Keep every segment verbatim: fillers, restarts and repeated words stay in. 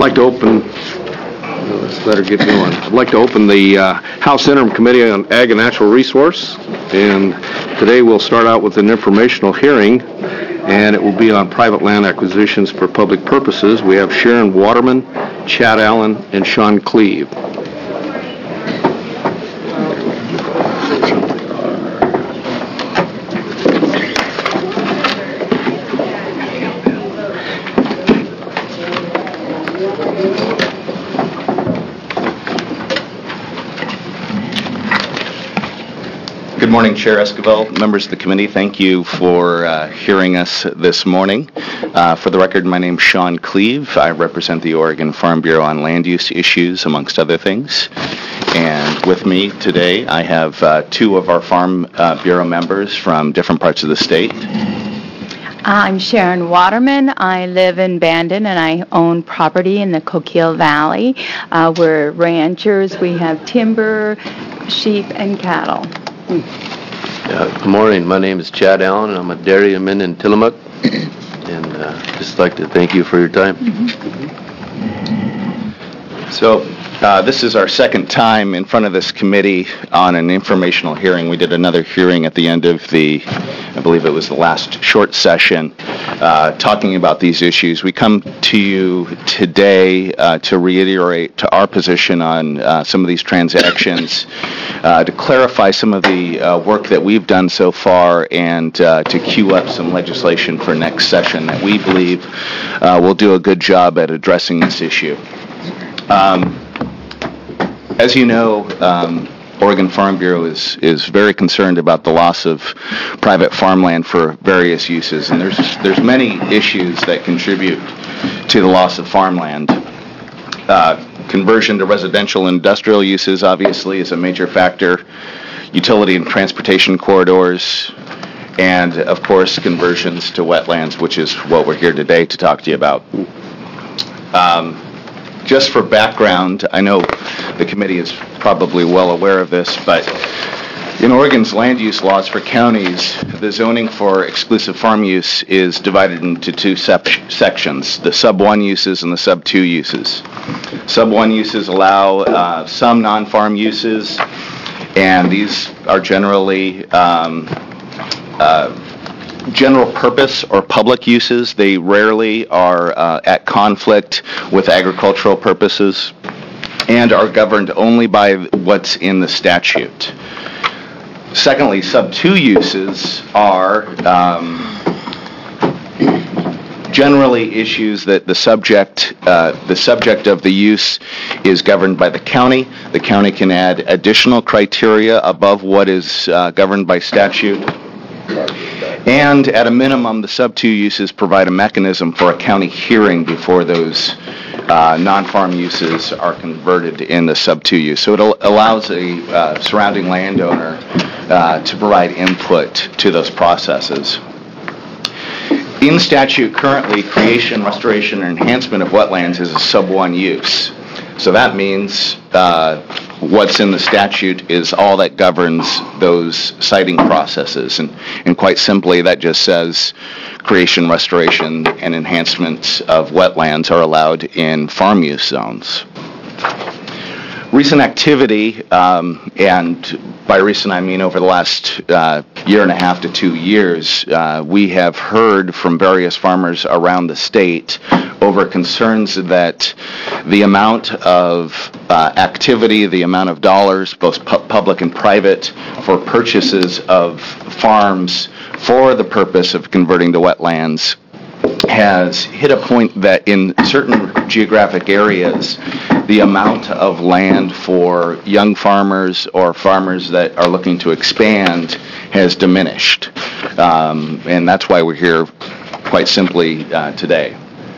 like to open, let's better get going. I'd like to open the uh, House Interim Committee on Ag and Natural Resource, and today we'll start out with an informational hearing, and it will be on private land acquisitions for public purposes. We have Sharon Waterman, Chad Allen, and Sean Cleve. Good morning, Chair Esquivel, members of the committee. Thank you for uh, hearing us this morning. Uh, for the record, my name is Sean Cleve. I represent the Oregon Farm Bureau on land use issues, amongst other things. And with me today, I have uh, two of our Farm uh, Bureau members from different parts of the state. I'm Sharon Waterman. I live in Bandon and I own property in the Coquille Valley. Uh, we're ranchers. We have timber, sheep, and cattle. Uh, good morning. My name is Chad Allen, and I'm a dairyman in Tillamook. And uh, just like to thank you for your time. Mm-hmm. So uh, this is our second time in front of this committee on an informational hearing. We did another hearing at the end of the, I believe it was the last short session, uh, talking about these issues. We come to you today uh, to reiterate to our position on uh, some of these transactions, uh, to clarify some of the uh, work that we've done so far, and uh, to queue up some legislation for next session that we believe uh, will do a good job at addressing this issue. Um, as you know, um, Oregon Farm Bureau is, is very concerned about the loss of private farmland for various uses, and there's there's many issues that contribute to the loss of farmland. Uh, conversion to residential and industrial uses, obviously, is a major factor. Utility and transportation corridors, and, of course, conversions to wetlands, which is what we're here today to talk to you about. Um, Just for background, I know the committee is probably well aware of this, but in Oregon's land use laws for counties, the zoning for exclusive farm use is divided into two sep- sections, the sub one uses and the sub two uses. Sub one uses allow uh, some non-farm uses, and these are generally um, uh, general purpose or public uses. They rarely are uh, at conflict with agricultural purposes and are governed only by what's in the statute. Secondly, sub two uses are um, generally issues that the subject uh, the subject of the use is governed by the county. The county can add additional criteria above what is uh, governed by statute. And at a minimum, the sub two uses provide a mechanism for a county hearing before those uh, non-farm uses are converted in the sub two use. So it al- allows a uh, surrounding landowner uh, to provide input to those processes. In statute currently, creation, restoration, and enhancement of wetlands is a sub one use. So that means uh, what's in the statute is all that governs those siting processes. And, and quite simply, that just says creation, restoration, and enhancement of wetlands are allowed in farm use zones. Recent activity, um, and by recent I mean over the last uh, year and a half to two years, uh, we have heard from various farmers around the state over concerns that the amount of uh, activity, the amount of dollars, both pu- public and private, for purchases of farms for the purpose of converting to wetlands has hit a point that in certain geographic areas, the amount of land for young farmers or farmers that are looking to expand has diminished. Um, and that's why we're here quite simply uh, today.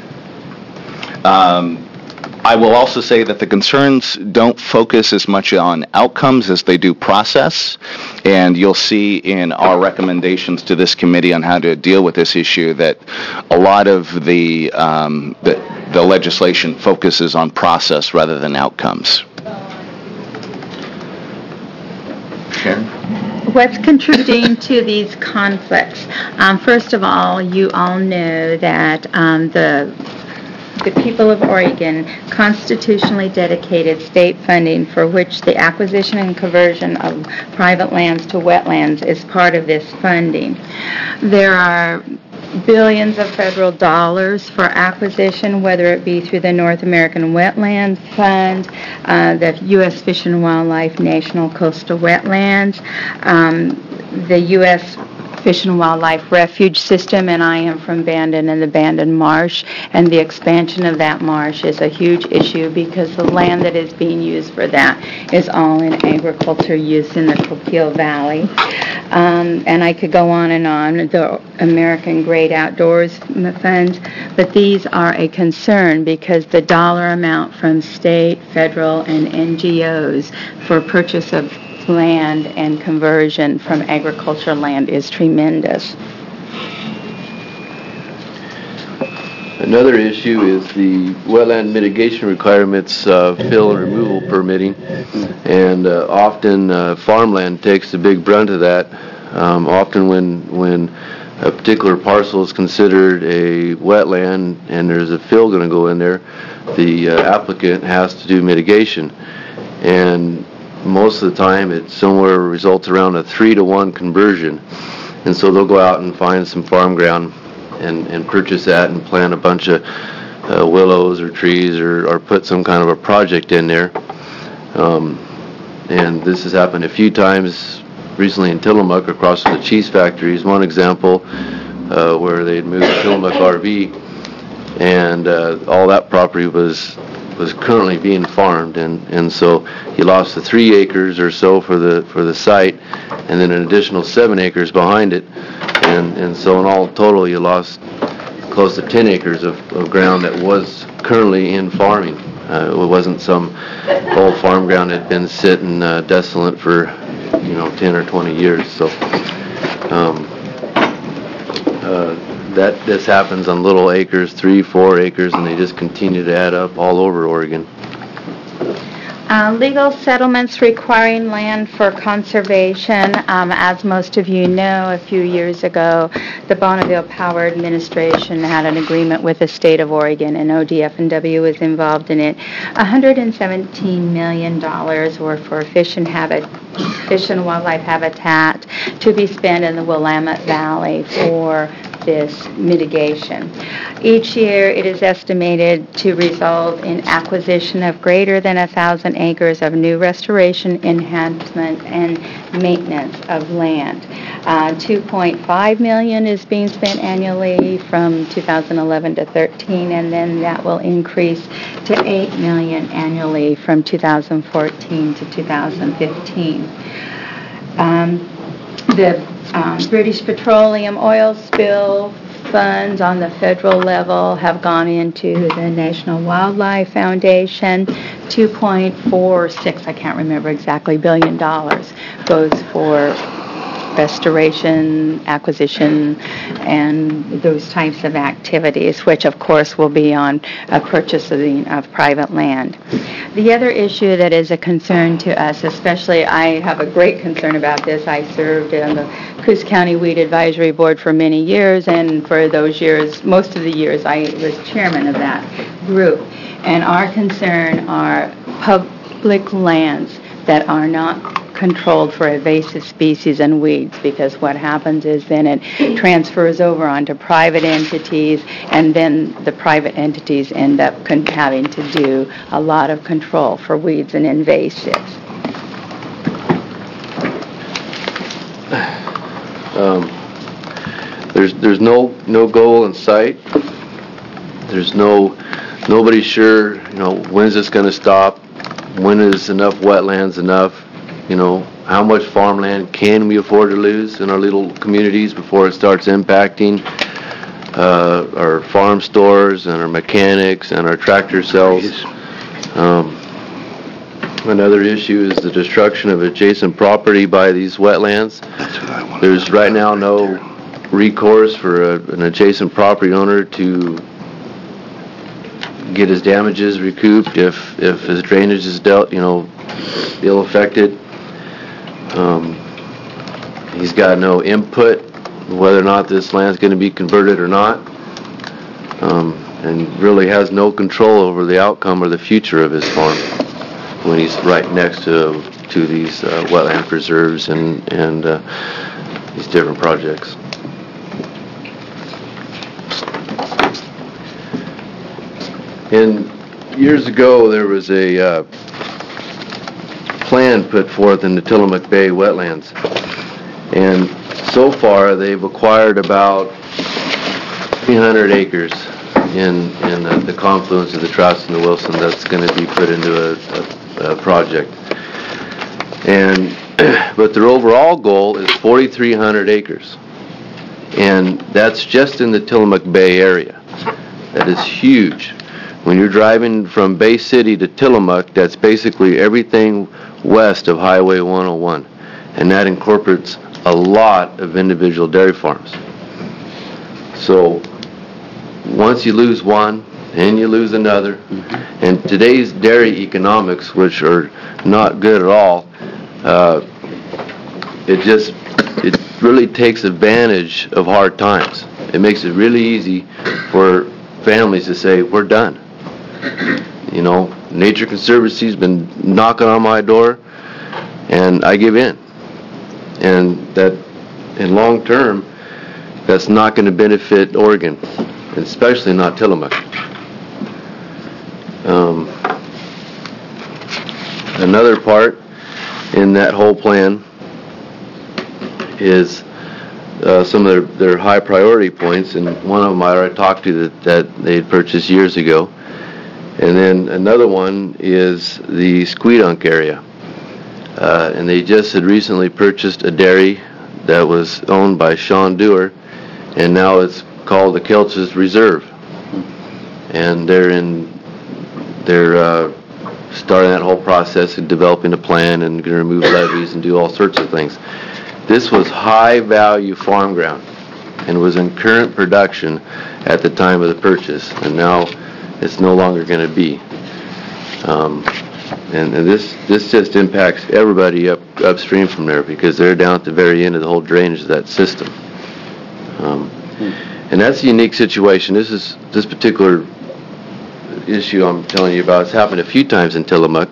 Um, I will also say that the concerns don't focus as much on outcomes as they do process, and you'll see in our recommendations to this committee on how to deal with this issue that a lot of the, um, the, the legislation focuses on process rather than outcomes. Sharon? What's contributing to these conflicts? Um, first of all, you all know that um, the the people of Oregon constitutionally dedicated state funding for which the acquisition and conversion of private lands to wetlands is part of this funding. There are billions of federal dollars for acquisition, whether it be through the North American Wetlands Fund, uh, the U S Fish and Wildlife National Coastal Wetlands, um, the U S Fish and Wildlife Refuge System, and I am from Bandon and the Bandon Marsh, and the expansion of that marsh is a huge issue because the land that is being used for that is all in agriculture use in the Coquille Valley. Um, and I could go on and on, the American Great Outdoors Fund, but these are a concern because the dollar amount from state, federal, and N G Os for purchase of land and conversion from agricultural land is tremendous. Another issue is the wetland mitigation requirements, uh, fill and removal permitting, and uh, often uh, farmland takes the big brunt of that. Um, often when when a particular parcel is considered a wetland and there's a fill going to go in there, the uh, applicant has to do mitigation, and most of the time it somewhere results around a three to one conversion, and so they'll go out and find some farm ground and, and purchase that and plant a bunch of uh, willows or trees or, or put some kind of a project in there. Um, and this has happened a few times recently in Tillamook across from the cheese factories. One example uh, where they'd moved to Tillamook R V, and uh, all that property was was currently being farmed, and, and so he lost the three acres or so for the for the site, and then an additional seven acres behind it, and and so in all total you lost close to ten acres of, of ground that was currently in farming. Uh, it wasn't some old farm ground that had been sitting uh, desolate for you know ten or twenty years. So um, uh, that this happens on little acres, three, four acres, and they just continue to add up all over Oregon. Uh, legal settlements requiring land for conservation. Um, as most of you know, a few years ago, the Bonneville Power Administration had an agreement with the state of Oregon, and O D F and W was involved in it. one hundred seventeen million dollars were for fish and habit, fish and wildlife habitat to be spent in the Willamette Valley for this mitigation. Each year it is estimated to result in acquisition of greater than a thousand acres of new restoration, enhancement, and maintenance of land. Uh, two point five million dollars is being spent annually from two thousand eleven to thirteen, and then that will increase to eight million dollars annually from two thousand fourteen to two thousand fifteen. Um, the Um, British Petroleum oil spill funds on the federal level have gone into the National Wildlife Foundation. two point four six, I can't remember exactly, billion dollars goes for restoration, acquisition, and those types of activities, which of course will be on a purchasing of private land. The other issue that is a concern to us, especially I have a great concern about this. I served on the Coos County Weed Advisory Board for many years, and for those years, most of the years, I was chairman of that group. And our concern are public lands that are not controlled for invasive species and weeds, because what happens is then it transfers over onto private entities, and then the private entities end up con- having to do a lot of control for weeds and invasives. Um, there's there's no no goal in sight. There's no nobody's sure. You know, when's this going to stop? When is enough wetlands enough? You know, how much farmland can we afford to lose in our little communities before it starts impacting uh, our farm stores and our mechanics and our tractor sales? Um, another issue is the destruction of adjacent property by these wetlands. There's right now no recourse for a, an adjacent property owner to get his damages recouped if, if his drainage is dealt, you know, ill affected. Um, he's got no input whether or not this land's going to be converted or not. Um, and really has no control over the outcome or the future of his farm when he's right next to to these uh, wetland preserves and and uh, these different projects. And years ago, there was a uh, plan put forth in the Tillamook Bay wetlands, and so far they've acquired about three hundred acres in in uh, the confluence of the Trask and the Wilson that's going to be put into a, a, a project. And but their overall goal is forty-three hundred acres, and that's just in the Tillamook Bay area. That is huge. When you're driving from Bay City to Tillamook, that's basically everything west of Highway one oh one, and that incorporates a lot of individual dairy farms. So once you lose one, and you lose another, mm-hmm. and today's dairy economics, which are not good at all, uh, it just it really takes advantage of hard times. It makes it really easy for families to say, we're done. You know, Nature Conservancy's been knocking on my door, and I give in. And that, in long term, that's not going to benefit Oregon, especially not Tillamook. Um, another part in that whole plan is uh, some of their, their high priority points, and one of them I already talked to that, that they had purchased years ago. And then another one is the Squedunk area. Uh, and they just had recently purchased a dairy that was owned by Sean Dewar, and now it's called the Kelch's Reserve. And they're in, they're uh, starting that whole process of developing a plan and going to remove levees and do all sorts of things. This was high-value farm ground and was in current production at the time of the purchase, and now it's no longer going to be. Um, and, and this this just impacts everybody up upstream from there because they're down at the very end of the whole drainage of that system. Um, and that's a unique situation. This is this particular issue I'm telling you about. It's happened a few times in Tillamook.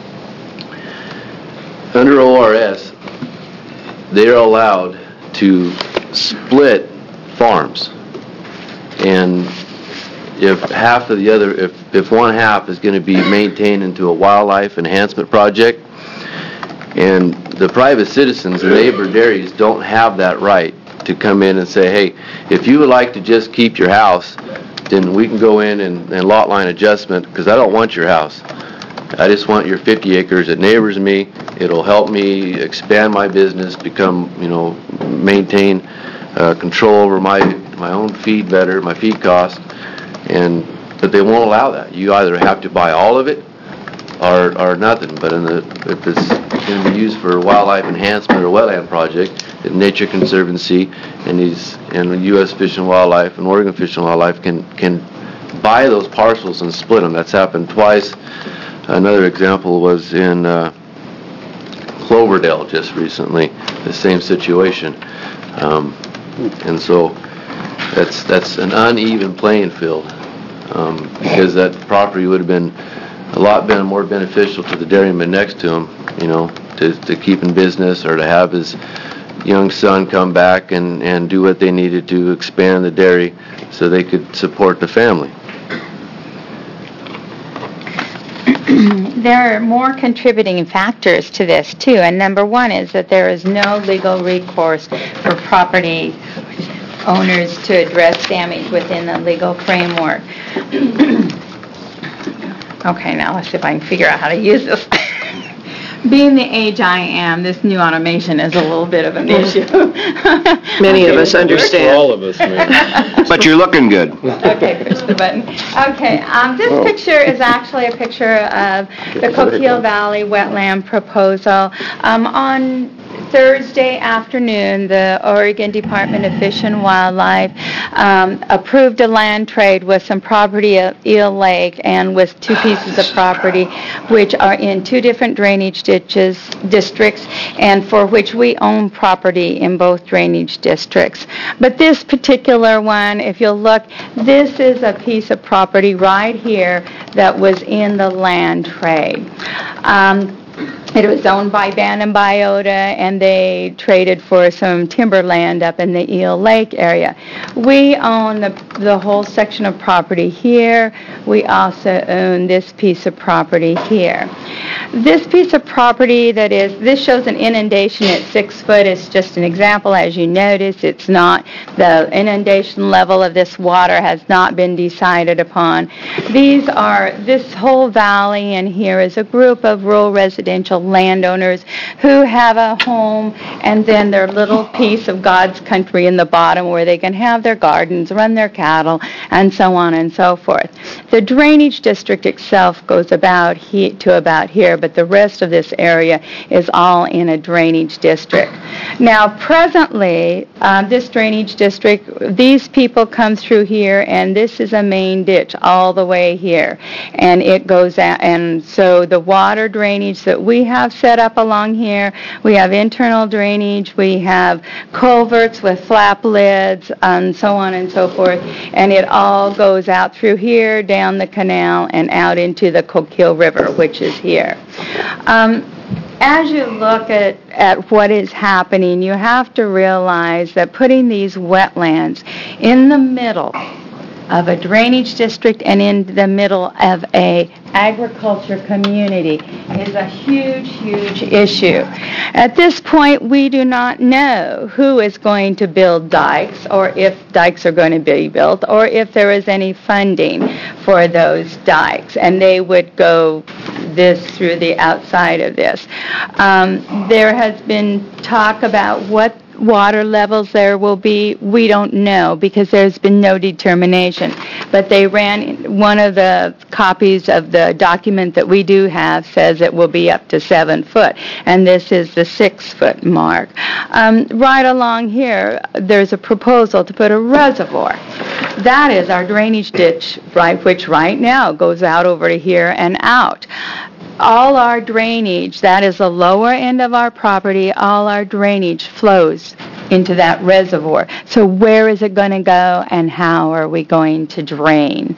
Under O R S, they're allowed to split farms, and if half of the other, if, if one half is going to be maintained into a wildlife enhancement project, and the private citizens, the neighbor dairies, don't have that right to come in and say, hey, if you would like to just keep your house, then we can go in and, and lot line adjustment, because I don't want your house. I just want your fifty acres. It neighbors me. It'll help me expand my business, become, you know, maintain uh, control over my, my own feed better, my feed cost. And but they won't allow that. You either have to buy all of it or or nothing. But in the if it's going to be used for wildlife enhancement or wetland project, the Nature Conservancy and these and U S Fish and Wildlife and Oregon Fish and Wildlife can can buy those parcels and split them. That's happened twice. Another example was in uh, Cloverdale just recently, the same situation. Um, and so that's that's an uneven playing field. Um, because that property would have been a lot been more beneficial to the dairyman next to him, you know, to, to keep in business or to have his young son come back and, and do what they needed to expand the dairy so they could support the family. There are more contributing factors to this, too, and number one is that there is no legal recourse for property owners to address damage within the legal framework. Okay, now let's see if I can figure out how to use this. Being the age I am, this new automation is a little bit of an issue. Many of us understand. All of us, man. But you're looking good. Okay, push the button. Okay, um, this picture is actually a picture of the Coquille Valley wetland proposal. Um, on Thursday afternoon, the Oregon Department of Fish and Wildlife um, approved a land trade with some property at Eel Lake and with two pieces of property which are in two different drainage ditches districts and for which we own property in both drainage districts. But this particular one, if you'll look, this is a piece of property right here that was in the land trade. Um, It was owned by Bantam Biota, and they traded for some timberland up in the Eel Lake area. We own the, the whole section of property here. We also own this piece of property here. This piece of property that is, this shows an inundation at six foot. It's just an example. As you notice, it's not, the inundation level of this water has not been decided upon. These are, this whole valley in here is a group of rural residential landowners who have a home and then their little piece of God's country in the bottom where they can have their gardens, run their cattle, and so on and so forth. The drainage district itself goes about he, to about here, but the rest of this area is all in a drainage district. Now, presently, uh, this drainage district, these people come through here, and this is a main ditch all the way here, and it goes out, and so the water drainage that we have have set up along here. We have internal drainage. We have culverts with flap lids and so on and so forth. And it all goes out through here, down the canal, and out into the Coquille River, which is here. Um, As you look at, at what is happening, you have to realize that putting these wetlands in the middle of a drainage district and in the middle of a agriculture community is a huge, huge issue. At this point, we do not know who is going to build dikes or if dikes are going to be built or if there is any funding for those dikes, and they would go this through the outside of this. Um, there has been talk about what water levels there will be. We don't know because there's been no determination. But they ran, one of the copies of the document that we do have says it will be up to seven foot, and this is the six foot mark. Um, right along here, there's a proposal to put a reservoir. That is our drainage ditch, right, which right now goes out over to here and out. All our drainage, that is the lower end of our property, all our drainage flows into that reservoir. So where is it going to go and how are we going to drain?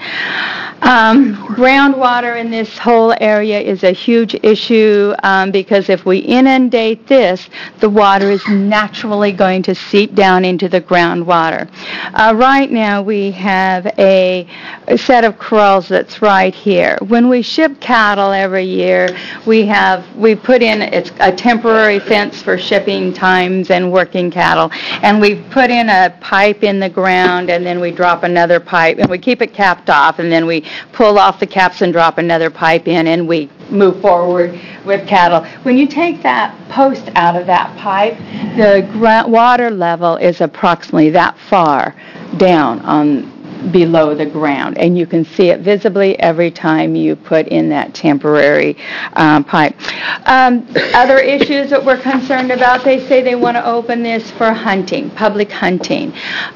Um, groundwater in this whole area is a huge issue um, because if we inundate this, the water is naturally going to seep down into the groundwater. Uh, right now we have a, a set of corrals that's right here. When we ship cattle every year, we have we put in it's a temporary fence for shipping times and working cattle, and we put in a pipe in the ground, and then we drop another pipe, and we keep it capped off, and then we pull off the caps and drop another pipe in, and we move forward with cattle. When you take that post out of that pipe, the gra- water level is approximately that far down on below the ground, and you can see it visibly every time you put in that temporary um, pipe. Um, other issues that we're concerned about, they say they want to open this for hunting, public hunting.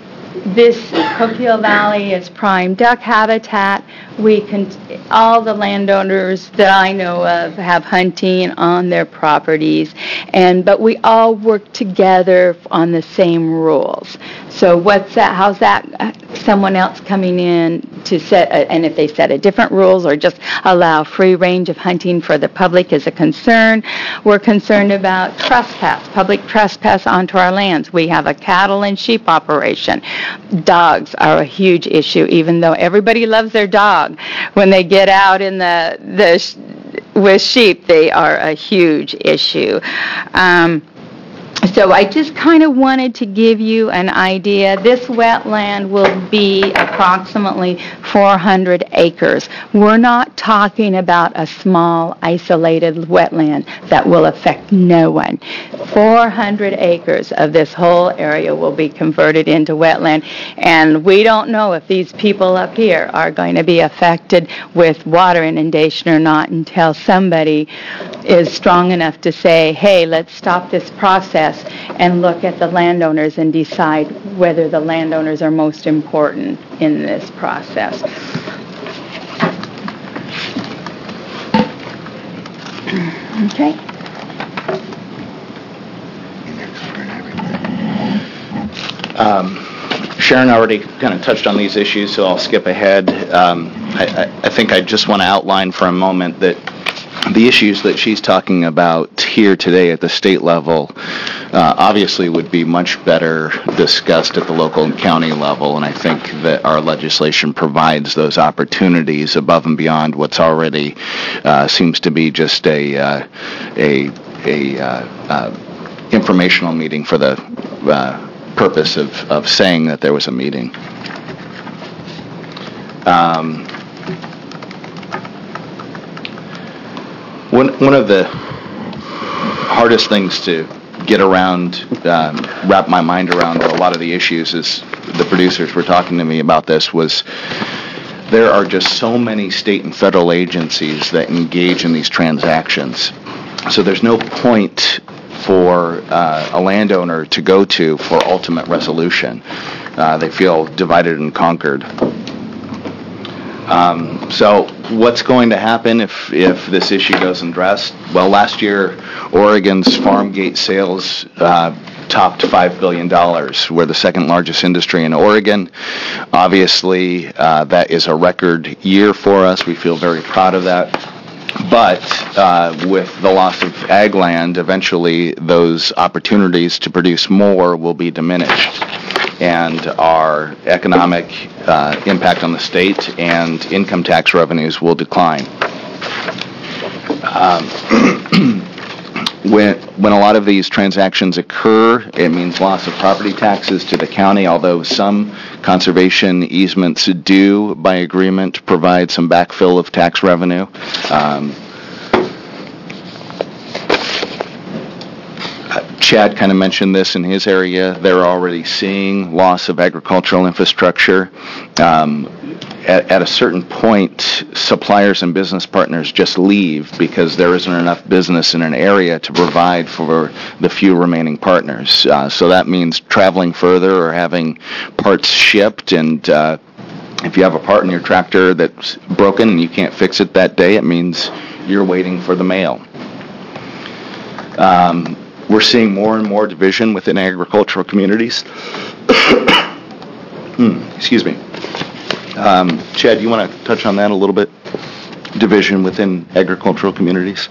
This Coquille Valley is prime duck habitat. We can, all the landowners that I know of have hunting on their properties, and but we all work together on the same rules. So what's that? How's that? Someone else coming in to set, a, and if they set a different rules or just allow free range of hunting for the public is a concern. We're concerned about trespass, public trespass onto our lands. We have a cattle and sheep operation. Dogs are a huge issue, even though everybody loves their dog. When they get out in the the with sheep, they are a huge issue. Um, So I just kind of wanted to give you an idea. This wetland will be approximately four hundred acres. We're not talking about a small, isolated wetland that will affect no one. four hundred acres of this whole area will be converted into wetland, and we don't know if these people up here are going to be affected with water inundation or not until somebody is strong enough to say, hey, let's stop this process process and look at the landowners and decide whether the landowners are most important in this process. Okay. Um, Sharon already kind of touched on these issues, so I'll skip ahead. Um, I, I, I think I just want to outline for a moment that the issues that she's talking about here today at the state level uh, obviously would be much better discussed at the local and county level, and I think that our legislation provides those opportunities above and beyond what's already uh, seems to be just a uh, a, a uh, uh, informational meeting for the uh, purpose of, of saying that there was a meeting. Um, one, one of the hardest things to get around, um, wrap my mind around a lot of the issues is the producers were talking to me about this was there are just so many state and federal agencies that engage in these transactions. So there's no point for uh, a landowner to go to for ultimate resolution. Uh, they feel divided and conquered. Um, so what's going to happen if, if this issue goes addressed? Well, last year, Oregon's farm gate sales uh, topped five billion dollars. We're the second largest industry in Oregon. Obviously, uh, that is a record year for us. We feel very proud of that. But uh, with the loss of ag land, eventually those opportunities to produce more will be diminished, and our economic uh, impact on the state and income tax revenues will decline. Um, when, when a lot of these transactions occur, it means loss of property taxes to the county, although some conservation easements do, by agreement, provide some backfill of tax revenue. Um, Chad kind of mentioned this in his area. They're already seeing loss of agricultural infrastructure. Um, at, at a certain point, suppliers and business partners just leave because there isn't enough business in an area to provide for the few remaining partners. Uh, so that means traveling further or having parts shipped, and uh, if you have a part in your tractor that's broken and you can't fix it that day, it means you're waiting for the mail. Um, we're seeing more and more division within agricultural communities. hmm, excuse me. Um, Chad, you want to touch on that a little bit? Division within agricultural communities?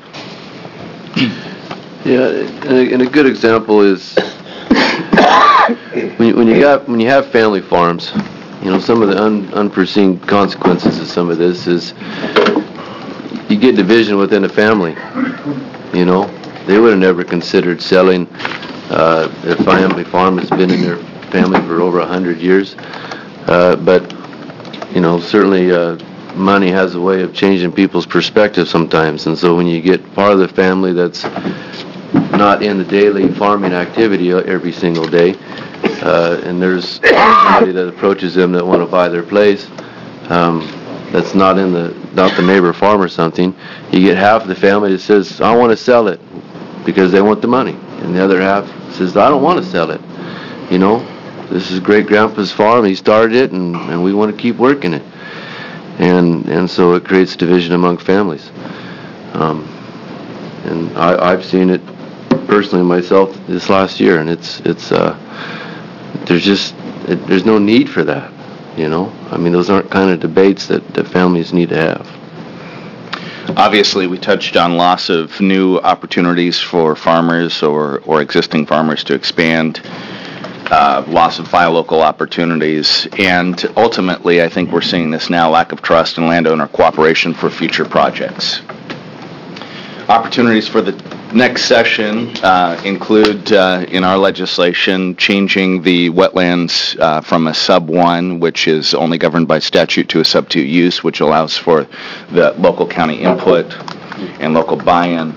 Yeah, and a, and a good example is when you, when you got when you have family farms. You know, some of the un, unforeseen consequences of some of this is you get division within a family. You know, they would have never considered selling. Uh, their family farm has been in their family for over a hundred years, uh, but you know, certainly uh, money has a way of changing people's perspective sometimes. And so when you get part of the family that's not in the daily farming activity every single day, uh, and there's somebody that approaches them that want to buy their place, um, that's not in the not the neighbor farm or something, you get half of the family that says, I want to sell it because they want the money, and the other half says, I don't want to sell it. You know, this is great-grandpa's farm, he started it, and, and we want to keep working it. And and so it creates division among families. Um, and I, I've seen it personally myself this last year, and it's it's uh, there's just it, there's no need for that. You know, I mean, those aren't kind of debates that, that families need to have. Obviously, we touched on loss of new opportunities for farmers or, or existing farmers to expand, uh, loss of buy local opportunities, and ultimately, I think we're seeing this now, lack of trust and landowner cooperation for future projects. Opportunities for the next session uh, include, uh, in our legislation, changing the wetlands uh, from a sub one, which is only governed by statute, to a sub two use, which allows for the local county input and local buy-in.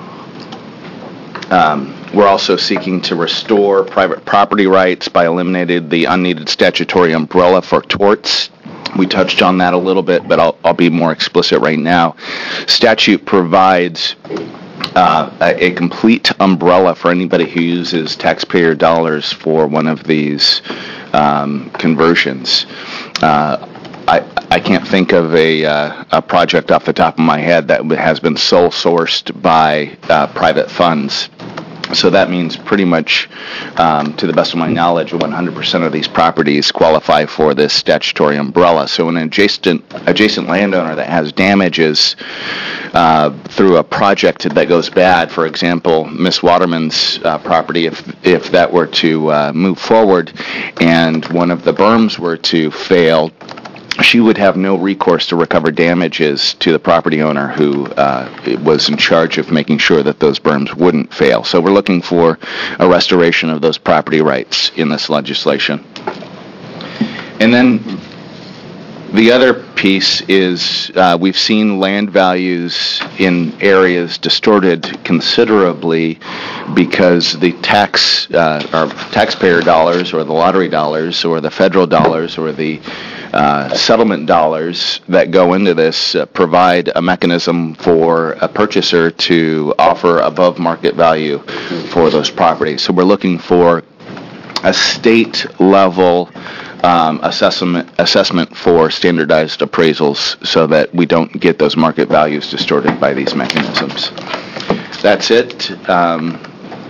Um, we're also seeking to restore private property rights by eliminating the unneeded statutory umbrella for torts. We touched on that a little bit, but I'll, I'll be more explicit right now. Statute provides uh, a, a complete umbrella for anybody who uses taxpayer dollars for one of these um, conversions. Uh, I, I can't think of a, uh, a project off the top of my head that has been sole sourced by uh, private funds. So that means pretty much, um, to the best of my knowledge, one hundred percent of these properties qualify for this statutory umbrella. So an adjacent adjacent landowner that has damages uh, through a project that goes bad, for example, Miss Waterman's uh, property, if if that were to uh, move forward and one of the berms were to fail, she would have no recourse to recover damages to the property owner who uh, was in charge of making sure that those berms wouldn't fail. So we're looking for a restoration of those property rights in this legislation. And then the other piece is uh, we've seen land values in areas distorted considerably because the tax, uh, or taxpayer dollars or the lottery dollars or the federal dollars or the Uh, settlement dollars that go into this uh, provide a mechanism for a purchaser to offer above market value for those properties. So we're looking for a state level um, assessment assessment for standardized appraisals so that we don't get those market values distorted by these mechanisms. That's it. Um,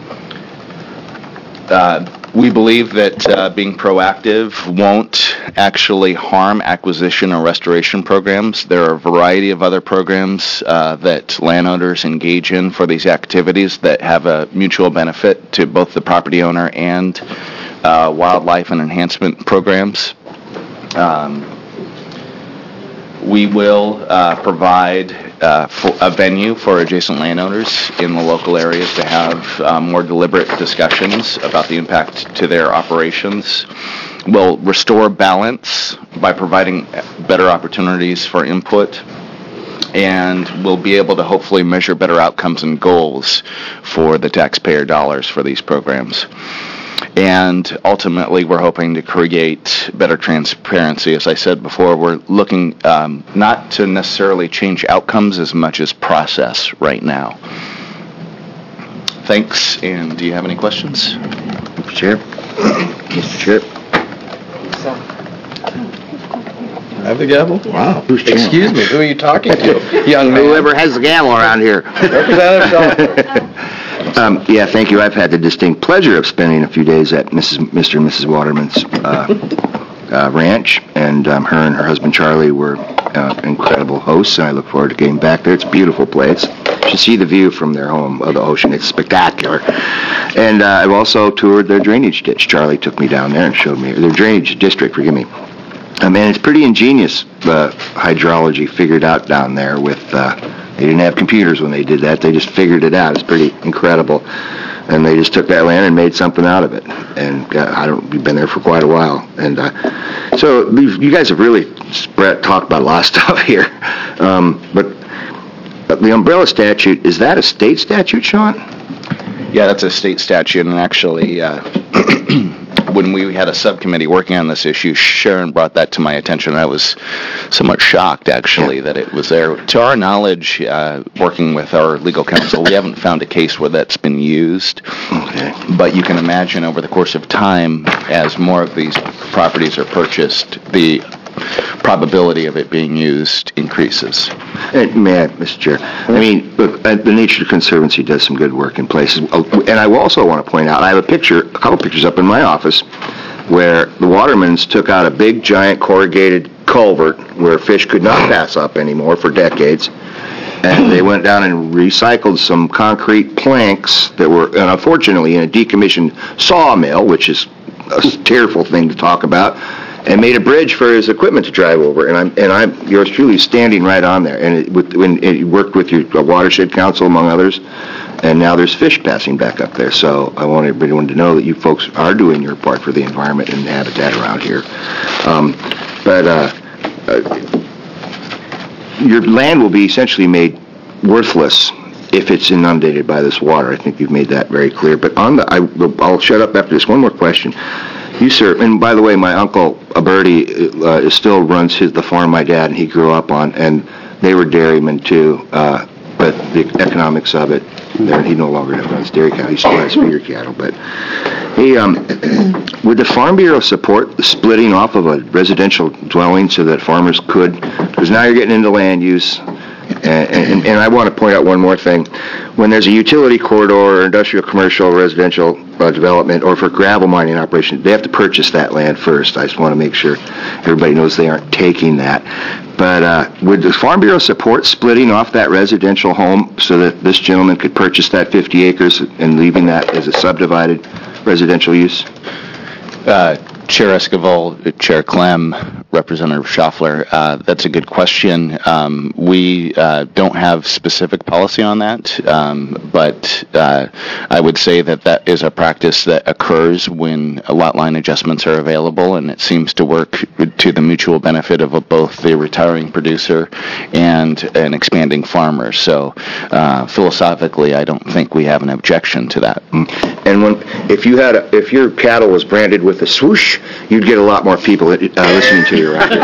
uh, We believe that uh, being proactive won't actually harm acquisition or restoration programs. There are a variety of other programs uh, that landowners engage in for these activities that have a mutual benefit to both the property owner and uh, wildlife and enhancement programs. Um, we will uh, provide uh, for a venue for adjacent landowners in the local areas to have uh, more deliberate discussions about the impact to their operations. We'll restore balance by providing better opportunities for input, and we'll be able to hopefully measure better outcomes and goals for the taxpayer dollars for these programs. And ultimately, we're hoping to create better transparency. As I said before, we're looking um, not to necessarily change outcomes as much as process right now. Thanks, and do you have any questions? Mister Chair? Mister Chair? Have the gavel? Wow. Who's chair? Excuse me, who are you talking to, young man? Whoever has the gavel around here. Representative Schultz. Um, yeah, thank you. I've had the distinct pleasure of spending a few days at Missus Mister and Missus Waterman's uh, uh, ranch, and um, her and her husband Charlie were uh, incredible hosts, and I look forward to getting back there. It's a beautiful place. You should see the view from their home of the ocean. It's spectacular. And uh, I've also toured their drainage ditch. Charlie took me down there and showed me their drainage district, forgive me. I mean, it's pretty ingenious uh, hydrology figured out down there with... Uh, They didn't have computers when they did that. They just figured it out. It's pretty incredible. And they just took that land and made something out of it. And uh, I don't, we've been there for quite a while. And uh, so you guys have really spread, talked about a lot of stuff here. Um, but the umbrella statute, is that a state statute, Sean? Yeah, that's a state statute, and actually, uh, when we had a subcommittee working on this issue, Sharon brought that to my attention, and I was somewhat shocked, actually, yeah. that it was there. To our knowledge, uh, working with our legal counsel, we haven't found a case where that's been used. Okay. But you can imagine over the course of time, as more of these properties are purchased, the probability of it being used increases. And may I, Mister Chair? I mean, look, uh, the Nature Conservancy does some good work in places. And I also want to point out, I have a picture, a couple pictures up in my office, where the Watermans took out a big, giant, corrugated culvert where fish could not pass up anymore for decades. And they went down and recycled some concrete planks that were, and unfortunately, in a decommissioned sawmill, which is a tearful thing to talk about, and made a bridge for his equipment to drive over. And I'm, and I'm, yours truly standing right on there. And it, with, when it worked with your watershed council, among others, and now there's fish passing back up there. So I want everyone to know that you folks are doing your part for the environment and habitat around here. Um, but uh, uh, your land will be essentially made worthless if it's inundated by this water. I think you've made that very clear. But on the, I, I'll shut up after this. One more question. You, sir, and by the way, my uncle, Bertie, uh, is still runs his, the farm my dad and he grew up on, and they were dairymen too. Uh, but but the economics of it, there, he no longer runs dairy cattle. He still has feeder cattle. But hey, um, would the Farm Bureau support the splitting off of a residential dwelling so that farmers could? Because now you're getting into land use. And, and, and I want to point out one more thing. When there's a utility corridor or industrial, commercial, residential uh, development, or for gravel mining operation, they have to purchase that land first. I just want to make sure everybody knows they aren't taking that. But uh, would the Farm Bureau support splitting off that residential home so that this gentleman could purchase that fifty acres and leaving that as a subdivided residential use? Uh, Chair Esquivel, Chair Clem, Representative Schaffler, uh, that's a good question. Um, we uh, don't have specific policy on that, um, but uh, I would say that that is a practice that occurs when lot line adjustments are available, and it seems to work to the mutual benefit of both the retiring producer and an expanding farmer. So uh, philosophically, I don't think we have an objection to that. And when, if you had, a, if your cattle was branded with a swoosh, you'd get a lot more people uh, listening to you right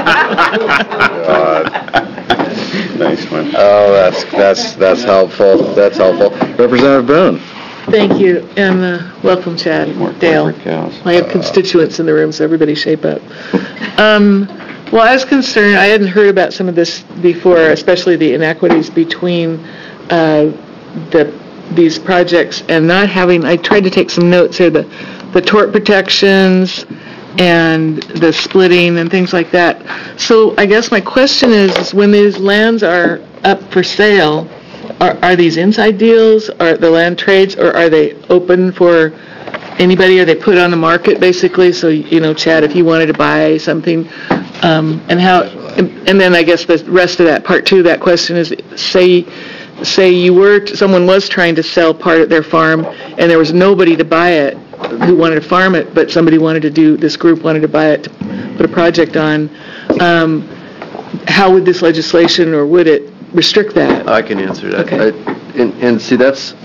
Nice one. Oh, that's that's that's helpful. That's helpful. Representative Boone. Thank you, and uh, welcome, Chad, Dale. I have constituents in the room, so everybody shape up. Um, well, I was concerned, I hadn't heard about some of this before, especially the inequities between uh, the these projects and not having, I tried to take some notes here, the, the tort protections and the splitting and things like that. So I guess my question is, is when these lands are up for sale, are, are these inside deals, are the land trades, or are they open for anybody? Are they put on the market basically? So, you know, Chad, if you wanted to buy something, um, and how, and, and then I guess the rest of that, part two of that question is, say, say you were, someone was trying to sell part of their farm and there was nobody to buy it who wanted to farm it, but somebody wanted to do, this group wanted to buy it to put a project on, um, how would this legislation, or would it restrict that? I can answer that. Okay. I, and, and see, that's,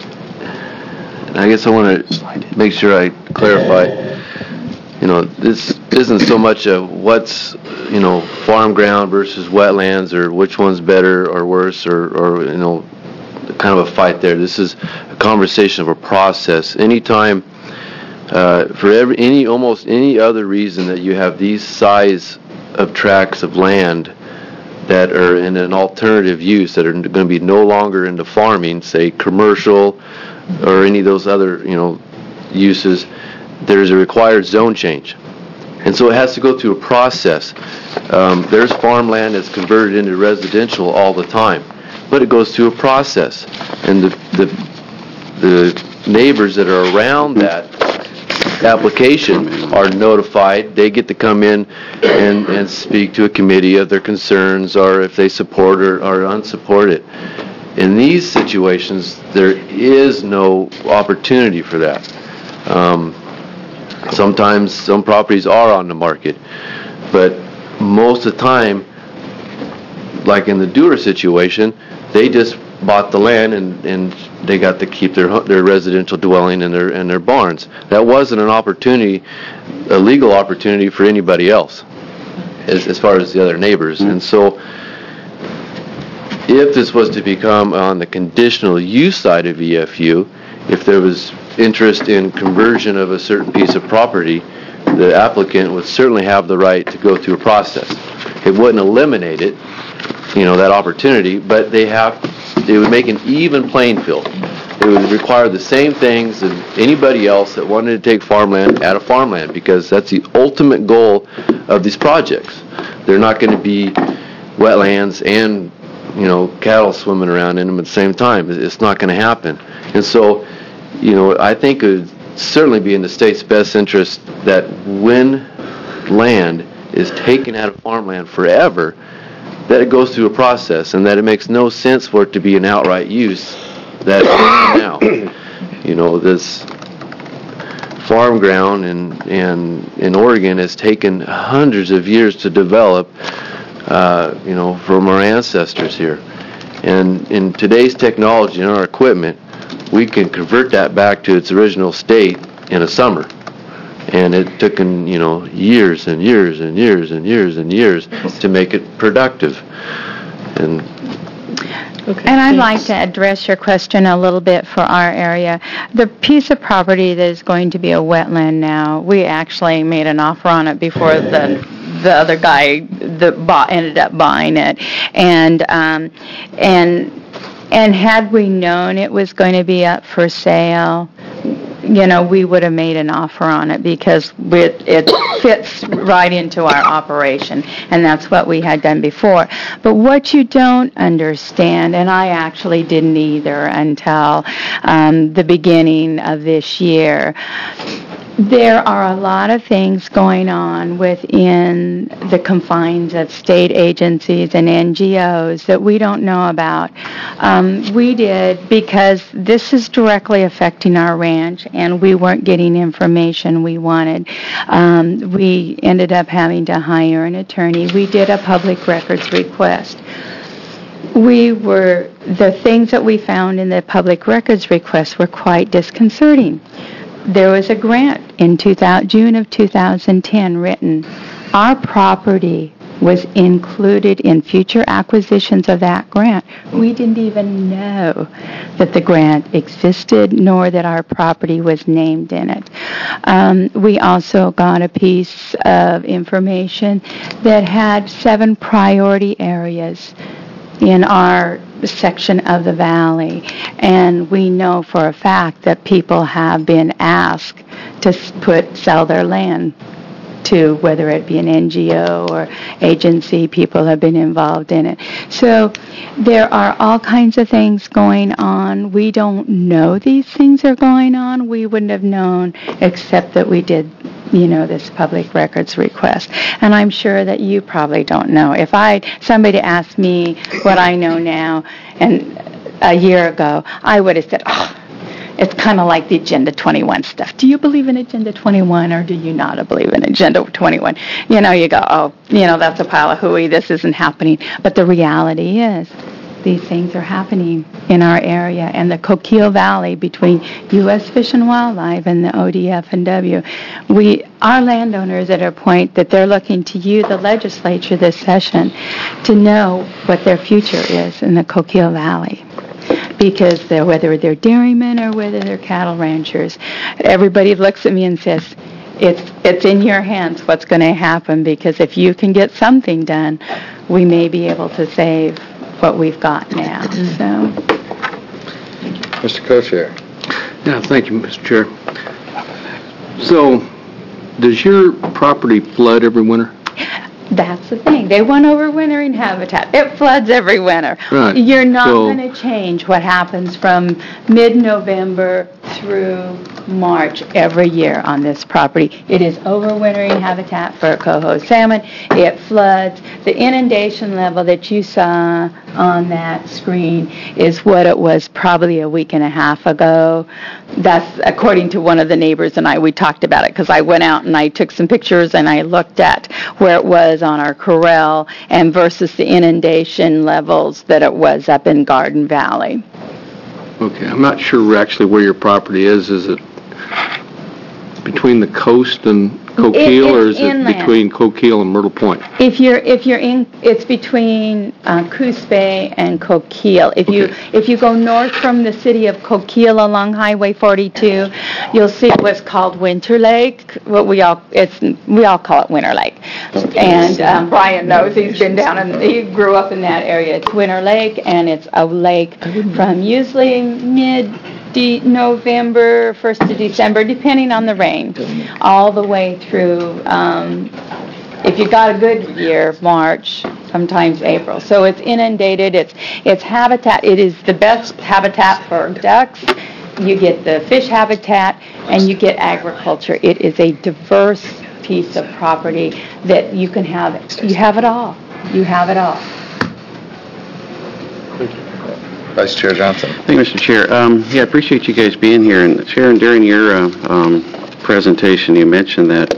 I guess I want to make sure I clarify, you know, this isn't so much a what's, you know, farm ground versus wetlands, or which one's better or worse, or, or you know, kind of a fight there. This is a conversation of a process. Anytime, uh, for every, any, almost any other reason that you have these size of tracts of land that are in an alternative use, that are going to be no longer into farming, say commercial, or any of those other, you know, uses, there's a required zone change. And so it has to go through a process. Um, there's farmland that's converted into residential all the time, but it goes through a process. And the the, the neighbors that are around that application are notified. They get to come in and, and speak to a committee of their concerns, or if they support or, or unsupport it. In these situations, there is no opportunity for that. Um, sometimes some properties are on the market, but most of the time, like in the Dewar situation, they just bought the land and, and they got to keep their their residential dwelling and their and their barns. That wasn't an opportunity, a legal opportunity for anybody else, as, as far as the other neighbors. Mm-hmm. And so, if this was to become on the conditional use side of E F U, if there was interest in conversion of a certain piece of property, the applicant would certainly have the right to go through a process. It wouldn't eliminate it, you know, that opportunity, but they have, it would make an even playing field. It would require the same things as anybody else that wanted to take farmland out of farmland, because that's the ultimate goal of these projects. They're not going to be wetlands and, you know, cattle swimming around in them at the same time. It's not going to happen. And so, you know, I think it would certainly be in the state's best interest that when land is taken out of farmland forever, that it goes through a process, and that it makes no sense for it to be an outright use that is now. You know, this farm ground in, in, in Oregon has taken hundreds of years to develop, uh, you know, from our ancestors here. And in today's technology and our equipment, we can convert that back to its original state in a summer. And it took, you know, years and years and years and years and years to make it productive. And Okay. And I'd like thanks. to address your question a little bit for our area. The piece of property that is going to be a wetland now, we actually made an offer on it before the the other guy that bought, ended up buying it. And um, and and had we known it was going to be up for sale, you know, we would have made an offer on it because it, it fits right into our operation, and that's what we had done before. But what you don't understand, and I actually didn't either until um, the beginning of this year, there are a lot of things going on within the confines of state agencies and N G Os that we don't know about. Um, we did because this is directly affecting our ranch, and we weren't getting information we wanted. Um, we ended up having to hire an attorney. We did a public records request. We were, the things that we found in the public records request were quite disconcerting. There was a grant in two thousand, June of two thousand ten written. Our property was included in future acquisitions of that grant. We didn't even know that the grant existed, nor that our property was named in it. Um, we also got a piece of information that had seven priority areas in our section of the valley, and we know for a fact that people have been asked to put sell their land to, whether it be an N G O or agency. People have been involved in it. So there are all kinds of things going on. We don't know these things are going on. We wouldn't have known except that we did, you know, this public records request. And I'm sure that you probably don't know. If I somebody asked me what I know now and a year ago, I would have said, oh, it's kind of like the Agenda twenty-one stuff. Do you believe in Agenda twenty-one or do you not believe in Agenda twenty-one? You know, you go, oh, you know, that's a pile of hooey. This isn't happening. But the reality is these things are happening in our area, and the Coquille Valley between U S Fish and Wildlife and the O D F and W. We, our landowners at a point that they're looking to you, the legislature this session, to know what their future is in the Coquille Valley. Because they're, whether they're dairymen or whether they're cattle ranchers, everybody looks at me and says, it's it's in your hands what's going to happen, because if you can get something done, we may be able to save what we've got now. So, Mister Co-Chair. Yeah, thank you, Mister Chair. So, does your property flood every winter? that's the thing. They want overwintering habitat. It floods every winter. Right. You're not So- going to change what happens from mid-November through March every year on this property. It is overwintering habitat for coho salmon. It floods. The inundation level that you saw on that screen is what it was probably a week and a half ago. That's according to one of the neighbors and I. We talked about it because I went out and I took some pictures and I looked at where it was on our corral and versus the inundation levels that it was up in Garden Valley. Okay, I'm not sure actually where your property is. Is it between the coast and Coquille, or is it's it inland. between Coquille and Myrtle Point? If you're if you're in, it's between uh, Coos Bay and Coquille. If you if you go north from the city of Coquille along Highway forty-two, you'll see what's called Winter Lake. What we all it's we all call it Winter Lake. And um, Brian knows, he's been down and he grew up in that area. It's Winter Lake, and it's a lake from usually mid De- November, first of December, depending on the rain, all the way through, um, if you got a good year, March, sometimes April. So it's inundated. It's it's habitat. It is the best habitat for ducks. You get the fish habitat, and you get agriculture. It is a diverse piece of property that you can have. You have it all. You have it all. Vice Chair Johnson. Thank you, Mister Chair. Um, yeah, I appreciate you guys being here. And Sharon, during your uh, um, presentation, you mentioned that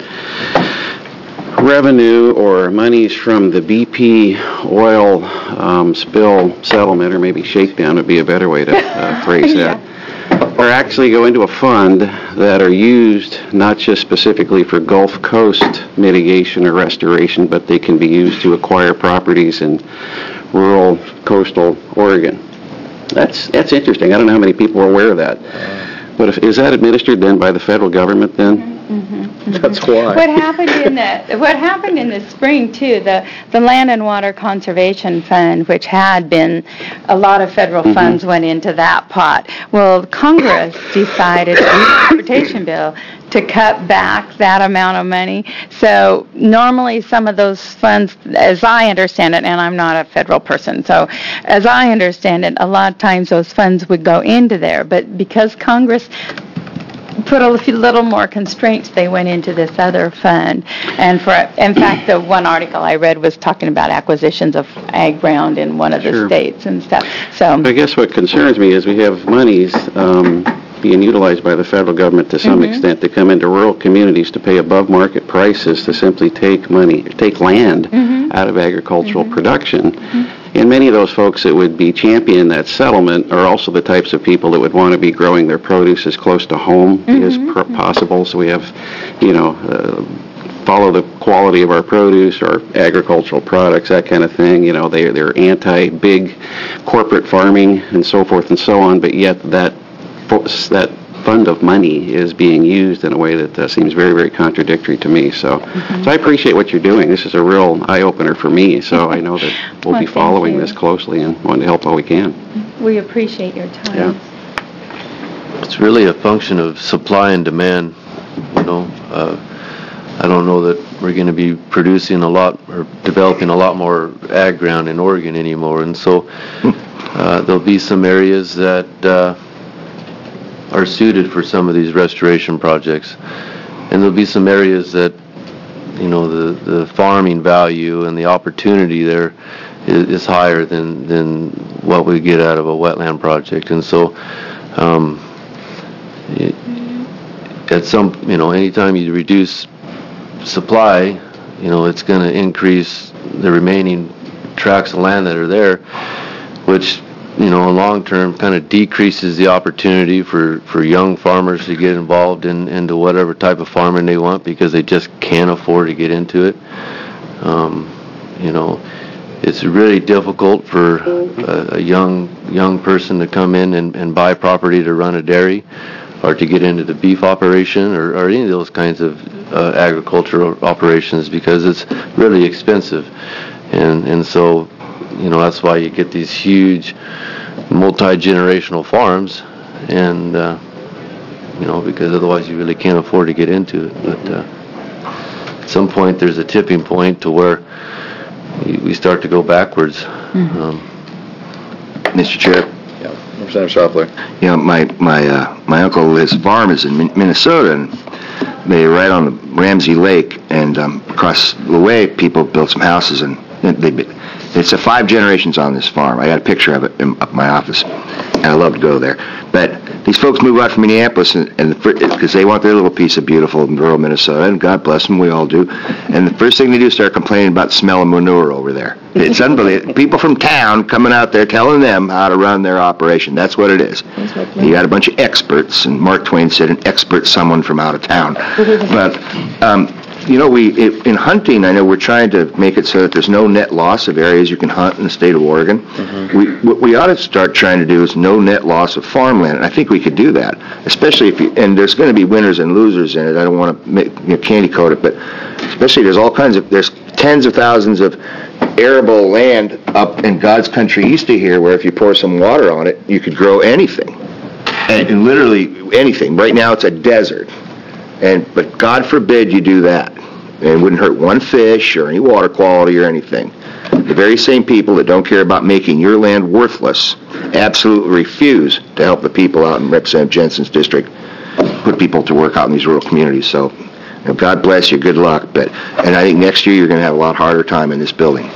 revenue or monies from the B P oil um, spill settlement, or maybe shakedown would be a better way to uh, phrase that, are actually go into a fund that are used not just specifically for Gulf Coast mitigation or restoration, but they can be used to acquire properties in rural coastal Oregon. That's, that's interesting. I don't know how many people are aware of that. But if, is that administered then by the federal government then? That's why. What happened in the, what happened in the spring, too, the, the Land and Water Conservation Fund, which had been, a lot of federal Mm-hmm. funds went into that pot. Well, Congress decided, in the transportation bill, to cut back that amount of money. So normally some of those funds, as I understand it, and I'm not a federal person, so as I understand it, a lot of times those funds would go into there. But because Congress put a few little more constraints, they went into this other fund. And for, in fact, the one article I read was talking about acquisitions of ag ground in one of the Sure. states and stuff. So, I guess what concerns me is we have monies um, being utilized by the federal government to some Mm-hmm. extent to come into rural communities to pay above market prices to simply take money, take land Mm-hmm. out of agricultural production. And many of those folks that would be championing that settlement are also the types of people that would want to be growing their produce as close to home as pr- possible. So we have, you know, uh, follow the quality of our produce, our agricultural products, that kind of thing. You know, they, they're anti-big corporate farming and so forth and so on, but yet that fo- that fund of money is being used in a way that uh, seems very, very contradictory to me. So, so I appreciate what you're doing. This is a real eye-opener for me, so I know that we'll Well, be thank following you. this closely and want to help all we can. we appreciate your time. Yeah. It's really a function of supply and demand, you know. Uh, I don't know that we're going to be producing a lot or developing a lot more ag ground in Oregon anymore, and so uh, there'll be some areas that uh, are suited for some of these restoration projects, and there'll be some areas that, you know, the, the farming value and the opportunity there is, is higher than, than what we get out of a wetland project, and so um, it, at some, you know, anytime you reduce supply, you know, it's going to increase the remaining tracts of land that are there, which, you know, in long term kind of decreases the opportunity for, for young farmers to get involved in into whatever type of farming they want because they just can't afford to get into it. Um, you know, it's really difficult for a, a young young person to come in and, and buy property to run a dairy or to get into the beef operation or, or any of those kinds of uh, agricultural operations because it's really expensive. And and so, you know, that's why you get these huge multi-generational farms, and, uh, you know, because otherwise you really can't afford to get into it. But uh, at some point there's a tipping point to where we start to go backwards. Mm-hmm. Um, Mister Chair. Yeah, Representative Schaffler. You know, my my uh, my uncle, his farm is in Min- Minnesota, and they're right on the Ramsey Lake, and um, across the way, people built some houses, and they. It's a five generations on this farm. I got a picture of it in up my office, and I love to go there. But these folks move out from Minneapolis, and because they want their little piece of beautiful rural Minnesota, and God bless them, we all do. And the first thing they do is start complaining about the smell of manure over there. It's unbelievable. People from town coming out there telling them how to run their operation. That's what it is. You got a bunch of experts, and Mark Twain said an expert someone from out of town. But um, you know, we if, in hunting, I know we're trying to make it so that there's no net loss of areas you can hunt in the state of Oregon. Mm-hmm. We what we ought to start trying to do is no net loss of farmland, and I think we could do that, especially if you, and there's going to be winners and losers in it. I don't want to make, you know, candy coat it, but especially there's all kinds of, there's tens of thousands of arable land up in God's country east of here where if you pour some water on it, you could grow anything, and, and literally anything. Right now it's a desert. And but God forbid you do that. And it wouldn't hurt one fish or any water quality or anything. The very same people that don't care about making your land worthless absolutely refuse to help the people out in Representative Jensen's district put people to work out in these rural communities. So, you know, God bless you, good luck. But and I think next year you're going to have a lot harder time in this building.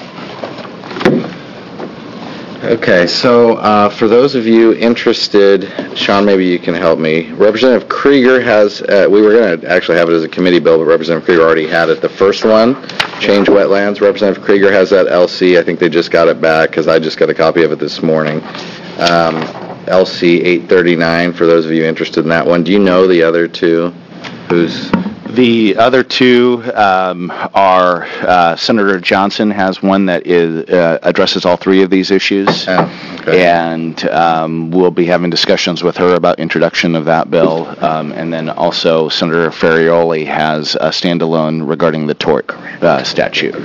Okay, so uh, for those of you interested, Sean, maybe you can help me. Representative Krieger has, uh, we were going to actually have it as a committee bill, but Representative Krieger already had it. The first one, change wetlands, Representative Krieger has that L C. I think they just got it back because I just got a copy of it this morning. Um, L C eight thirty-nine, for those of you interested in that one. Do you know the other two? Who's The other two um, are, uh, Senator Johnson has one that is, uh, addresses all three of these issues. Oh, okay. And um, we'll be having discussions with her about introduction of that bill. Um, and then also Senator Ferrioli has a standalone regarding the tort uh, statute.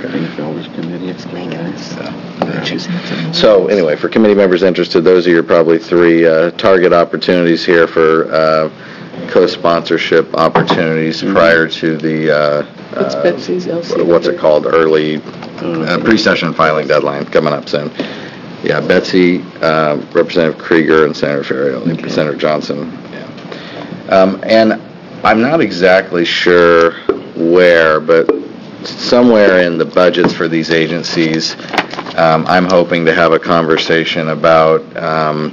So anyway, for committee members interested, those are your probably three uh, target opportunities here for uh, co-sponsorship opportunities prior to the, uh, It's uh, Betsy's L C. what's it called, early uh, pre-session filing deadline coming up soon. Yeah, Betsy, uh, Representative Krieger, and Senator Ferrioli, Senator Johnson. Yeah. Um, And I'm not exactly sure where, but somewhere in the budgets for these agencies, um, I'm hoping to have a conversation about um,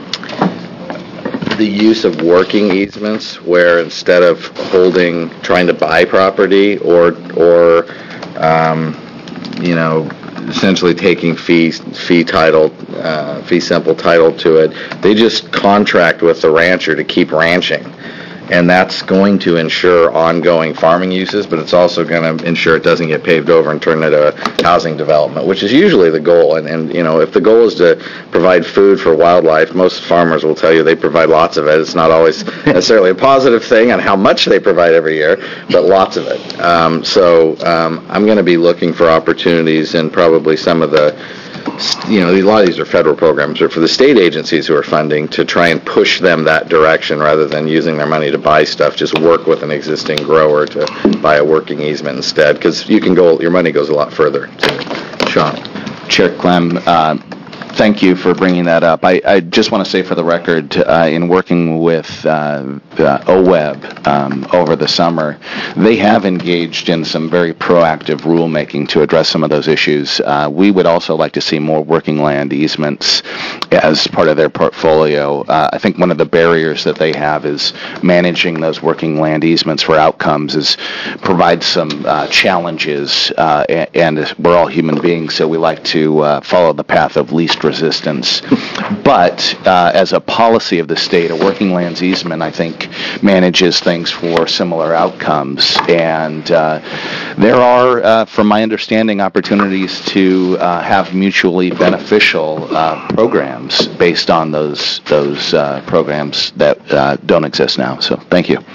the use of working easements, where instead of holding, trying to buy property or, or um, you know, essentially taking fee, fee title, uh, fee simple title to it, they just contract with the rancher to keep ranching. And that's going to ensure ongoing farming uses, but it's also going to ensure it doesn't get paved over and turn into a housing development, which is usually the goal. And, and, you know, if the goal is to provide food for wildlife, most farmers will tell you they provide lots of it. It's not always necessarily a positive thing on how much they provide every year, but lots of it. Um, so um, I'm going to be looking for opportunities in probably some of the, you know, a lot of these are federal programs, or for the state agencies who are funding, to try and push them that direction rather than using their money to buy stuff. Just work with an existing grower to buy a working easement instead, because you can go, your money goes a lot further. So, Sean. Chair Clem, uh, thank you for bringing that up. I, I just want to say for the record, uh, in working with uh, uh, O W E B um, over the summer, they have engaged in some very proactive rulemaking to address some of those issues. Uh, we would also like to see more working land easements as part of their portfolio. Uh, I think one of the barriers that they have is managing those working land easements for outcomes is provides some uh, challenges, uh, and, and we're all human beings, so we like to uh, follow the path of least resistance. But uh, as a policy of the state, a working lands easement, I think, manages things for similar outcomes. And uh, there are, uh, from my understanding, opportunities to uh, have mutually beneficial uh, programs based on those those uh, programs that uh, don't exist now. So thank you.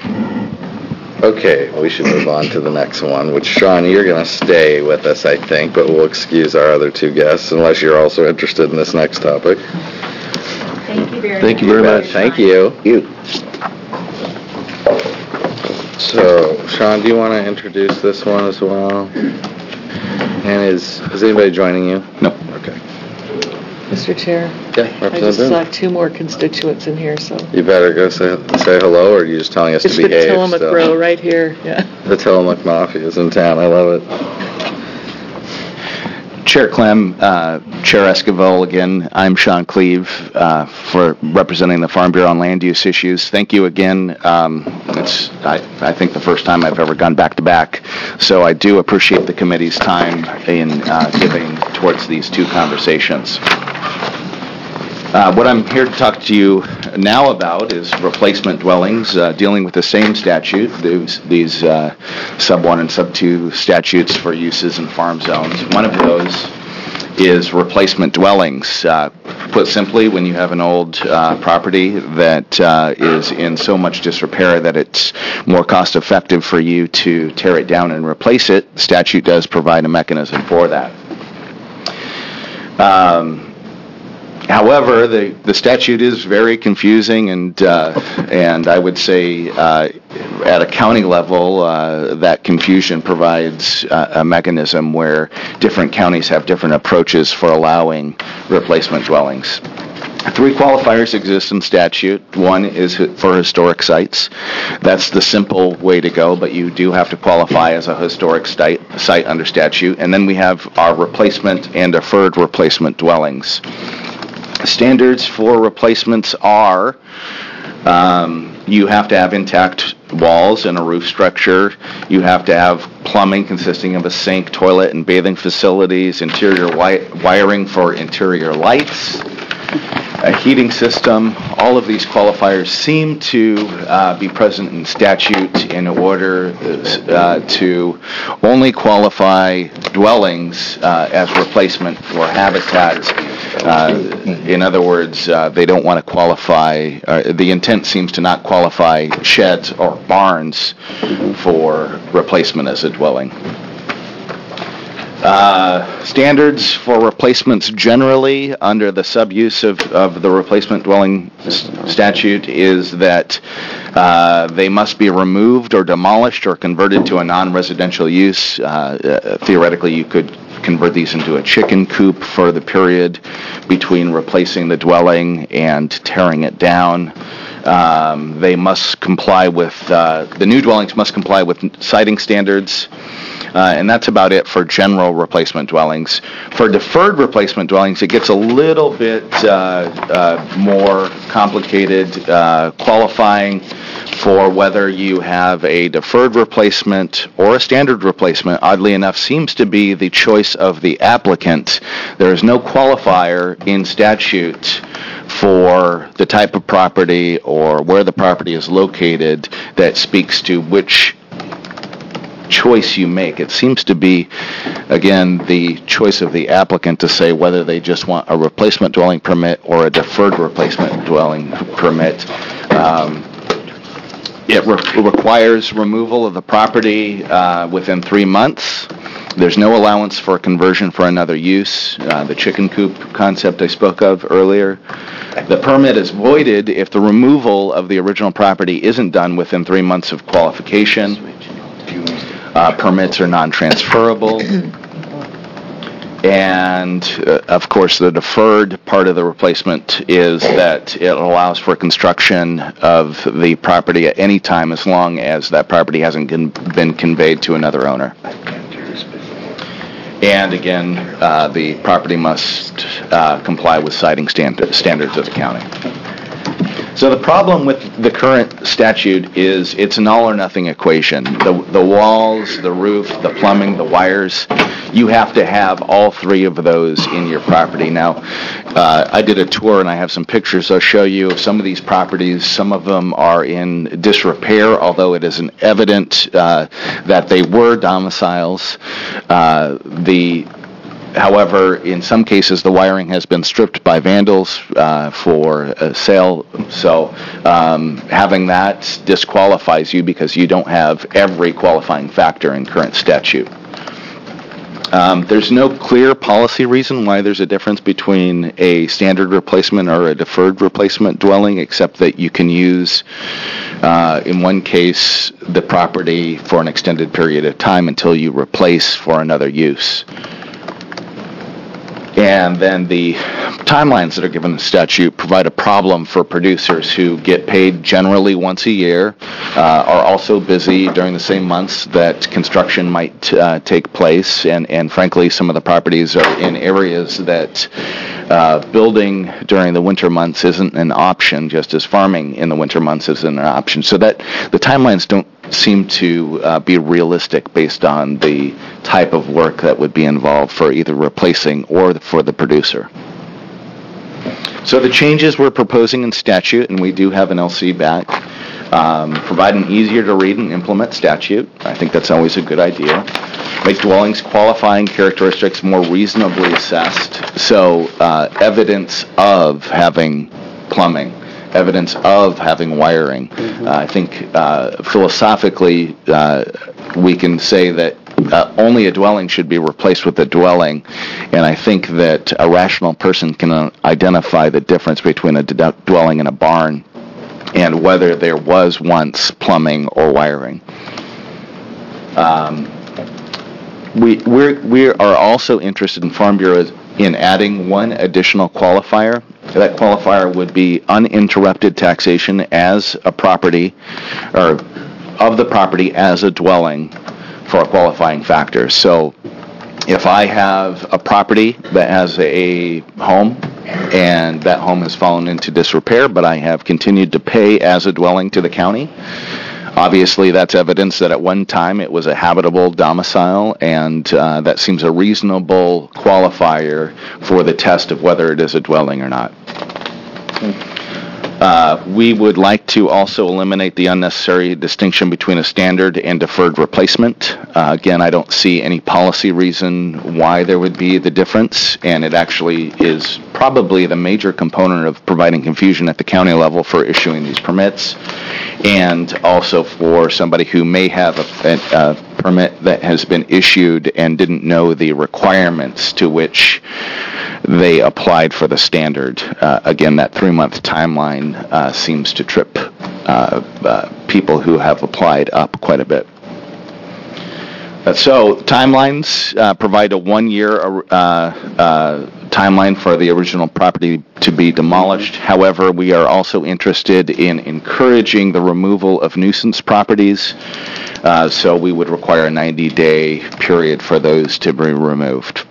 Okay, we should move on to the next one, which, Sean, you're going to stay with us, I think, but we'll excuse our other two guests unless you're also interested in this next topic. Thank you very Thank you much. very much. Thank you. You. So, Sean, do you want to introduce this one as well? And is, is anybody joining you? No. Okay. Mister Chair, Yeah, I just Representative. saw two more constituents in here, so. You better go say, say hello, or are you just telling us It's to the behave Tillamook still? Row right here, yeah. The Tillamook Mafia is in town. I love it. Chair Clem, uh, Chair Esquivel, again, I'm Sean Cleve uh, for representing the Farm Bureau on land use issues. Thank you again. Um, it's, I, I think, the first time I've ever gone back-to-back, so I do appreciate the committee's time in uh, giving towards these two conversations. Uh, what I'm here to talk to you now about is replacement dwellings, uh, dealing with the same statute, these, these uh, sub one and sub two statutes for uses in farm zones. One of those is replacement dwellings. Uh, put simply, when you have an old uh, property that uh, is in so much disrepair that it's more cost effective for you to tear it down and replace it, the statute does provide a mechanism for that. Um, However, the, the statute is very confusing, and uh, and I would say uh, at a county level, uh, that confusion provides uh, a mechanism where different counties have different approaches for allowing replacement dwellings. Three qualifiers exist in statute. One is for historic sites. That's the simple way to go, but you do have to qualify as a historic site, site under statute. And then we have our replacement and deferred replacement dwellings. Standards for replacements are um, you have to have intact walls and a roof structure. You have to have plumbing consisting of a sink, toilet, and bathing facilities, interior wi- wiring for interior lights, a heating system. All of these qualifiers seem to uh, be present in statute in order uh, to only qualify dwellings uh, as replacement for habitat. Uh, in other words, uh, they don't want to qualify, uh, the intent seems to not qualify sheds or barns for replacement as a dwelling. Uh, standards for replacements generally under the sub-use of, of the replacement dwelling s- statute is that uh, they must be removed or demolished or converted to a non-residential use. Uh, uh, theoretically, you could convert these into a chicken coop for the period between replacing the dwelling and tearing it down. Um, they must comply with, uh, the new dwellings must comply with siding standards. Uh, and that's about it for general replacement dwellings. For deferred replacement dwellings, it gets a little bit uh, uh, more complicated, uh, qualifying for whether you have a deferred replacement or a standard replacement, oddly enough, seems to be the choice of the applicant. There is no qualifier in statute for the type of property or where the property is located that speaks to which choice you make. It seems to be, again, the choice of the applicant to say whether they just want a replacement dwelling permit or a deferred replacement dwelling permit. Um, it re- requires removal of the property uh, within three months. There's no allowance for conversion for another use, uh, the chicken coop concept I spoke of earlier. The permit is voided if the removal of the original property isn't done within three months of qualification. Uh, permits are non-transferable. And, uh, of course, the deferred part of the replacement is that it allows for construction of the property at any time as long as that property hasn't con- been conveyed to another owner. And, again, uh, the property must uh, comply with siding stand- standards of the county. So the problem with the current statute is it's an all-or-nothing equation. The, the walls, the roof, the plumbing, the wires, you have to have all three of those in your property. Now, uh, I did a tour and I have some pictures I'll show you of some of these properties. Some of them are in disrepair, although it isn't evident uh, that they were domiciles. Uh, the However, in some cases, the wiring has been stripped by vandals uh, for uh, sale, so um, having that disqualifies you because you don't have every qualifying factor in current statute. Um, there's no clear policy reason why there's a difference between a standard replacement or a deferred replacement dwelling, except that you can use, uh, in one case, the property for an extended period of time until you replace for another use. And then the timelines that are given in the statute provide a problem for producers who get paid generally once a year, uh, are also busy during the same months that construction might uh, take place, and, and frankly, some of the properties are in areas that uh, building during the winter months isn't an option, just as farming in the winter months isn't an option. So that the timelines don't seem to uh, be realistic based on the type of work that would be involved for either replacing or for the producer. So the changes we're proposing in statute, and we do have an L C back, um, provide an easier to read and implement statute. I think that's always a good idea. Make dwellings qualifying characteristics more reasonably assessed. So uh, evidence of having plumbing, evidence of having wiring. Mm-hmm. Uh, I think uh, philosophically uh, we can say that uh, only a dwelling should be replaced with a dwelling, and I think that a rational person can uh, identify the difference between a d- dwelling and a barn and whether there was once plumbing or wiring. Um, we we're, we are also interested in Farm Bureau in adding one additional qualifier. That qualifier would be uninterrupted taxation as a property, or of the property as a dwelling for a qualifying factor. So if I have a property that has a home and that home has fallen into disrepair, but I have continued to pay as a dwelling to the county, obviously that's evidence that at one time it was a habitable domicile, and uh, that seems a reasonable qualifier for the test of whether it is a dwelling or not. Uh, We would like to also eliminate the unnecessary distinction between a standard and deferred replacement. Uh, Again, I don't see any policy reason why there would be the difference, and it actually is probably the major component of providing confusion at the county level for issuing these permits, and also for somebody who may have a, a, a permit that has been issued and didn't know the requirements to which they applied for the standard. Uh, again, that three-month timeline uh, seems to trip uh, uh, people who have applied up quite a bit. Uh, so timelines uh, provide a one-year uh, uh, timeline for the original property to be demolished. However, we are also interested in encouraging the removal of nuisance properties, uh, so we would require a ninety-day period for those to be removed.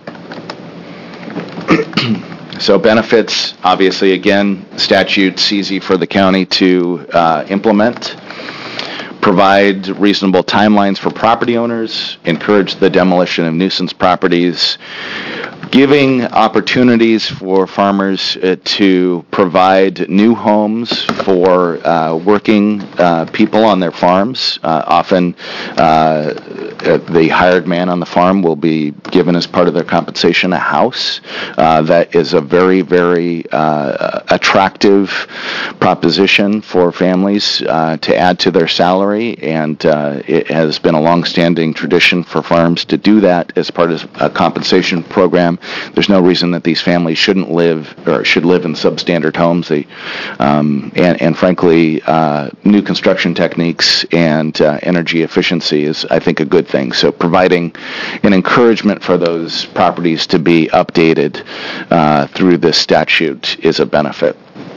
So benefits, obviously, again, statute's easy for the county to uh, implement. Provide reasonable timelines for property owners, encourage the demolition of nuisance properties, giving opportunities for farmers uh, to provide new homes for uh, working uh, people on their farms. Uh, often uh, the hired man on the farm will be given as part of their compensation a house. Uh, that is a very, very uh, attractive proposition for families uh, to add to their salary, and uh, it has been a long-standing tradition for farms to do that as part of a compensation program. There's no reason that these families shouldn't live or should live in substandard homes. They, um, and, and frankly, uh, new construction techniques and uh, energy efficiency is, I think, a good thing. So providing an encouragement for those properties to be updated uh, through this statute is a benefit.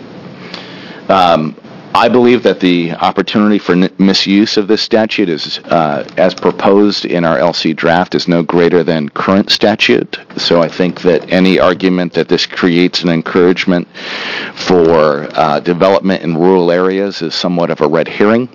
Um, I believe that the opportunity for n- misuse of this statute is, uh, as proposed in our L C draft, is no greater than current statute. So I think that any argument that this creates an encouragement for uh, development in rural areas is somewhat of a red herring.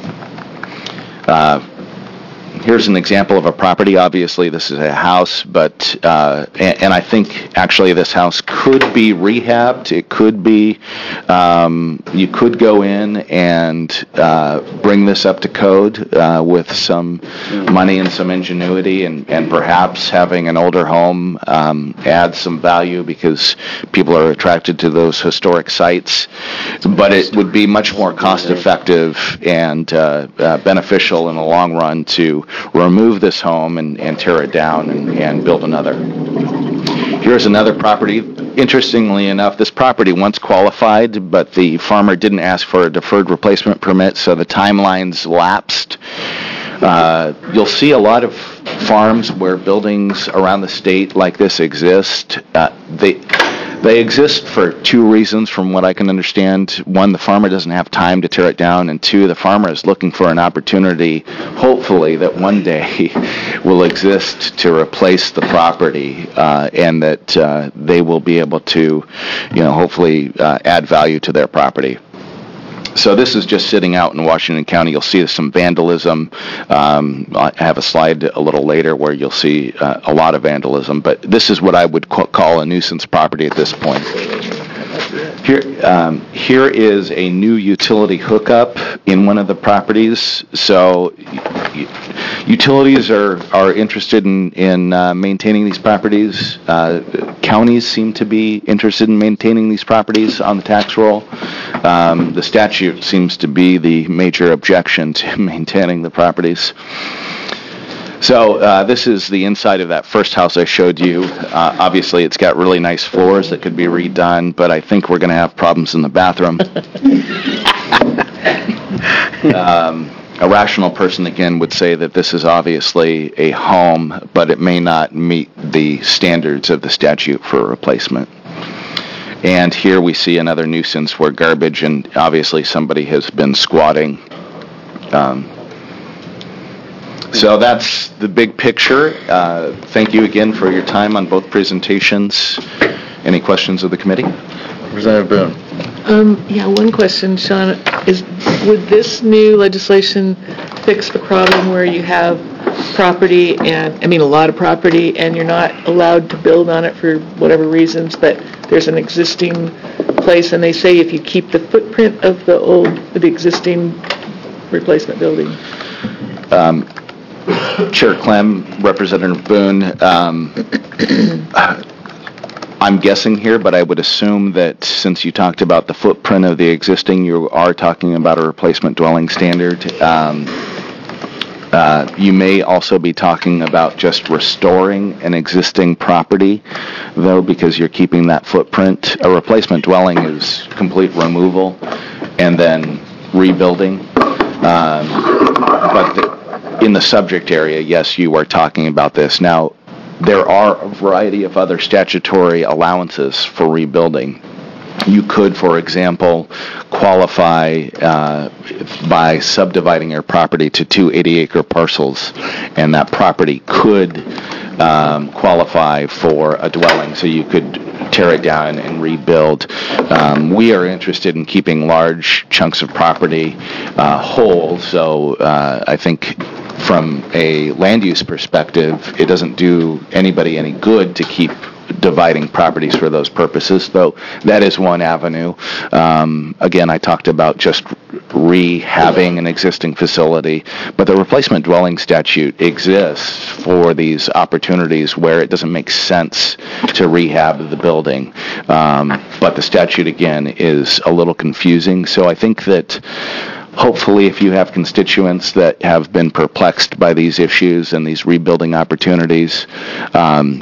Uh, Here's an example of a property. Obviously, this is a house, but uh, and, and I think actually this house could be rehabbed. It could be um, you could go in and uh, bring this up to code uh, with some money and some ingenuity, and, and perhaps having an older home um, add some value because people are attracted to those historic sites. But it would be much more cost-effective and uh, uh, beneficial in the long run to remove this home and, and tear it down and, and build another. Here's another property. Interestingly enough, this property once qualified, but the farmer didn't ask for a deferred replacement permit, so the timelines lapsed. Uh, you'll see a lot of farms where buildings around the state like this exist. Uh, they They exist for two reasons, from what I can understand. One, the farmer doesn't have time to tear it down, and two, the farmer is looking for an opportunity, hopefully, that one day will exist to replace the property, uh, and that uh, they will be able to, you know, hopefully uh, add value to their property. So this is just sitting out in Washington County. You'll see some vandalism. Um, I have a slide a little later where you'll see uh, a lot of vandalism, but this is what I would ca- call a nuisance property at this point. Here, um, here is a new utility hookup in one of the properties. So y- utilities are, are interested in, in uh, maintaining these properties. Uh, counties seem to be interested in maintaining these properties on the tax roll. Um, the statute seems to be the major objection to maintaining the properties. So uh, this is the inside of that first house I showed you. Uh, obviously, it's got really nice floors that could be redone, but I think we're going to have problems in the bathroom. um, a rational person, again, would say that this is obviously a home, but it may not meet the standards of the statute for a replacement. And here we see another nuisance where garbage, and obviously somebody has been squatting. Um, So that's the big picture. Uh, thank you again for your time on both presentations. Any questions of the committee? Representative Boone. Um, yeah, one question, Sean, is, would this new legislation fix the problem where you have property and, I mean, a lot of property, and you're not allowed to build on it for whatever reasons, but there's an existing place, and they say if you keep the footprint of the old, the existing replacement building. Um, Chair Clem, Representative Boone, um, I'm guessing here, but I would assume that since you talked about the footprint of the existing, you are talking about a replacement dwelling standard. Um, uh, you may also be talking about just restoring an existing property, though, because you're keeping that footprint. A replacement dwelling is complete removal and then rebuilding. Um, but the, in the subject area, yes, you are talking about this. Now, there are a variety of other statutory allowances for rebuilding. You could, for example, qualify uh, by subdividing your property to two eighty-acre parcels, and that property could um, qualify for a dwelling, so you could tear it down and rebuild. Um, we are interested in keeping large chunks of property uh, whole, so uh, I think from a land use perspective, it doesn't do anybody any good to keep dividing properties for those purposes, though that is one avenue. Um, again, I talked about just rehabbing an existing facility, but the replacement dwelling statute exists for these opportunities where it doesn't make sense to rehab the building. Um, but the statute, again, is a little confusing, so I think that hopefully, if you have constituents that have been perplexed by these issues and these rebuilding opportunities, um,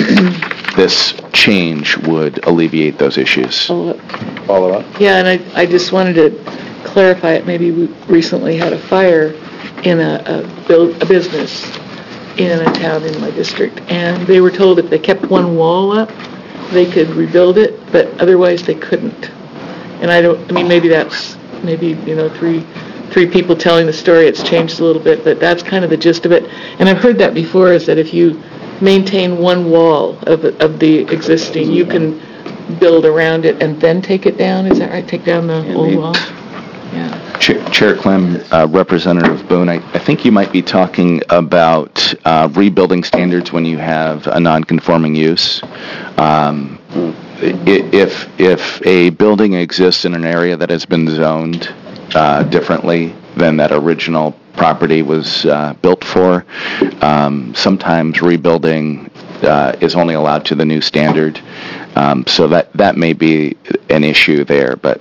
this change would alleviate those issues. Follow up? Yeah, and I, I just wanted to clarify it. Maybe we recently had a fire in a, a, build, a business in a town in my district, and they were told if they kept one wall up, they could rebuild it, but otherwise they couldn't. And I don't, I mean, maybe that's maybe, you know, three three people telling the story, it's changed a little bit, but that's kind of the gist of it. And I've heard that before, is that if you maintain one wall of of the existing, you can build around it and then take it down. Is that right? Take down the old wall? Yeah. Chair, Chair Clem, uh, Representative Boone, I, I think you might be talking about uh, rebuilding standards when you have a non-conforming use. Um, If if a building exists in an area that has been zoned uh, differently than that original property was uh, built for, um, sometimes rebuilding uh, is only allowed to the new standard. Um, so that, that may be an issue there, but...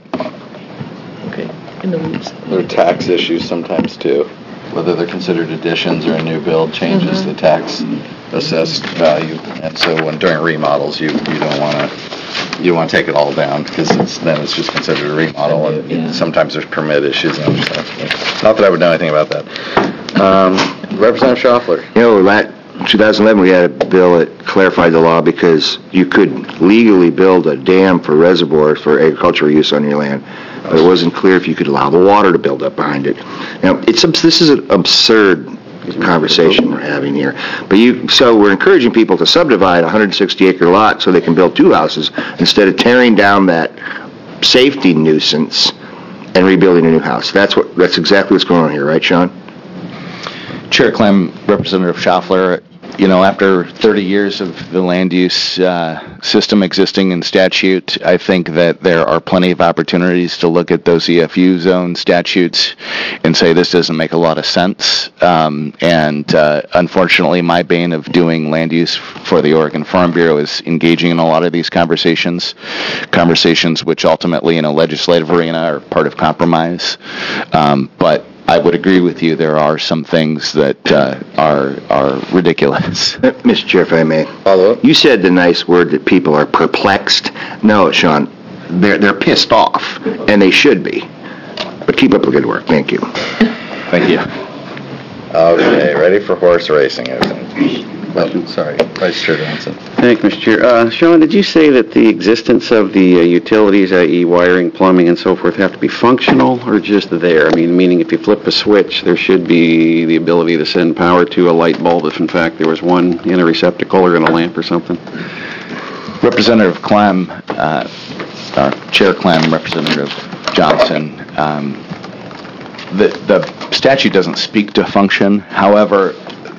Okay, in the weeds. There are tax issues sometimes, too. Whether they're considered additions or a new build changes mm-hmm. the tax assessed value. And so when during remodels, you, you don't want to you want to take it all down, because it's, then it's just considered a remodel, and yeah. sometimes there's permit issues and other stuff. Not that I would know anything about that. Um, Representative Schaffler. You know, in two thousand eleven we had a bill that clarified the law because you could legally build a dam for reservoirs for agricultural use on your land, but it wasn't clear if you could allow the water to build up behind it. Now, it's this is an absurd conversation we're having here. But you, so we're encouraging people to subdivide a one hundred sixty acre lot so they can build two houses instead of tearing down that safety nuisance and rebuilding a new house. That's what. That's exactly what's going on here, right, Sean? Chair Clem, Representative Schaffler, you know, after thirty years of the land use uh, system existing in statute, I think that there are plenty of opportunities to look at those E F U zone statutes and say this doesn't make a lot of sense. Um, and uh, unfortunately, my bane of doing land use for the Oregon Farm Bureau is engaging in a lot of these conversations, conversations which ultimately in a legislative arena are part of compromise. Um, but I would agree with you. There are some things that uh, are are ridiculous. Mister Chair, if I may. Follow up. You said the nice word that people are perplexed. No, Sean, they're they're pissed off, and they should be. But keep up the good work. Thank you. Thank you. Okay, ready for horse racing, I think. Oh, sorry, Vice Chair Johnson. Thank you, Mister Chair. Uh, Sean, did you say that the existence of the uh, utilities, that is wiring, plumbing, and so forth, have to be functional or just there? I mean, meaning if you flip a switch, there should be the ability to send power to a light bulb if, in fact, there was one in a receptacle or in a lamp or something? Representative Clem, uh, uh, Chair Clem, Representative Johnson, um, the, the statute doesn't speak to function. However,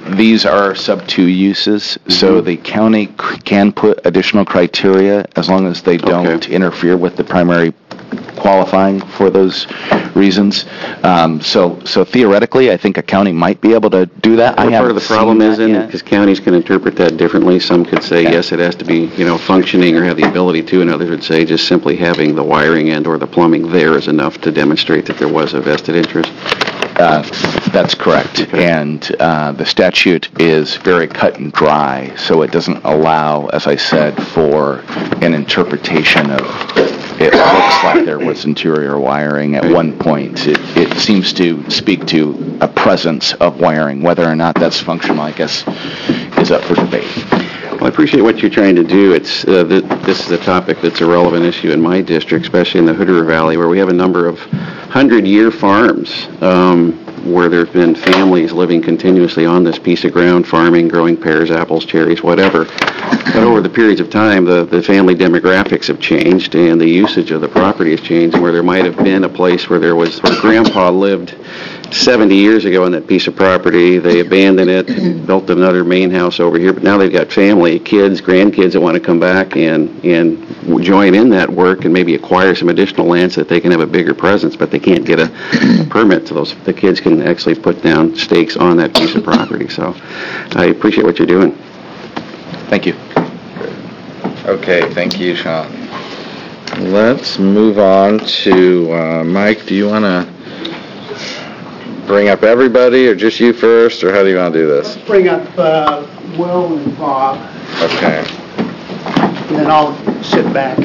these are sub two uses, so the county c- can put additional criteria as long as they don't Okay. interfere with the primary qualifying for those reasons. Um, so, so theoretically, I think a county might be able to do that. I What part of haven't the problem seen is that in it, yet. because counties can interpret that differently. Some could say, Yeah. yes, it has to be, you know, functioning or have the ability to, and others would say just simply having the wiring and or the plumbing there is enough to demonstrate that there was a vested interest. Uh, That's correct. Okay. And uh, the statute is very cut and dry, so it doesn't allow, as I said, for an interpretation of, it looks like there was interior wiring at one point. It, it seems to speak to a presence of wiring. Whether or not that's functional, I guess, is up for debate. Well, I appreciate what you're trying to do. It's, uh, th- this is a topic that's a relevant issue in my district, especially in the Hood River Valley, where we have a number of hundred-year farms, um, where there have been families living continuously on this piece of ground, farming, growing pears, apples, cherries, whatever. But over the periods of time, the, the family demographics have changed, and the usage of the property has changed, and where there might have been a place where there was, where Grandpa lived seventy years ago on that piece of property, they abandoned it, built another main house over here, but now they've got family, kids, grandkids that want to come back and, and join in that work and maybe acquire some additional land so that they can have a bigger presence, but they can't get a, a permit to those. The kids can actually put down stakes on that piece of property. So I appreciate what you're doing. Thank you. Okay, thank you, Sean. Let's move on to, uh, Mike, do you want to bring up everybody, or just you first, or how do you want to do this? Bring up uh, Will and Bob, Okay. and then I'll sit back.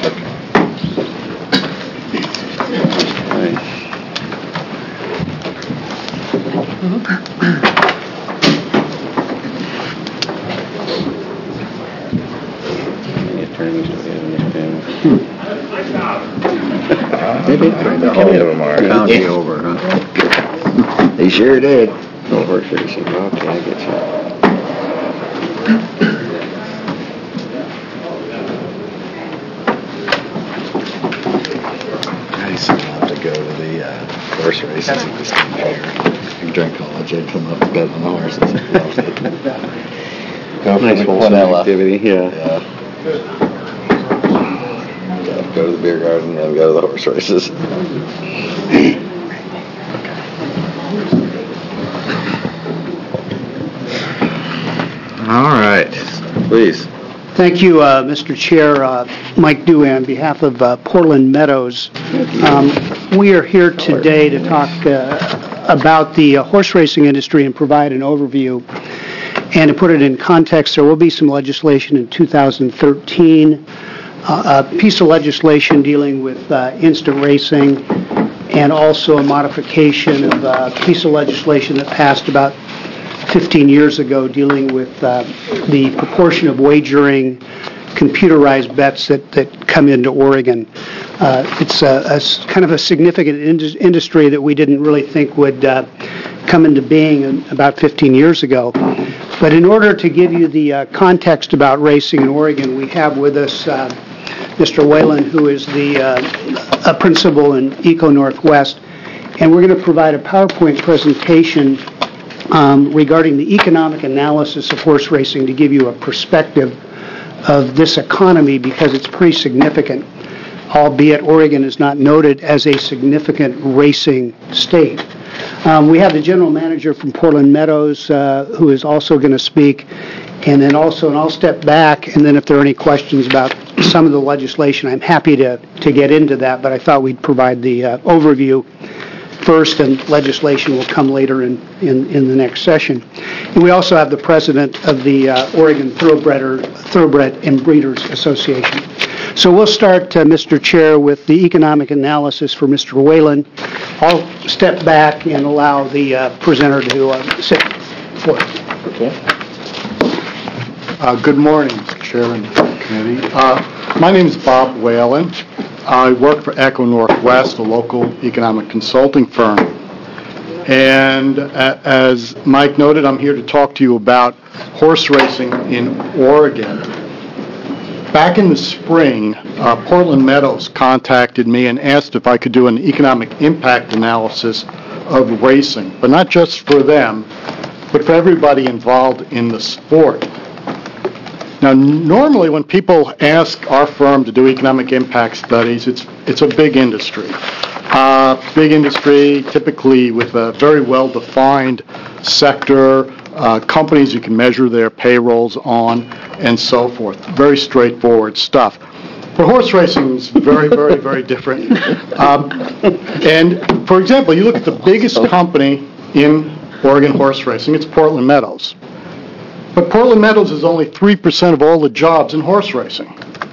Maybe all of them are. County over, huh? They sure did. Oh, horse racing. Okay, I get you. I used to love to go to the uh, horse races at the state fair. During college, I'd come up and bet on the horses. Loved it. Go for Nice the wholesome Quinella. activity, yeah. Yeah. Go to the beer garden, then go to the horse races. All right, please. Thank you, uh, Mister Chair. Uh, Mike Dewey on behalf of uh, Portland Meadows. Um, we are here today to talk uh, about the uh, horse racing industry and provide an overview. And to put it in context, there will be some legislation in two thousand thirteen, uh, a piece of legislation dealing with uh, instant racing, and also a modification of a piece of legislation that passed about fifteen years ago dealing with uh, the proportion of wagering computerized bets that, that come into Oregon. Uh, it's a, a s- kind of a significant indus- industry that we didn't really think would uh, come into being in about fifteen years ago. But in order to give you the uh, context about racing in Oregon, we have with us uh, Mister Whalen, who is the uh, a principal in Eco Northwest, and we're going to provide a PowerPoint presentation um, regarding the economic analysis of horse racing to give you a perspective of this economy, because it's pretty significant, albeit Oregon is not noted as a significant racing state. Um, we have the general manager from Portland Meadows uh, who is also going to speak, and then also, and I'll step back, and then if there are any questions about some of the legislation, I'm happy to, to get into that, but I thought we'd provide the uh, overview first, and legislation will come later in, in, in the next session. And we also have the president of the uh, Oregon Thoroughbred, Thoroughbred and Breeders Association. So we'll start, uh, Mister Chair, with the economic analysis for Mister Whalen. I'll step back and allow the uh, presenter to uh, sit forward. Okay. Uh, good morning, Mister Chairman of the committee. Uh, my name is Bob Whalen. I work for Eco Northwest, a local economic consulting firm. And a- as Mike noted, I'm here to talk to you about horse racing in Oregon. Back in the spring, uh, Portland Meadows contacted me and asked if I could do an economic impact analysis of racing, but not just for them, but for everybody involved in the sport. Now, normally when people ask our firm to do economic impact studies, it's it's a big industry. Uh, big industry, typically with a very well-defined sector, uh, companies you can measure their payrolls on, and so forth. Very straightforward stuff. But horse racing is very, very, very different. Um, and, for example, you look at the biggest company in Oregon horse racing, it's Portland Meadows. But Portland Meadows is only three percent of all the jobs in horse racing.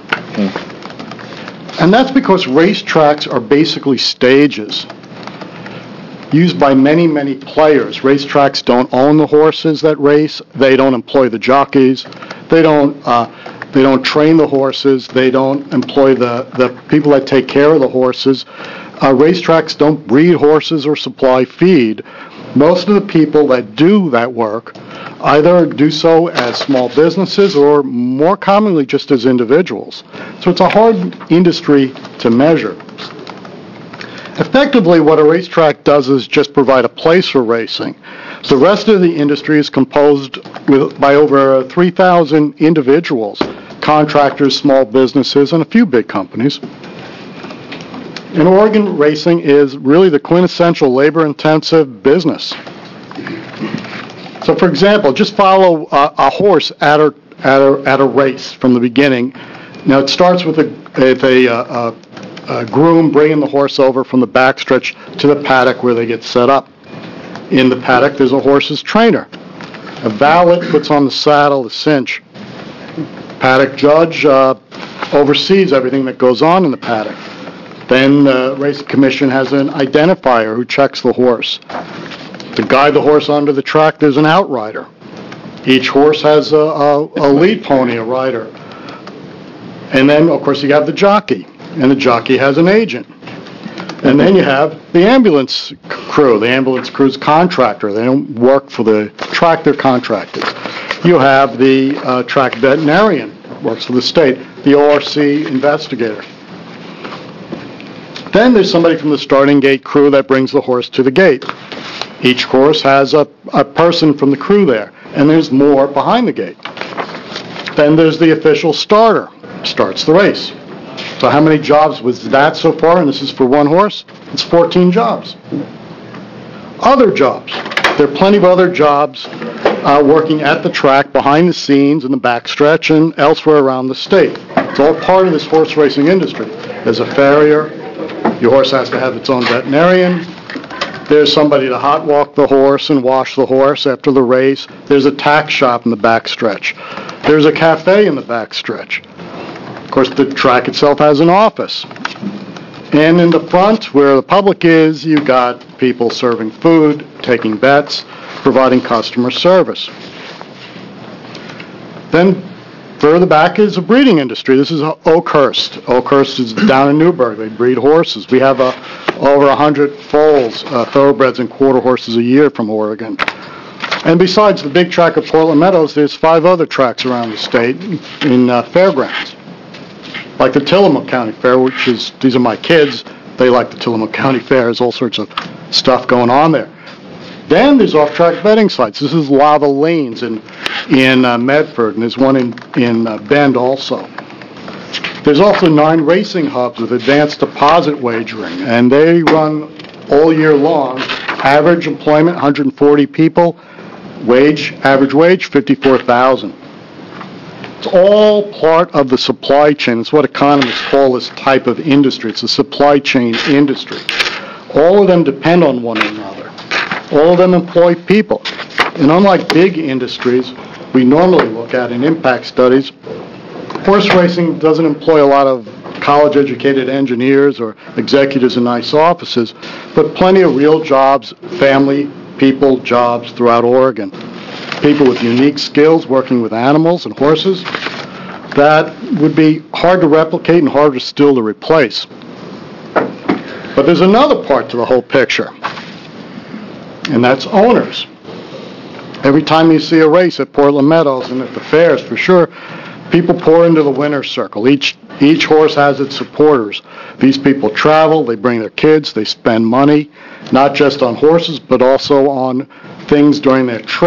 And that's because racetracks are basically stages used by many, many players. Racetracks don't own the horses that race. They don't employ the jockeys. They don't uh, they don't train the horses. They don't employ the, the people that take care of the horses. Uh, racetracks don't breed horses or supply feed. Most of the people that do that work either do so as small businesses or more commonly just as individuals. So it's a hard industry to measure. Effectively, what a racetrack does is just provide a place for racing. The rest of the industry is composed with, by over three thousand individuals, contractors, small businesses, and a few big companies. And Oregon racing is really the quintessential labor-intensive business. So, for example, just follow uh, a horse at a, at, a, at a race from the beginning. Now, it starts with a, with a, uh, a, a groom bringing the horse over from the backstretch to the paddock where they get set up. In the paddock, there's a horse's trainer. A valet puts on the saddle, the cinch. Paddock judge uh, oversees everything that goes on in the paddock. Then the race commission has an identifier who checks the horse. To guide the horse onto the track, there's an outrider. Each horse has a, a, a lead pony, a rider. And then, of course, you have the jockey, and the jockey has an agent. And then you have the ambulance crew. The ambulance crew's contractor. They don't work for the track, they're contracted. You have the uh, track veterinarian, works for the state, the O R C investigator. Then there's somebody from the starting gate crew that brings the horse to the gate. Each horse has a, a person from the crew there, and there's more behind the gate. Then there's the official starter, starts the race. So how many jobs was that so far? And this is for one horse? It's fourteen jobs. Other jobs. There are plenty of other jobs uh, working at the track, behind the scenes, in the backstretch, and elsewhere around the state. It's all part of this horse racing industry. There's a farrier. Your horse has to have its own veterinarian. There's somebody to hot walk the horse and wash the horse after the race. There's a tack shop in the backstretch. There's a cafe in the backstretch. Of course, the track itself has an office. And in the front, where the public is, you've got people serving food, taking bets, providing customer service. Then further back is a breeding industry. This is Oakhurst. Oakhurst is down in Newburgh. They breed horses. We have uh, over one hundred foals, uh, thoroughbreds and quarter horses a year from Oregon. And besides the big track of Portland Meadows, there's five other tracks around the state in uh, fairgrounds. Like the Tillamook County Fair, which is, these are my kids, they like the Tillamook County Fair. There's all sorts of stuff going on there. Then there's off-track betting sites. This is Lava Lanes in, in uh, Medford, and there's one in, in uh, Bend also. There's also nine racing hubs with advanced deposit wagering, and they run all year long. Average employment, one hundred forty people. Wage, average wage, fifty-four thousand. It's all part of the supply chain. It's what economists call this type of industry. It's a supply chain industry. All of them depend on one another. All of them employ people. And unlike big industries we normally look at in impact studies, horse racing doesn't employ a lot of college-educated engineers or executives in nice offices, but plenty of real jobs, family, people, jobs throughout Oregon. People with unique skills working with animals and horses that would be hard to replicate and harder still to replace. But there's another part to the whole picture, and that's owners. Every time you see a race at Portland Meadows and at the fairs, for sure, people pour into the winner's circle. Each each horse has its supporters. These people travel, they bring their kids, they spend money, not just on horses, but also on things during their trip.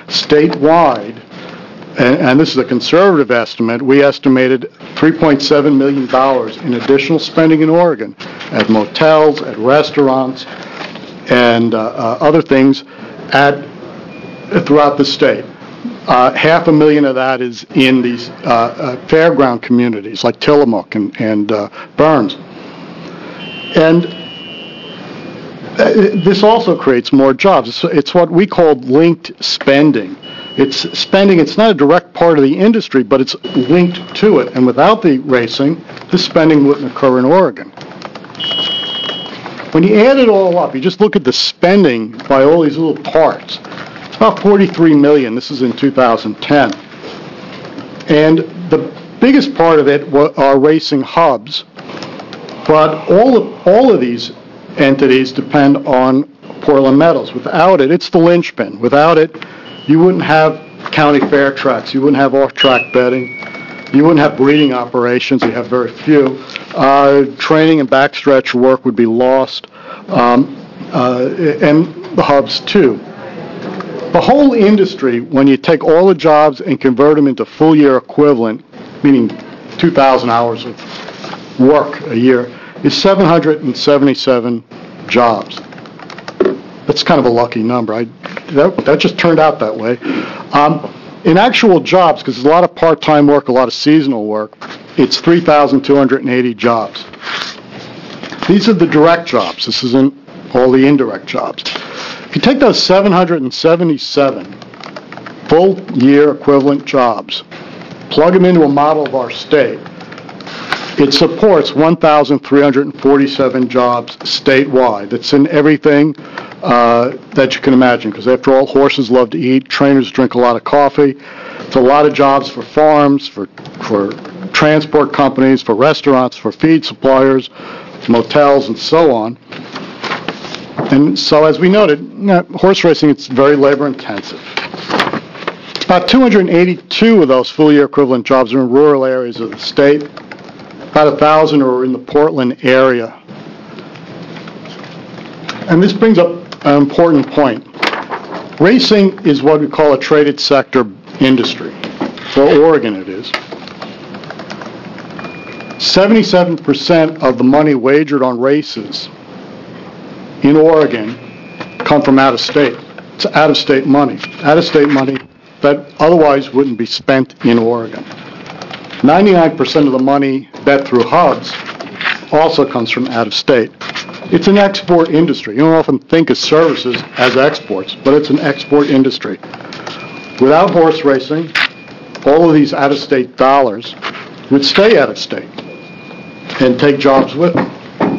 statewide, and, and this is a conservative estimate, we estimated three point seven million dollars in additional spending in Oregon at motels, at restaurants, and uh, uh, other things at throughout the state. Uh, half a million of that is in these uh, uh, fairground communities like Tillamook and, and uh, Burns. And uh, this also creates more jobs. It's, it's what we call linked spending. It's spending, it's not a direct part of the industry, but it's linked to it. And without the racing, this spending wouldn't occur in Oregon. When you add it all up, you just look at the spending by all these little parts. It's about forty-three million dollars. This is in two thousand ten. And the biggest part of it are racing hubs. But all of, all of these entities depend on Portland Meadows. Without it, it's the linchpin. Without it, you wouldn't have county fair tracks. You wouldn't have off-track betting. You wouldn't have breeding operations. You have very few. Uh, training and backstretch work would be lost, um, uh, and the hubs too. The whole industry, when you take all the jobs and convert them into full-year equivalent, meaning two thousand hours of work a year, is seven hundred seventy-seven jobs. That's kind of a lucky number. I, that, that just turned out that way. Um, in actual jobs, because there's a lot of part-time work, a lot of seasonal work, it's three thousand two hundred eighty jobs. These are the direct jobs. This isn't all the indirect jobs. If you take those seven hundred seventy-seven full-year equivalent jobs, plug them into a model of our state, it supports one thousand three hundred forty-seven jobs statewide. That's in everything uh, that you can imagine, because after all, horses love to eat, trainers drink a lot of coffee. It's a lot of jobs for farms, for, for transport companies, for restaurants, for feed suppliers, motels, and so on. And so, as we noted, you know, horse racing, it's very labor-intensive. About two hundred eighty-two of those full-year equivalent jobs are in rural areas of the state. About one thousand are in the Portland area. And this brings up an important point. Racing is what we call a traded sector industry. For Oregon, it is. seventy-seven percent of the money wagered on races in Oregon come from out of state. It's out of state money. Out of state money that otherwise wouldn't be spent in Oregon. ninety-nine percent of the money bet through hubs also comes from out of state. It's an export industry. You don't often think of services as exports, but it's an export industry. Without horse racing, all of these out of state dollars would stay out of state and take jobs with them.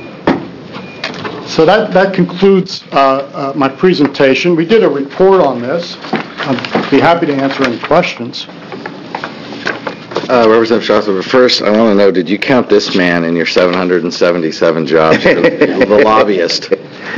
So that, that concludes uh, uh, my presentation. We did a report on this. I'd be happy to answer any questions. Uh, Representative Shostak, first, I want to know, did you count this man in your seven hundred seventy-seven jobs, the lobbyist?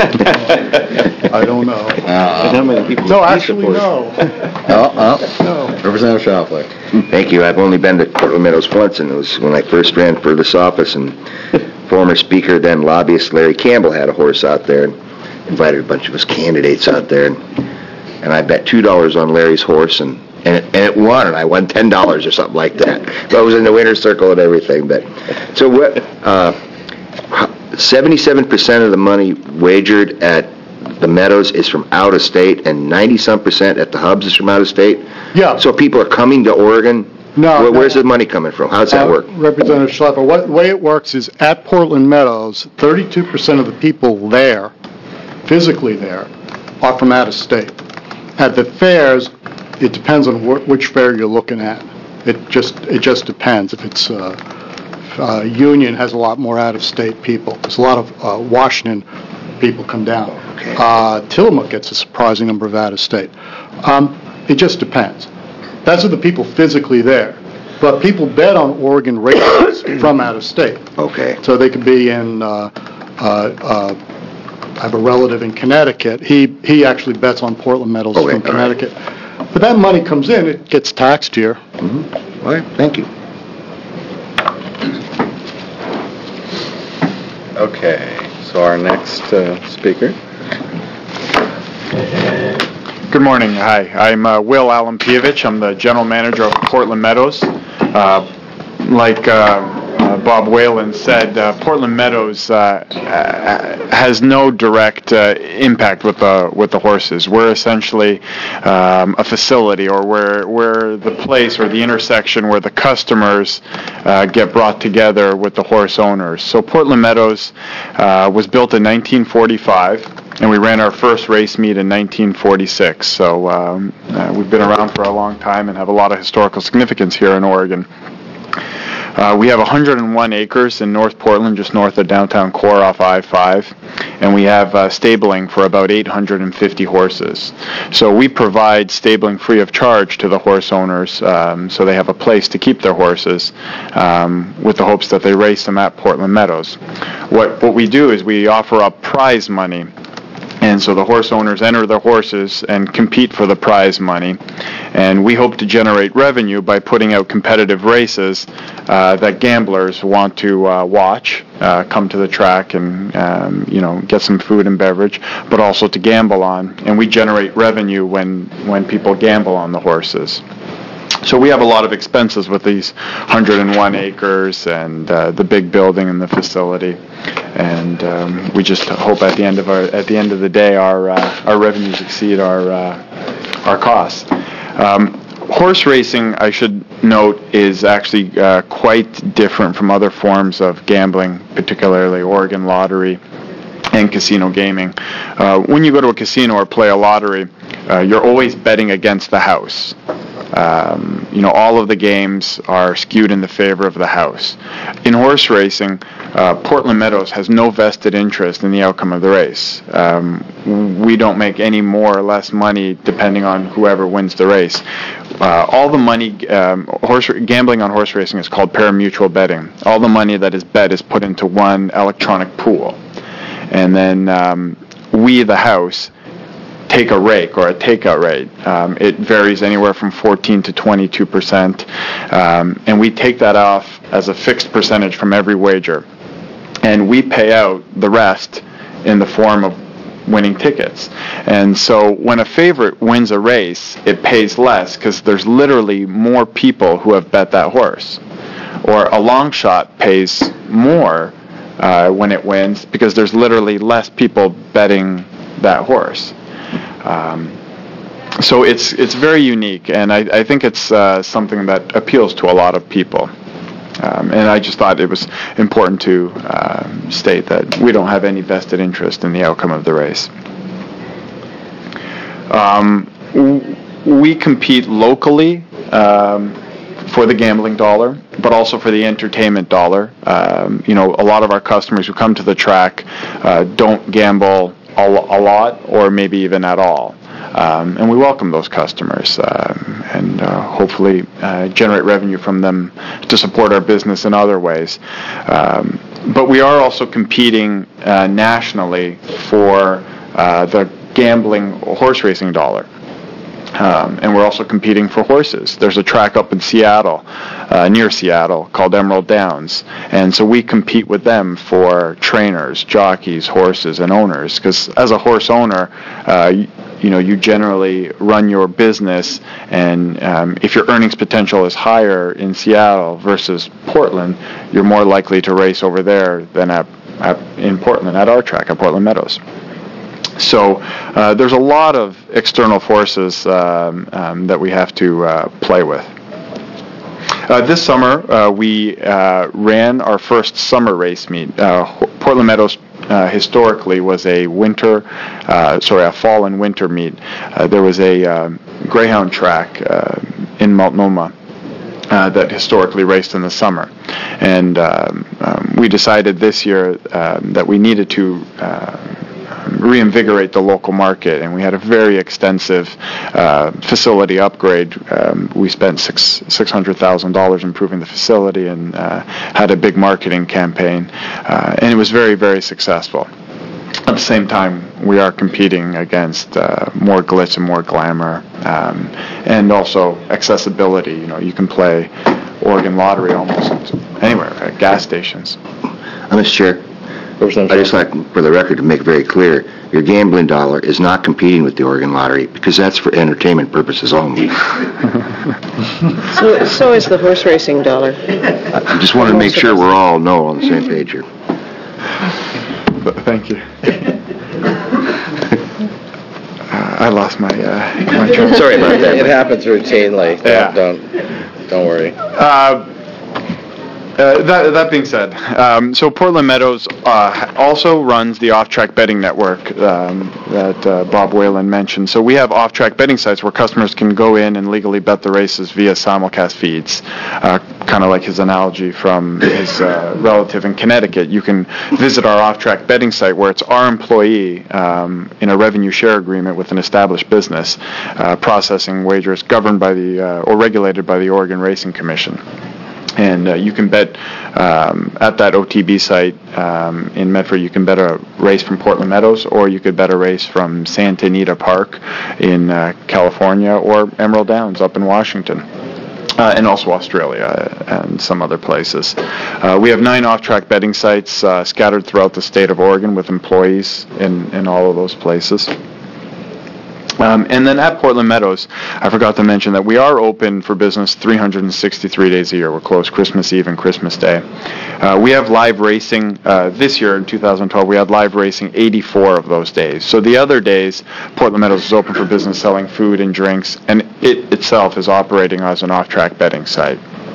I don't know. Uh-uh. And how many people? No, actually, no. Oh, oh. No. Representative Shostak. Thank you. I've only been to Portland Meadows once, and it was when I first ran for this office, and former Speaker, then lobbyist Larry Campbell had a horse out there and invited a bunch of us candidates out there, and, and I bet two dollars on Larry's horse, and And it, and it won, and I won ten dollars or something like that. But I was in the winner's circle and everything. But so what? Uh, seventy-seven percent of the money wagered at the Meadows is from out of state, and ninety-some percent at the hubs is from out of state. Yeah. So people are coming to Oregon. No. Where, no. Where's the money coming from? How does that Uh, work? Representative Schlepper, what, the way it works is at Portland Meadows, thirty-two percent of the people there, physically there, are from out of state. At the fairs, it depends on wh- which fair you're looking at. It just it just depends. If it's uh, uh, Union has a lot more out-of-state people. There's a lot of uh, Washington people come down. Okay. Uh, Tillamook gets a surprising number of out-of-state. Um, it just depends. That's of the people physically there. But people bet on Oregon races from out of state. Okay. So they could be in, uh, uh, uh, I have a relative in Connecticut. He he actually bets on Portland Meadows Okay, from all right. Connecticut. But that money comes in, it gets taxed here. Mm-hmm. All right, thank you. Okay, so our next uh, speaker. Good morning. Hi. I'm uh, Will Alampievich. I'm the general manager of Portland Meadows. Uh, like uh, uh, Bob Whalen said, uh, Portland Meadows uh, has no direct uh, impact with the with the horses. We're essentially um, a facility, or we're, we're the place or the intersection where the customers uh, get brought together with the horse owners. So Portland Meadows uh, was built in nineteen forty-five. And we ran our first race meet in nineteen forty-six. So um, uh, we've been around for a long time and have a lot of historical significance here in Oregon. Uh, we have one hundred one acres in North Portland, just north of downtown core off I five, and we have uh, stabling for about eight hundred fifty horses. So we provide stabling free of charge to the horse owners, um, so they have a place to keep their horses, um, with the hopes that they race them at Portland Meadows. What, what we do is we offer up prize money. And so the horse owners enter their horses and compete for the prize money. And we hope to generate revenue by putting out competitive races uh, that gamblers want to uh, watch, uh, come to the track and, um, you know, get some food and beverage, but also to gamble on. And we generate revenue when, when people gamble on the horses. So we have a lot of expenses with these one hundred one acres and uh, the big building and the facility, and um, we just hope at the end of our at the end of the day our uh, our revenues exceed our uh, our costs. Um, horse racing, I should note, is actually uh, quite different from other forms of gambling, particularly Oregon lottery and casino gaming. Uh, when you go to a casino or play a lottery, uh, you're always betting against the house. Um, you know, all of the games are skewed in the favor of the house. In horse racing, uh, Portland Meadows has no vested interest in the outcome of the race. Um, we don't make any more or less money depending on whoever wins the race. Uh, all the money, um, horse gambling on horse racing is called parimutuel betting. All the money that is bet is put into one electronic pool. And then um, we, the house, take a rake or a takeout rate. Um, it varies anywhere from fourteen to twenty-two percent, um, and we take that off as a fixed percentage from every wager, and we pay out the rest in the form of winning tickets. And so when a favorite wins a race, it pays less because there's literally more people who have bet that horse. Or a long shot pays more uh, when it wins because there's literally less people betting that horse. Um, so it's it's very unique, and I, I think it's uh, something that appeals to a lot of people. Um, and I just thought it was important to uh, state that we don't have any vested interest in the outcome of the race. Um, w- we compete locally um, for the gambling dollar, but also for the entertainment dollar. Um, you know, a lot of our customers who come to the track uh, don't gamble a lot or maybe even at all. Um, and we welcome those customers um, and uh, hopefully uh, generate revenue from them to support our business in other ways. Um, but we are also competing uh, nationally for uh, the gambling horse racing dollar. Um, and we're also competing for horses. There's a track up in Seattle, uh, near Seattle, called Emerald Downs. And so we compete with them for trainers, jockeys, horses, and owners. Because as a horse owner, uh, you, you know, you generally run your business, and um, if your earnings potential is higher in Seattle versus Portland, you're more likely to race over there than at, at in Portland, at our track, at Portland Meadows. So uh, there's a lot of external forces um, um, that we have to uh, play with. Uh, this summer, uh, we uh, ran our first summer race meet. Uh, Portland Meadows uh, historically was a winter, uh, sorry, a fall and winter meet. Uh, there was a uh, greyhound track uh, in Multnomah Uh, that historically raced in the summer. And um, um, we decided this year um, that we needed to uh, reinvigorate the local market, and we had a very extensive uh, facility upgrade. Um, we spent six six hundred thousand dollars improving the facility and uh, had a big marketing campaign, uh, and it was very very successful. At the same time, we are competing against uh, more glitz and more glamour, um, and also accessibility. You know, you can play Oregon lottery almost anywhere at gas stations. Uh, Mister Chair, I just like, for the record, to make very clear, your gambling dollar is not competing with the Oregon Lottery, because that's for entertainment purposes only. So, so is the horse racing dollar. I just want to make sure we're all know on the same page here. Thank you. uh, I lost my, uh, my train. Sorry about that. It happens routinely. Don't, Yeah. don't, don't worry. Uh, Uh, that, that being said, um, so Portland Meadows uh, also runs the off-track betting network um, that uh, Bob Whalen mentioned. So we have off-track betting sites where customers can go in and legally bet the races via simulcast feeds, uh, kind of like his analogy from his uh, relative in Connecticut. You can visit our off-track betting site where it's our employee um, in a revenue share agreement with an established business uh, processing wagers governed by the uh, or regulated by the Oregon Racing Commission. And uh, you can bet um, at that O T B site um, in Medford. You can bet a race from Portland Meadows, or you could bet a race from Santa Anita Park in uh, California, or Emerald Downs up in Washington, uh, and also Australia and some other places. Uh, we have nine off-track betting sites uh, scattered throughout the state of Oregon with employees in, in all of those places. Um, and then at Portland Meadows, I forgot to mention that we are open for business three hundred sixty-three days a year. We're closed Christmas Eve and Christmas Day. Uh, we have live racing uh, this year in two thousand twelve. We had live racing eighty-four of those days. So the other days, Portland Meadows is open for business selling food and drinks, and it itself is operating as an off-track betting site.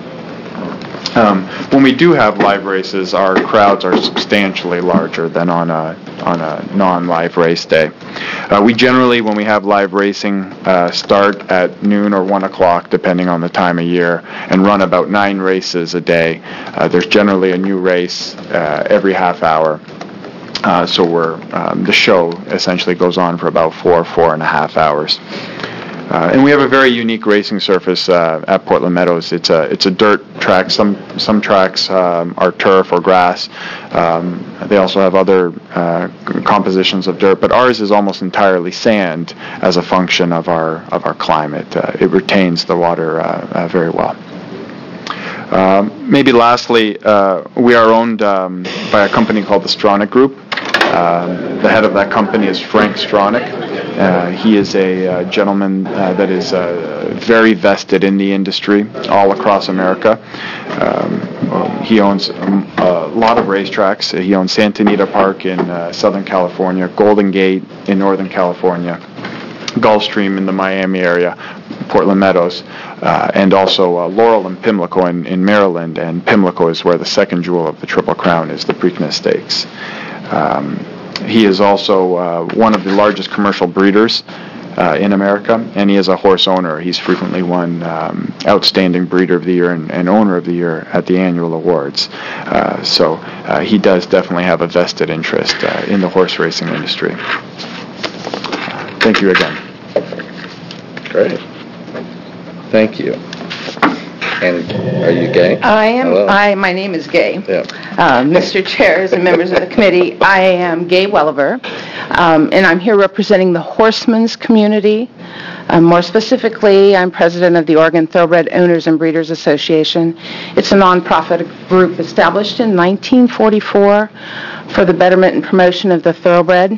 Um, when we do have live races, our crowds are substantially larger than on a on a non-live race day. Uh, we generally, when we have live racing, uh, start at noon or one o'clock, depending on the time of year, and run about nine races a day. Uh, there's generally a new race uh, every half hour. Uh, so we're um, the show essentially goes on for about four, four and a half hours. Uh, and we have a very unique racing surface uh, at Portland Meadows. It's a it's a dirt track. Some some tracks um, are turf or grass. Um, they also have other uh, compositions of dirt, but ours is almost entirely sand as a function of our of our climate. Uh, it retains the water uh, uh, very well. Um, maybe lastly, uh, we are owned um, by a company called the Stronach Group. Um, the head of that company is Frank Stronach. Uh, he is a uh, gentleman uh, that is uh, very vested in the industry all across America. Um, he owns um, a lot of racetracks. He owns Santa Anita Park in uh, Southern California, Golden Gate in Northern California, Gulfstream in the Miami area, Portland Meadows, uh, and also uh, Laurel and Pimlico in, in Maryland. And Pimlico is where the second jewel of the Triple Crown is, the Preakness Stakes. Um, He is also uh, one of the largest commercial breeders uh, in America, and he is a horse owner. He's frequently won um, Outstanding Breeder of the Year and, and Owner of the Year at the annual awards. Uh, so uh, he does definitely have a vested interest uh, in the horse racing industry. Uh, thank you again. Great. Thank you. And are you gay? I am. Hello. I. My name is Gay. Yeah. Uh, Mister Chairs and members of the committee, I am Gay Welliver, um, and I'm here representing the horsemen's community. Um, more specifically, I'm president of the Oregon Thoroughbred Owners and Breeders Association. It's a nonprofit group established in nineteen forty-four for the betterment and promotion of the thoroughbred.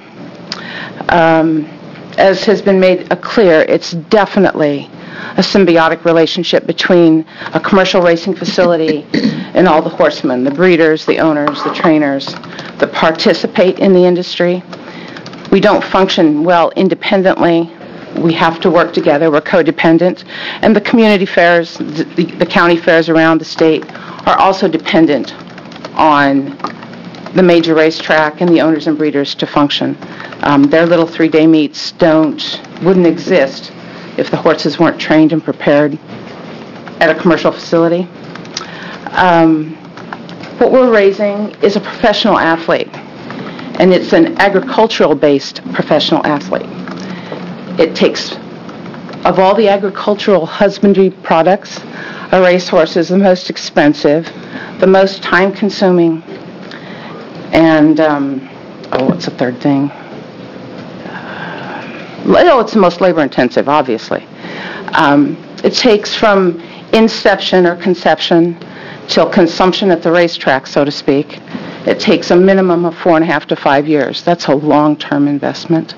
Um, as has been made clear, it's definitely a symbiotic relationship between a commercial racing facility and all the horsemen, the breeders, the owners, the trainers that participate in the industry. We don't function well independently. We have to work together. We're codependent. And the community fairs, the, the county fairs around the state are also dependent on the major racetrack and the owners and breeders to function. Um, their little three-day meets don't, wouldn't exist if the horses weren't trained and prepared at a commercial facility. Um, what we're raising is a professional athlete, and it's an agricultural-based professional athlete. It takes, of all the agricultural husbandry products, a racehorse is the most expensive, the most time-consuming, and, um, oh, what's the third thing? Oh, it's the most labor-intensive, obviously. Um, it takes from inception or conception till consumption at the racetrack, so to speak, It takes a minimum of four and a half to five years. That's a long-term investment.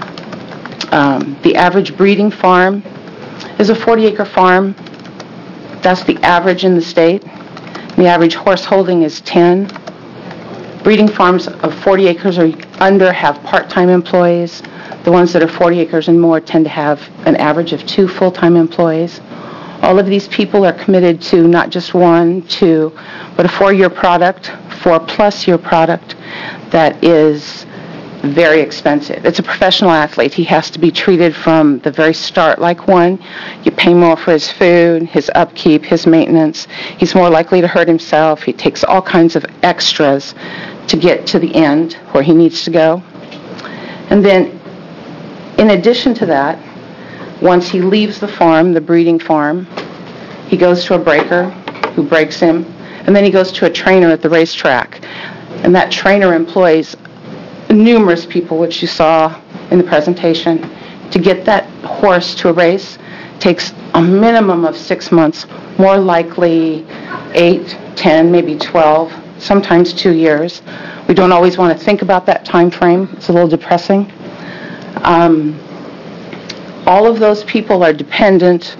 Um, the average breeding farm is a forty-acre farm. That's the average in the state. The average horse holding is ten. Breeding farms of forty acres or under have part-time employees. The ones that are forty acres and more tend to have an average of two full-time employees. All of these people are committed to not just one, two, but a four-year product, four-plus-year product that is very expensive. It's a professional athlete. He has to be treated from the very start like one. You pay more for his food, his upkeep, his maintenance. He's more likely to hurt himself. He takes all kinds of extras to get to the end where he needs to go. And then, in addition to that, once he leaves the farm, the breeding farm, he goes to a breaker who breaks him, and then he goes to a trainer at the racetrack. And that trainer employs numerous people, which you saw in the presentation. To get that horse to a race takes a minimum of six months, more likely eight, ten, maybe twelve, sometimes two years. We don't always want to think about that time frame. It's a little depressing. Um, all of those people are dependent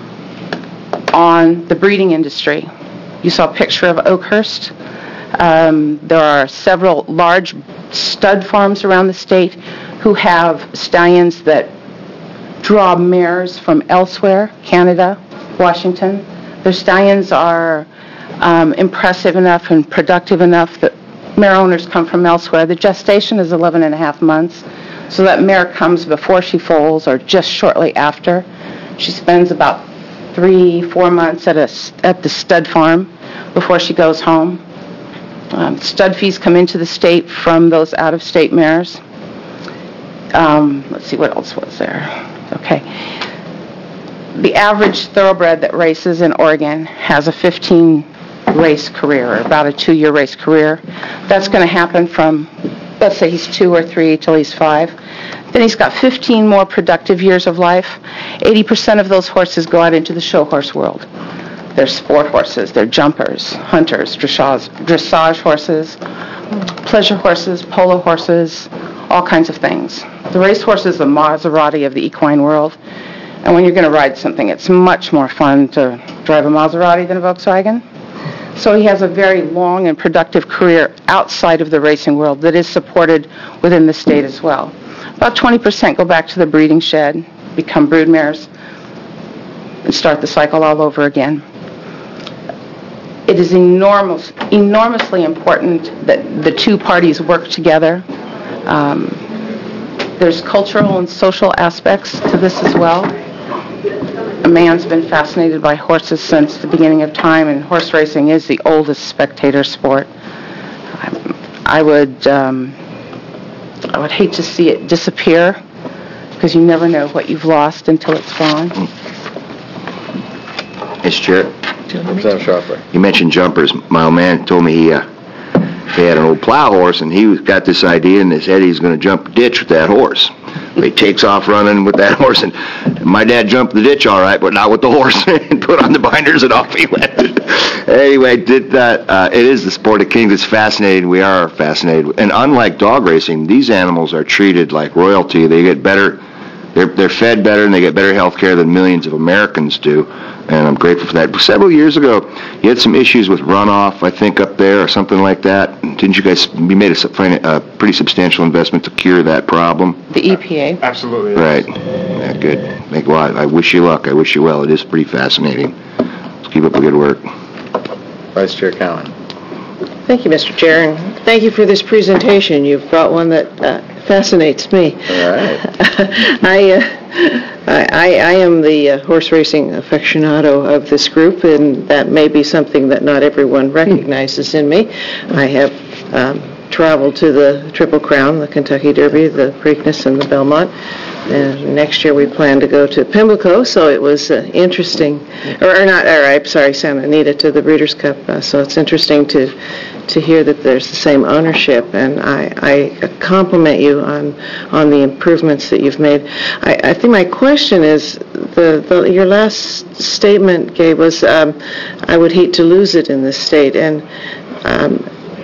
on the breeding industry. You saw a picture of Oakhurst. Um, there are several large stud farms around the state who have stallions that draw mares from elsewhere, Canada, Washington. Their stallions are um, impressive enough and productive enough that mare owners come from elsewhere. The gestation is eleven and a half months, so that mare comes before she foals or just shortly after. She spends about three, four months at, a, at the stud farm before she goes home. Um, stud fees come into the state from those out-of-state mares. Um, let's see, what else was there? Okay. The average thoroughbred that races in Oregon has a fifteen-race career, or about a two-year race career. That's going to happen from, let's say he's two or three till he's five. Then he's got fifteen more productive years of life. eighty percent of those horses go out into the show horse world. They're sport horses, they're jumpers, hunters, dressage, dressage horses, pleasure horses, polo horses, all kinds of things. The racehorse is the Maserati of the equine world. And when you're going to ride something, it's much more fun to drive a Maserati than a Volkswagen. So he has a very long and productive career outside of the racing world that is supported within the state as well. About twenty percent go back to the breeding shed, become brood mares, and start the cycle all over again. It is enormous, enormously important that the two parties work together. Um, there's cultural and social aspects to this as well. A man's been fascinated by horses since the beginning of time, and horse racing is the oldest spectator sport. I, I would, um, I would hate to see it disappear, because you never know what you've lost until it's gone. Mister Chair, Representative Schaffer. you mentioned jumpers. My old man told me he, uh, he had an old plow horse, and he got this idea in his head he's going to jump a ditch with that horse. But he takes off running with that horse, and my dad jumped the ditch all right, but not with the horse, and put on the binders, and off he went. Anyway, did that. Uh, it is the sport of kings. It's fascinating. We are fascinated. And unlike dog racing, these animals are treated like royalty. They get better. They're, they're fed better, and they get better health care than millions of Americans do, and I'm grateful for that. Several years ago, you had some issues with runoff, I think, up there, or something like that. Didn't you guys, you made a, a pretty substantial investment to cure that problem? The E P A. Absolutely. Right. Yeah, good. Thank, well, I, I wish you luck. I wish you well. It is pretty fascinating. Let's keep up the good work. Vice Chair Cowan. Thank you, Mister Chair, and thank you for this presentation. You've brought one that uh, fascinates me. All right. I, uh, I, I am the uh, horse racing aficionado of this group, and that may be something that not everyone recognizes in me. I have um, traveled to the Triple Crown, the Kentucky Derby, the Preakness, and the Belmont. And next year we plan to go to Pimlico, so it was uh, interesting, or, or not, or I'm sorry, Santa Anita to the Breeders' Cup. Uh, so it's interesting to to hear that there's the same ownership, and I, I compliment you on on the improvements that you've made. I, I think my question is, the, the your last statement, Gabe, was um, I would hate to lose it in this state, and um,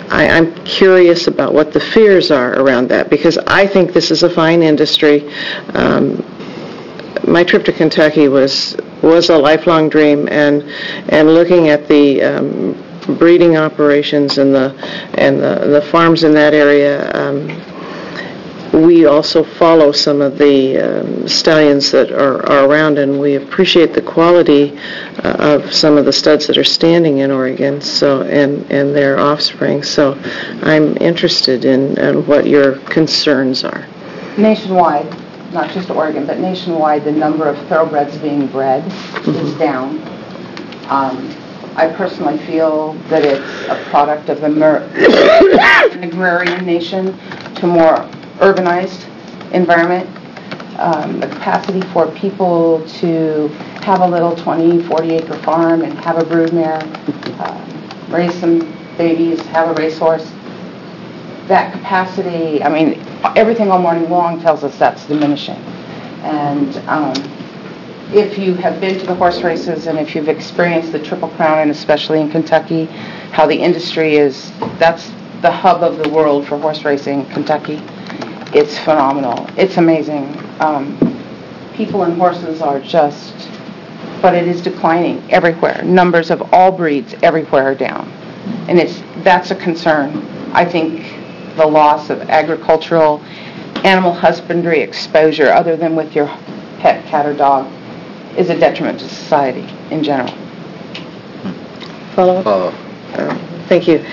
I, I'm curious about what the fears are around that, because I think this is a fine industry. Um, my trip to Kentucky was was a lifelong dream, and and looking at the um, breeding operations and the and the, the farms in that area. Um, we also follow some of the um, stallions that are, are around, and we appreciate the quality uh, of some of the studs that are standing in Oregon, so and, and their offspring. So I'm interested in, in what your concerns are. Nationwide, not just Oregon, but nationwide, the number of thoroughbreds being bred mm-hmm. is down. Um, I personally feel that it's a product of the mer- an agrarian nation to more urbanized environment. Um, the capacity for people to have a little twenty, forty acre farm and have a broodmare, um, raise some babies, have a racehorse. That capacity, I mean, everything all morning long tells us that's diminishing. And um, if you have been to the horse races and if you've experienced the Triple Crown, and especially in Kentucky, how the industry is, that's the hub of the world for horse racing, Kentucky. It's phenomenal. It's amazing. Um, people and horses are just, but it is declining everywhere. Numbers of all breeds everywhere are down. And it's that's a concern. I think the loss of agricultural animal husbandry exposure, other than with your pet cat or dog, is a detriment to society in general. Follow up? Follow up. Uh, thank you.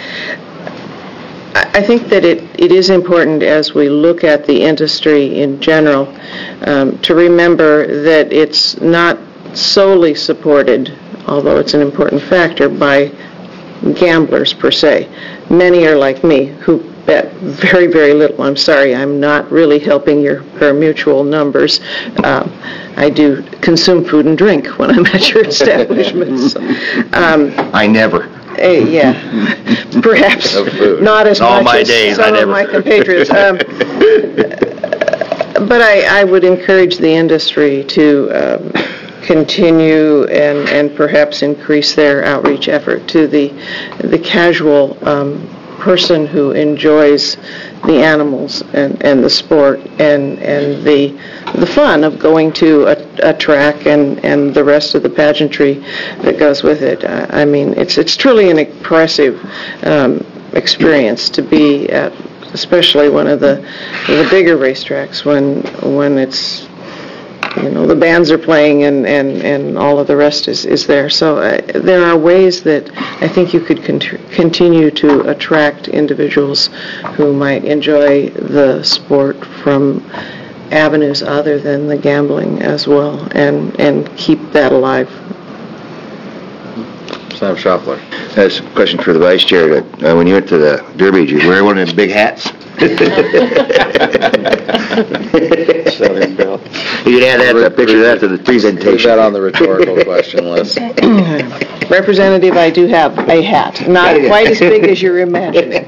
I think that it, it is important, as we look at the industry in general, um, to remember that it's not solely supported, although it's an important factor, by gamblers per se. Many are like me, who bet very, very little. I'm sorry, I'm not really helping your pari-mutuel numbers. Um, I do consume food and drink when I'm at your establishments. Um, I never. Uh, yeah, perhaps not as All much my as days, some I of never. my compatriots. Um, but I, I would encourage the industry to um, continue and, and perhaps increase their outreach effort to the the casual um, person who enjoys the animals and, and the sport and, and the the fun of going to a, a track and, and the rest of the pageantry that goes with it. I, I mean, it's it's truly an impressive um, experience to be at, especially one of the the bigger racetracks when when it's, you know, the bands are playing and, and, and all of the rest is, is there. So uh, there are ways that I think you could con- continue to attract individuals who might enjoy the sport from avenues other than the gambling as well, and, and keep that alive. Senator Shopler. That's a question for the vice chair. Uh, when you went to the Derby, did you wear one of them big hats? Southern Belle. You can add that, a picture of that to the Put presentation. that on the rhetorical question list. Representative, I do have a hat, not quite as big as you're imagining.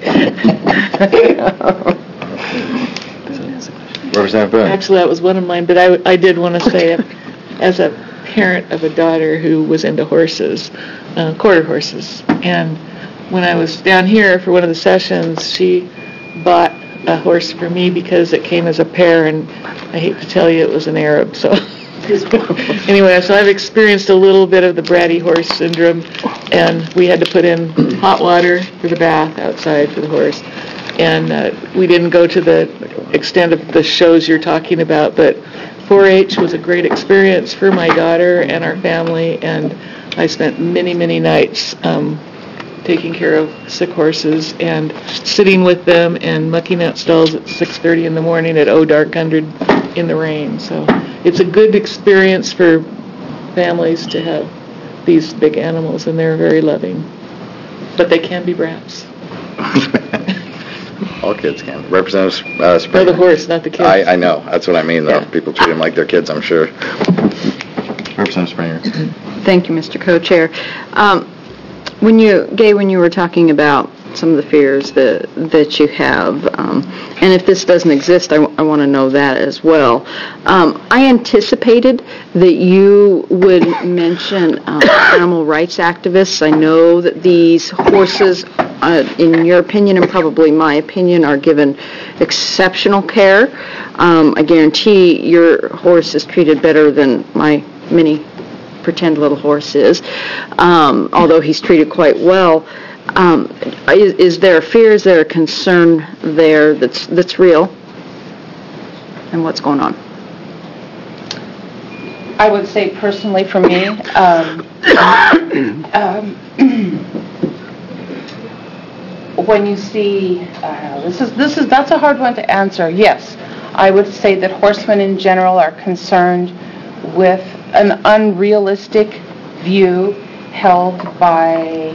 Representative Boone. Actually, that was one of mine, but I, I did want to say, as a parent of a daughter who was into horses, uh, quarter horses, and when I was down here for one of the sessions, she bought a horse for me because it came as a pair, and I hate to tell you it was an Arab, so anyway, so I've experienced a little bit of the bratty horse syndrome, and we had to put in hot water for the bath outside for the horse, and uh, we didn't go to the extent of the shows you're talking about, but four H was a great experience for my daughter and our family, and I spent many, many nights um, taking care of sick horses and sitting with them and mucking out stalls at six thirty in the morning at oh dark hundred in the rain. So it's a good experience for families to have these big animals, and they're very loving. But they can be brats. All kids can. Representative uh, No, Springer. the horse, not the kids. I, I know. That's what I mean, though. Yeah. People treat them like they're kids, I'm sure. Representative Springer. Thank you, Mister Co-Chair. Um, when you, Gay, when you were talking about some of the fears that that you have, um, and if this doesn't exist, I, I want to know that as well. Um, I anticipated that you would mention um, animal rights activists. I know that these horses uh, in your opinion and probably my opinion, are given exceptional care. Um, I guarantee your horse is treated better than my mini pretend little horse is, um, although he's treated quite well. Um, is, is there a fear, is there a concern there that's that's real? And what's going on? I would say personally for me, um, um, when you see, uh, this is, this is, that's a hard one to answer. Yes, I would say that horsemen in general are concerned with an unrealistic view held by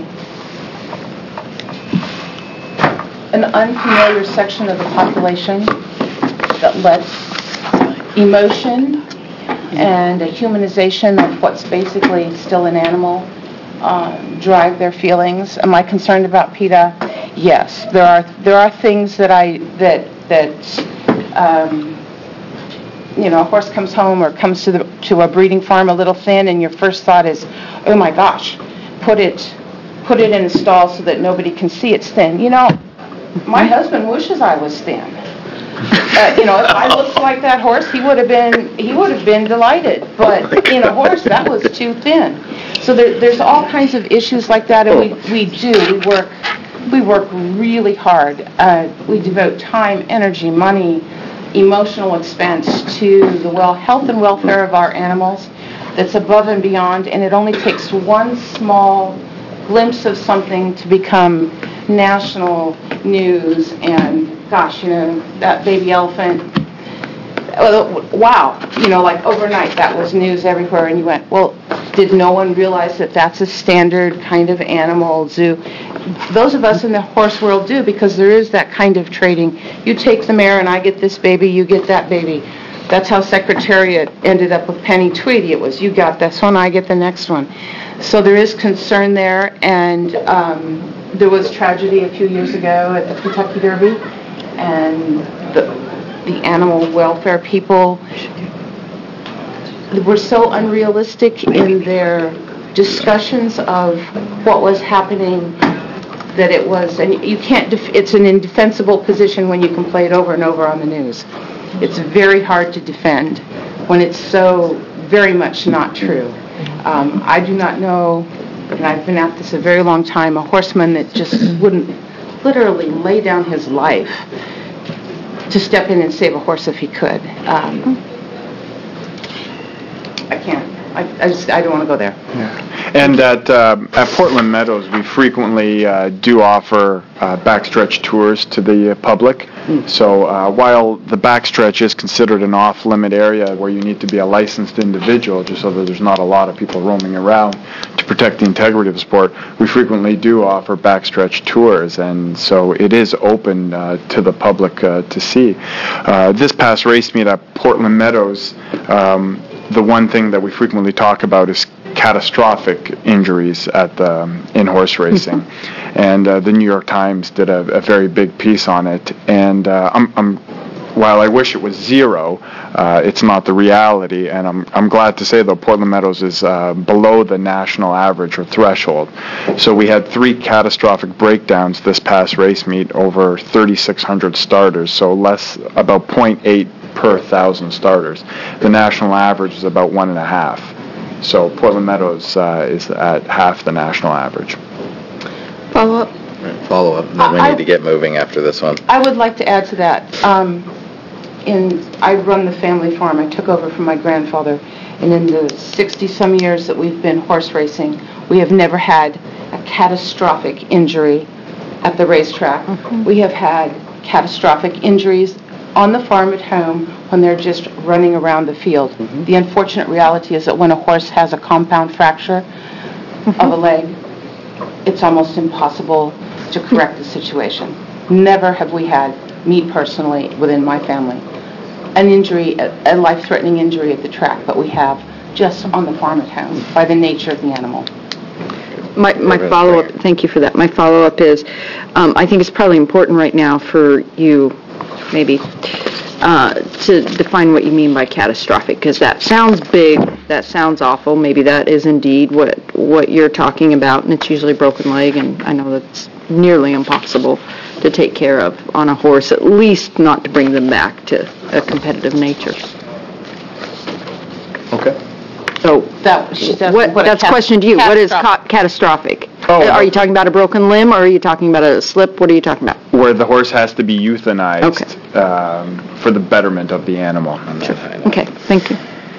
an unfamiliar section of the population that lets emotion and a humanization of what's basically still an animal um, drive their feelings. Am I concerned about PETA? Yes, there are there are things that I that that um, you know, a horse comes home or comes to the to a breeding farm a little thin, and your first thought is, oh my gosh, put it put it in a stall so that nobody can see it's thin. You know, my husband wishes I was thin. Uh, you know, if I looked like that horse, he would have been he would have been delighted. But in a horse, that was too thin. So there, there's all kinds of issues like that, and we, we do we work we work really hard. Uh, we devote time, energy, money, emotional expense to the well health and welfare of our animals. That's above and beyond, and it only takes one small glimpse of something to become national news. And gosh, you know, that baby elephant, wow, you know, like overnight that was news everywhere, and you went, well, did no one realize that that's a standard kind of animal zoo? Those of us in the horse world do, because there is that kind of trading. You take the mare and I get this baby, you get that baby. That's how Secretariat ended up with Penny Tweedy. It was, you got this one, I get the next one. So there is concern there, and um, there was tragedy a few years ago at the Kentucky Derby, and the, the animal welfare people were so unrealistic in their discussions of what was happening that it was, and you can't, def- it's an indefensible position when you can play it over and over on the news. It's very hard to defend when it's so very much not true. Um, I do not know, and I've been at this a very long time, a horseman that just wouldn't literally lay down his life to step in and save a horse if he could. Um, I can't. I, I just I don't want to go there. Yeah. And at uh, at Portland Meadows, we frequently uh, do offer uh, backstretch tours to the uh, public. Mm. So uh, while the backstretch is considered an off-limit area where you need to be a licensed individual, just so that there's not a lot of people roaming around to protect the integrity of the sport, we frequently do offer backstretch tours, and so it is open uh, to the public uh, to see. Uh, this past race meet at Portland Meadows, um, the one thing that we frequently talk about is catastrophic injuries at the, in horse racing. And uh, the New York Times did a, a very big piece on it. And uh, I'm, I'm, while I wish it was zero, uh, it's not the reality. And I'm, I'm glad to say, though, Portland Meadows is uh, below the national average or threshold. So we had three catastrophic breakdowns this past race meet over thirty-six hundred starters, so less, about zero point eight per thousand starters. The national average is about one and a half. So Portland Meadows uh, is at half the national average. Follow up? Follow up, and then we I- need to get moving after this one. I would like to add to that. Um, in I run the family farm. I took over from my grandfather, and in the sixty-some years that we've been horse racing, we have never had a catastrophic injury at the racetrack. Mm-hmm. We have had catastrophic injuries on the farm at home when they're just running around the field. Mm-hmm. The unfortunate reality is that when a horse has a compound fracture mm-hmm. of a leg, it's almost impossible to correct the situation. Never have we had, me personally, within my family, an injury, a, a life-threatening injury at the track, but we have just on the farm at home by the nature of the animal. My, my follow-up, thank you for that. My follow-up is, um, I think it's probably important right now for you, maybe, uh, to define what you mean by catastrophic, because that sounds big, that sounds awful. Maybe that is indeed what what you're talking about, and it's usually a broken leg, and I know that's nearly impossible to take care of on a horse, at least not to bring them back to a competitive nature. Okay. So, That, she's asking what, what a that's a cat- question to you. What is catastrophic- ca- catastrophic? Oh, Are no. you talking about a broken limb, or are you talking about a slip? What are you talking about? Where the horse has to be euthanized um, for the betterment of the animal. Okay, thank you.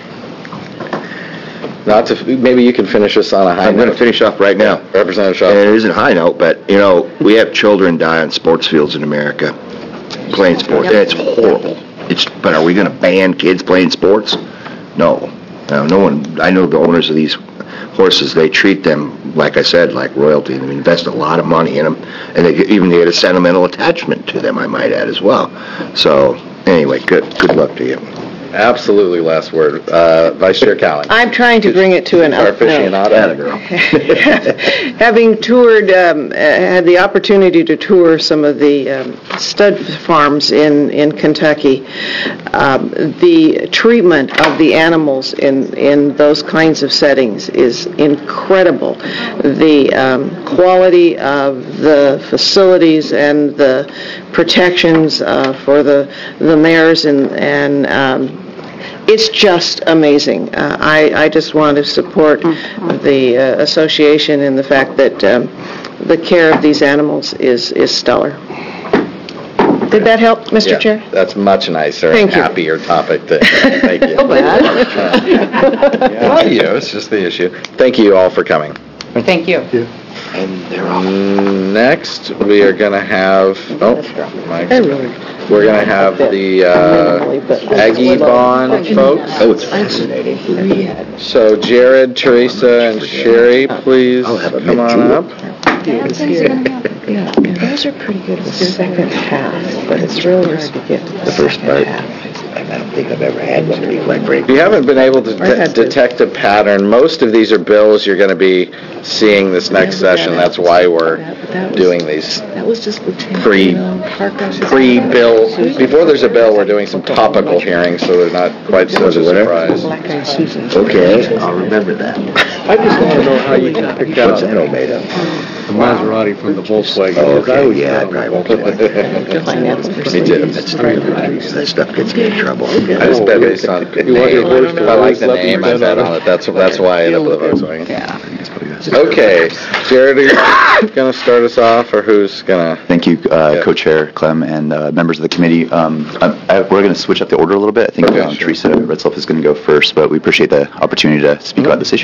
Not to, maybe you can finish us on a high note. I'm going to finish off right now. Representative And Shaw. it isn't a high note, but, you know, we have children die on sports fields in America, playing sports, and it's horrible. It's, but are we going to ban kids playing sports? No. No, no one, I know the owners of these horses, they treat them, like I said, like royalty. They invest a lot of money in them, and they even get a sentimental attachment to them, I might add, as well. So, anyway, good good luck to you. Absolutely, last word. Uh, Vice Chair Cowan. I'm trying to bring it to an Our up note. aficionado. girl. Having toured, um, uh, had the opportunity to tour some of the um, stud farms in, in Kentucky, um, the treatment of the animals in, in those kinds of settings is incredible. The um, quality of the facilities and the protections uh, for the, the mares and, and um, it's just amazing. Uh, I, I just want to support the uh, association in the fact that um, the care of these animals is, is stellar. Did that help, Mister Yeah, Chair? That's much nicer Thank and you. happier topic to, thank you. So bad. Not you, it's just the issue. Thank you all for coming. Thank you. Mm, Next, we are going to have, oh, Mike's, we're going to have the uh, Aggie Bond folks. Oh, it's fascinating. So Jared, Teresa, and Sherry, please I'll have a come mint on julep. up. Yeah, those are pretty good with the second half, but it's really hard to get to the, The first second part. half. I don't think I've ever had one to be quite frank. If you haven't been able to I had de- to. detect a pattern, most of these are bills you're going to be seeing this next session. That's why we're doing these That was just the ten, pre, you know, park I was just- pre-bill. Before there's a bill, we're doing some topical hearings, so they're not quite such a surprise. Black Eyed Susan. Okay, I'll remember that. I just want to know how you can pick What's out that all made of? the Maserati from the Volkswagen. Oh, 'cause I okay, always yeah, I thought probably it won't was get one. Me too. That's that stuff gets me in trouble. I just bet based on You want your horse name. to If I like the rise up name, and I bet down? on it. That's, that's why I ended up with a Volkswagen. Okay, Jared, are you going to start us off, or who's going to? Thank you, uh, Yeah. Co-Chair Clem and uh, members of the committee. Um, I, I, we're going to switch up the order a little bit. I think Okay, um, sure. Teresa Retzloff is going to go first, but we appreciate the opportunity to speak about this issue.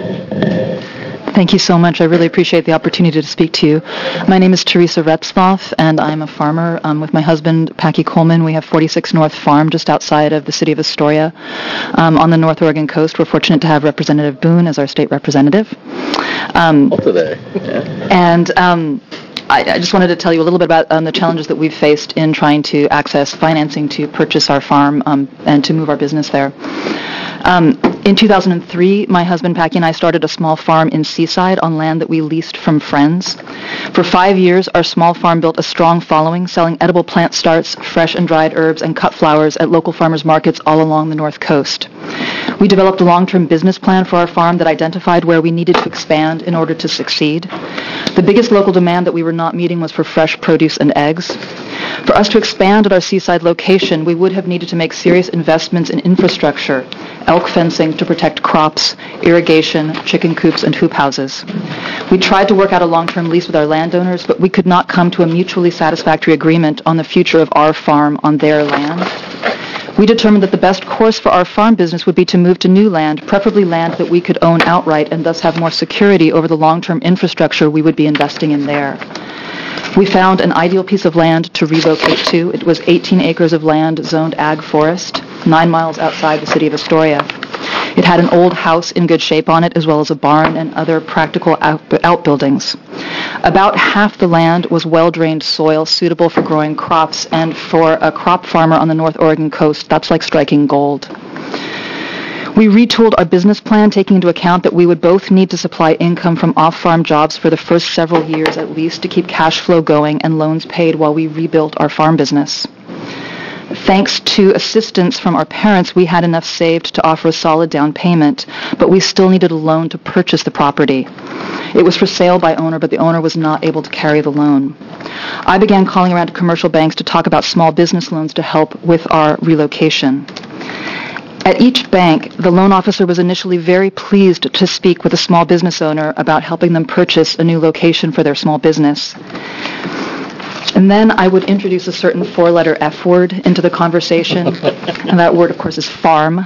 Thank you so much. I really appreciate the opportunity to speak to you. My name is Teresa Retzloff, and I'm a farmer. Um, with my husband, Packy Coleman, we have forty-six North Farm just outside of the city of Astoria. Um, on the North Oregon coast, we're fortunate to have Representative Boone as our state representative. Um, Today. Yeah. and um, I, I just wanted to tell you a little bit about um, the challenges that we've faced in trying to access financing to purchase our farm um, and to move our business there. Um, in two thousand three, my husband Packy and I started a small farm in Seaside on land that we leased from friends. For five years, our small farm built a strong following, selling edible plant starts, fresh and dried herbs, and cut flowers at local farmers markets all along the North Coast. We developed a long-term business plan for our farm that identified where we needed to expand in order to succeed. The biggest local demand that we were not meeting was for fresh produce and eggs. For us to expand at our Seaside location, we would have needed to make serious investments in infrastructure, elk fencing to protect crops, irrigation, chicken coops, and hoop houses. We tried to work out a long-term lease with our landowners, but we could not come to a mutually satisfactory agreement on the future of our farm on their land. We determined that the best course for our farm business would be to move to new land, preferably land that we could own outright and thus have more security over the long-term infrastructure we would be investing in there. We found an ideal piece of land to relocate to. It was eighteen acres of land zoned ag forest, nine miles outside the city of Astoria. It had an old house in good shape on it, as well as a barn and other practical out- outbuildings. About half the land was well-drained soil suitable for growing crops, and for a crop farmer on the North Oregon coast, that's like striking gold. We retooled our business plan, taking into account that we would both need to supply income from off-farm jobs for the first several years at least to keep cash flow going and loans paid while we rebuilt our farm business. Thanks to assistance from our parents, we had enough saved to offer a solid down payment, but we still needed a loan to purchase the property. It was for sale by owner, but the owner was not able to carry the loan. I began calling around to commercial banks to talk about small business loans to help with our relocation. At each bank, the loan officer was initially very pleased to speak with a small business owner about helping them purchase a new location for their small business. And then I would introduce a certain four-letter F word into the conversation, and that word, of course, is farm.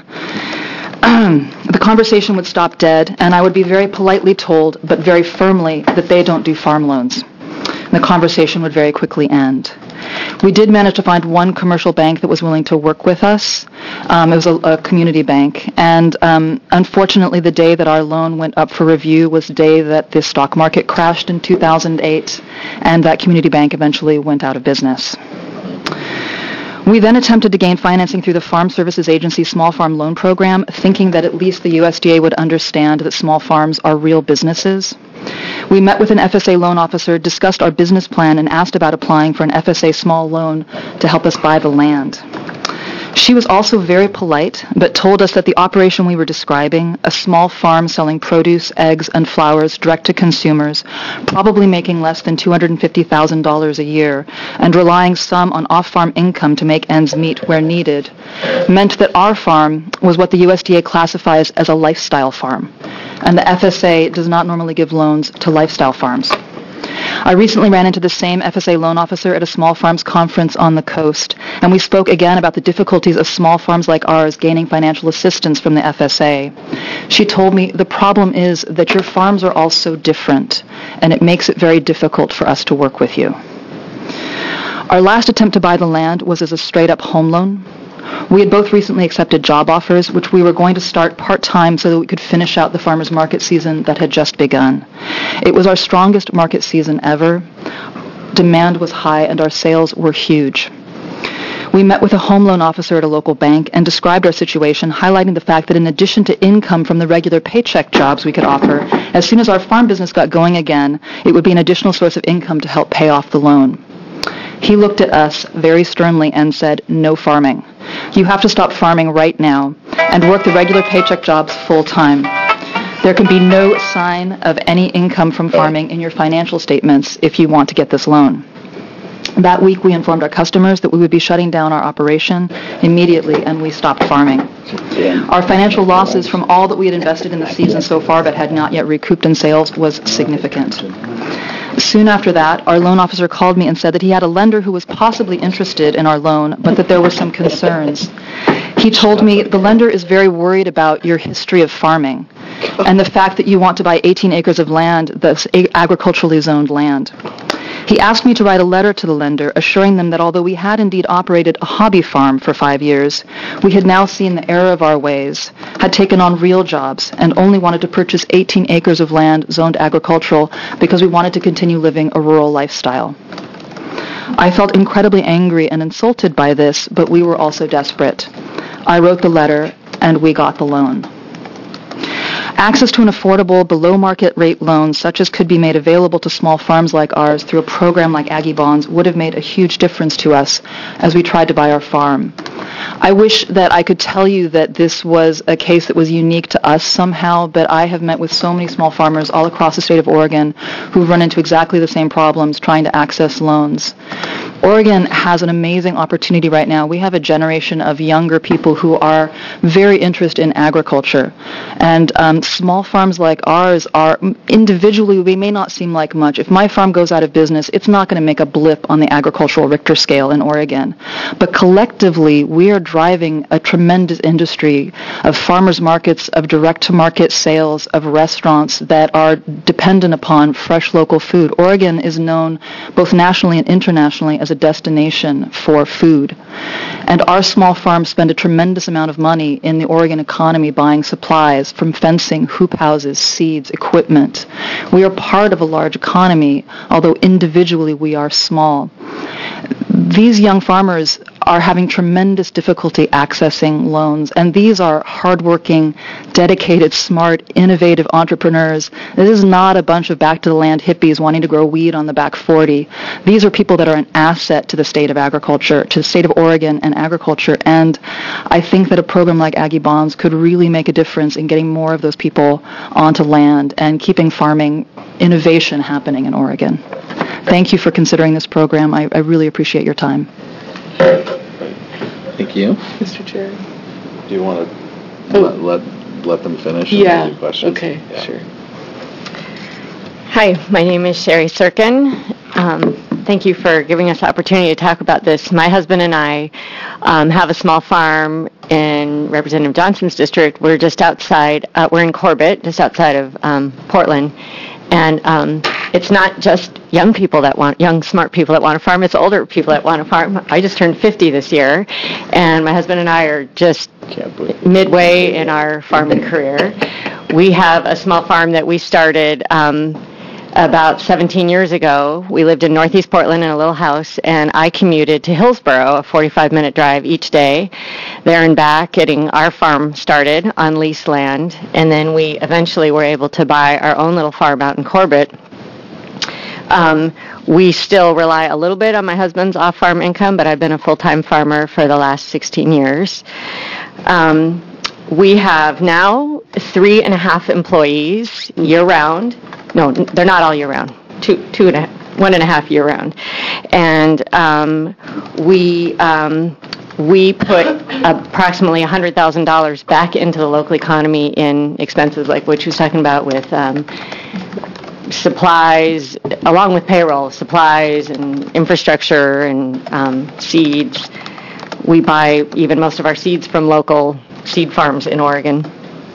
The conversation would stop dead, and I would be very politely told, but very firmly, that they don't do farm loans. And the conversation would very quickly end. We did manage to find one commercial bank that was willing to work with us. Um, it was a, a community bank. And um, unfortunately, the day that our loan went up for review was the day that the stock market crashed in two thousand eight, and that community bank eventually went out of business. We then attempted to gain financing through the Farm Services Agency Small Farm Loan Program, thinking that at least the U S D A would understand that small farms are real businesses. We met with an F S A loan officer, discussed our business plan, and asked about applying for an F S A small loan to help us buy the land. She was also very polite, but told us that the operation we were describing, a small farm selling produce, eggs, and flowers direct to consumers, probably making less than two hundred fifty thousand dollars a year, and relying some on off-farm income to make ends meet where needed, meant that our farm was what the U S D A classifies as a lifestyle farm, and the F S A does not normally give loans to lifestyle farms. I recently ran into the same F S A loan officer at a small farms conference on the coast, and we spoke again about the difficulties of small farms like ours gaining financial assistance from the F S A. She told me, the problem is that your farms are all so different, and it makes it very difficult for us to work with you. Our last attempt to buy the land was as a straight-up home loan. We had both recently accepted job offers, which we were going to start part-time so that we could finish out the farmers market season that had just begun. It was our strongest market season ever. Demand was high, and our sales were huge. We met with a home loan officer at a local bank and described our situation, highlighting the fact that in addition to income from the regular paycheck jobs we could offer, as soon as our farm business got going again, it would be an additional source of income to help pay off the loan. He looked at us very sternly and said, "No farming. You have to stop farming right now and work the regular paycheck jobs full-time. There can be no sign of any income from farming in your financial statements if you want to get this loan." That week, we informed our customers that we would be shutting down our operation immediately, and we stopped farming. Our financial losses from all that we had invested in the season so far but had not yet recouped in sales was significant. Soon after that, our loan officer called me and said that he had a lender who was possibly interested in our loan, but that there were some concerns. He told me, "The lender is very worried about your history of farming and the fact that you want to buy eighteen acres of land that's agriculturally zoned land." He asked me to write a letter to the lender assuring them that although we had indeed operated a hobby farm for five years, we had now seen the error of our ways, had taken on real jobs, and only wanted to purchase eighteen acres of land zoned agricultural because we wanted to continue living a rural lifestyle. I felt incredibly angry and insulted by this, but we were also desperate. I wrote the letter, and we got the loan. Access to an affordable, below-market rate loan, such as could be made available to small farms like ours through a program like Aggie Bonds, would have made a huge difference to us as we tried to buy our farm. I wish that I could tell you that this was a case that was unique to us somehow, but I have met with so many small farmers all across the state of Oregon who've run into exactly the same problems trying to access loans. Oregon has an amazing opportunity right now. We have a generation of younger people who are very interested in agriculture. And um, small farms like ours are, individually, they may not seem like much. If my farm goes out of business, it's not going to make a blip on the agricultural Richter scale in Oregon. But collectively, we are driving a tremendous industry of farmers markets, of direct-to-market sales, of restaurants that are dependent upon fresh local food. Oregon is known both nationally and internationally as a destination for food. And our small farms spend a tremendous amount of money in the Oregon economy buying supplies from fencing, hoop houses, seeds, equipment. We are part of a large economy, although individually we are small. These young farmers are having tremendous difficulty accessing loans. And these are hardworking, dedicated, smart, innovative entrepreneurs. This is not a bunch of back-to-the-land hippies wanting to grow weed on the back forty. These are people that are an asset to the state of agriculture, to the state of Oregon and agriculture. And I think that a program like Aggie Bonds could really make a difference in getting more of those people onto land and keeping farming innovation happening in Oregon. Thank you for considering this program. I, I really appreciate your time. Thank you. Mister Chair. Do you want to let, let, let them finish? and Yeah, ask questions? okay, Yeah. sure. Hi, my name is Sherry Sirkin. Um, thank you for giving us the opportunity to talk about this. My husband and I um, have a small farm in Representative Johnson's district. We're just outside, uh, we're in Corbett, just outside of um, Portland. And um, it's not just young people that want, young smart people that want to farm, it's older people that want to farm. I just turned fifty this year, and my husband and I are just midway in our farming career. We have a small farm that we started um, about seventeen years ago. We lived in Northeast Portland in a little house, and I commuted to Hillsboro, a forty-five minute drive each day, there and back, getting our farm started on leased land. And then we eventually were able to buy our own little farm out in Corbett. Um, we still rely a little bit on my husband's off-farm income, but I've been a full-time farmer for the last sixteen years. Um, we have now three and a half employees year-round. No, they're not all year-round. Two, two and a half, one and a half year-round, and um, we um, we put approximately one hundred thousand dollars back into the local economy in expenses like what she was talking about with um, supplies, along with payroll, supplies and infrastructure and um, seeds. We buy even most of our seeds from local seed farms in Oregon.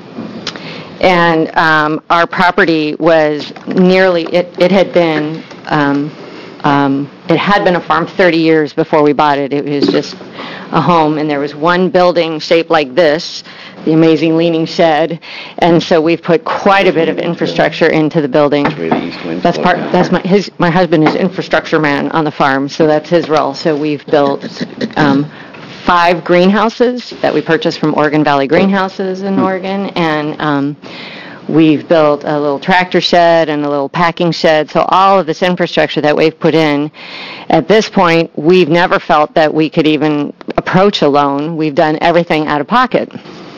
And um, our property was nearly, it, it had been, um, um, it had been a farm thirty years before we bought it. It was just a home, and there was one building shaped like this, the amazing leaning shed, and so we've put quite a bit of infrastructure into the building. That's part, that's my, his, my husband is infrastructure man on the farm, so that's his role. So we've built um, five greenhouses that we purchased from Oregon Valley Greenhouses in Oregon, and um, we've built a little tractor shed and a little packing shed. So all of this infrastructure that we've put in, at this point, we've never felt that we could even approach a loan. We've done everything out of pocket.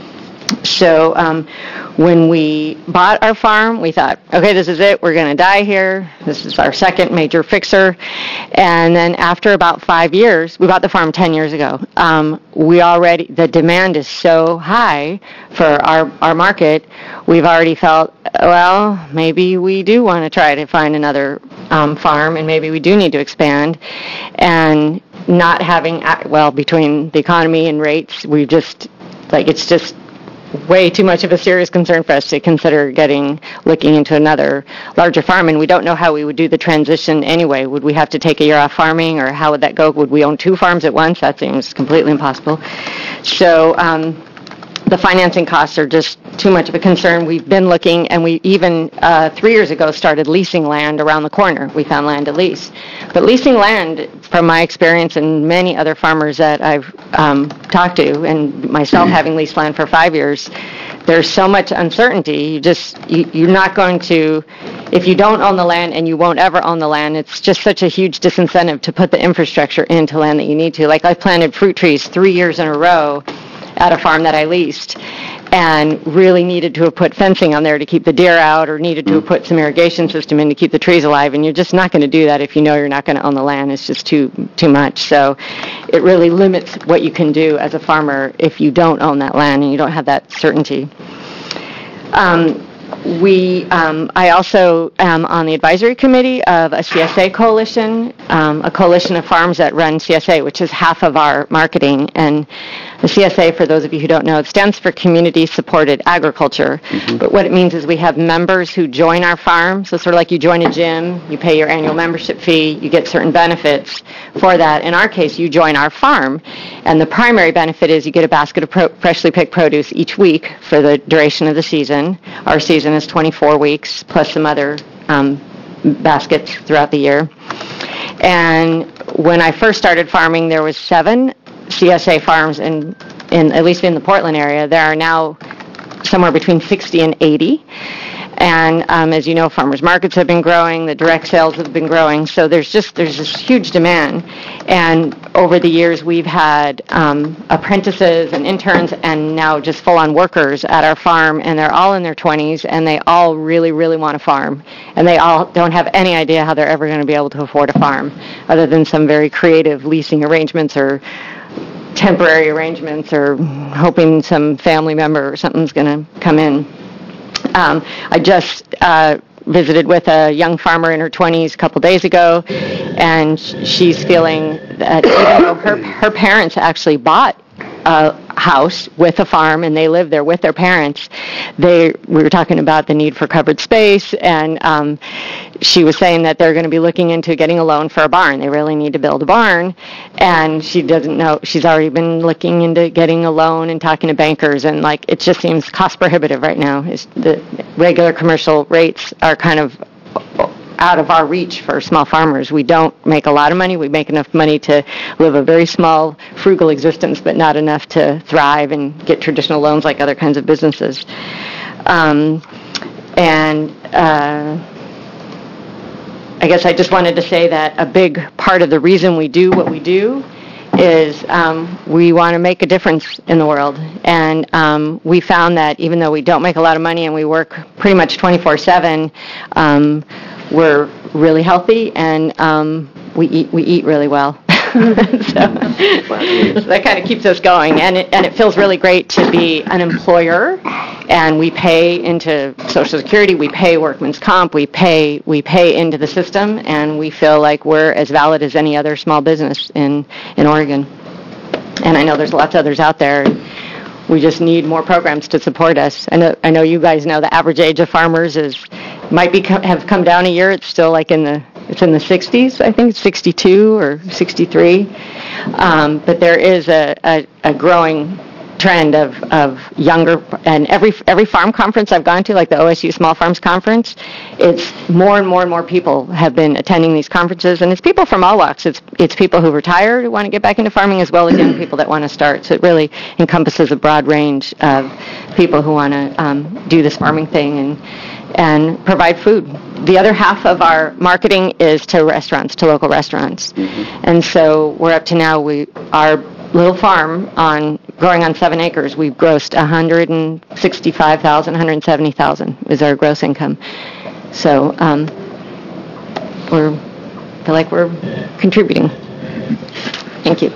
So um, when we bought our farm, we thought, okay, this is it. We're going to die here. This is our second major fixer. And then after about five years, we bought the farm ten years ago. Um, we already, the demand is so high for our, our market, we've already felt, well, maybe we do want to try to find another um, farm, and maybe we do need to expand. And not having, well, between the economy and rates, we just, like, it's just way too much of a serious concern for us to consider getting, looking into another larger farm, and we don't know how we would do the transition anyway. Would we have to take a year off farming, or how would that go? Would we own two farms at once? That seems completely impossible. So um, the financing costs are just too much of a concern. We've been looking, and we even uh, three years ago started leasing land around the corner. We found land to lease. But leasing land, from my experience and many other farmers that I've um, talked to, and myself having leased land for five years, there's so much uncertainty. You just, you, you're not going to, if you don't own the land and you won't ever own the land, it's just such a huge disincentive to put the infrastructure into land that you need to. Like, I planted fruit trees three years in a row at a farm that I leased, and really needed to have put fencing on there to keep the deer out, or needed to have put some irrigation system in to keep the trees alive, and you're just not going to do that if you know you're not going to own the land. It's just too too much. So it really limits what you can do as a farmer if you don't own that land and you don't have that certainty. Um, we, um, I also am on the advisory committee of a C S A coalition, um, a coalition of farms that run C S A, which is half of our marketing. And the C S A, for those of you who don't know, it stands for Community Supported Agriculture. Mm-hmm. But what it means is we have members who join our farm. So sort of like you join a gym, you pay your annual membership fee, you get certain benefits for that. In our case, you join our farm, and the primary benefit is you get a basket of pro- freshly picked produce each week for the duration of the season. Our season is twenty-four weeks, plus some other um, baskets throughout the year. And when I first started farming, there was seven C S A farms in, in at least in the Portland area. There are now somewhere between sixty and eighty. And um, as you know, farmers markets have been growing, the direct sales have been growing, so there's just there's this huge demand. And over the years, we've had um, apprentices and interns and now just full-on workers at our farm, and they're all in their twenties, and they all really, really want to farm. And they all don't have any idea how they're ever going to be able to afford a farm, other than some very creative leasing arrangements or temporary arrangements or hoping some family member or something's going to come in. Um, I just uh, visited with a young farmer in her twenties a couple days ago, and she's feeling that even though her, her parents actually bought a house with a farm and they live there with their parents, they we were talking about the need for covered space, and um, she was saying that they're going to be looking into getting a loan for a barn. They really need to build a barn, and she doesn't know. She's already been looking into getting a loan and talking to bankers, and like it just seems cost prohibitive right now. Is the regular commercial rates are kind of out of our reach for small farmers. We don't make a lot of money. We make enough money to live a very small, frugal existence, but not enough to thrive and get traditional loans like other kinds of businesses. Um, and uh, I guess I just wanted to say that a big part of the reason we do what we do is um, we want to make a difference in the world. And um, we found that even though we don't make a lot of money and we work pretty much twenty-four seven, um, we're really healthy, and um, we eat we eat really well. so, so that kind of keeps us going, and it, and it feels really great to be an employer, and we pay into Social Security, we pay workman's comp, we pay we pay into the system, and we feel like we're as valid as any other small business in, in Oregon. And I know there's lots of others out there. We just need more programs to support us. I know, I know you guys know the average age of farmers is might be have come down a year. It's still like in the it's in the sixties. I think it's sixty-two or sixty-three. Um, but there is a, a, a growing trend of, of younger, and every every farm conference I've gone to, like the O S U Small Farms Conference, it's more and more and more people have been attending these conferences, and it's people from all walks. It's it's people who retired who want to get back into farming, as well as young people that want to start. So it really encompasses a broad range of people who want to um, do this farming thing and and provide food. The other half of our marketing is to restaurants, to local restaurants. Mm-hmm. And so we're up to now, we our little farm on growing on seven acres, we've grossed one hundred sixty-five thousand dollars, one hundred seventy thousand dollars is our gross income. So um, we're feel like we're contributing. Thank you.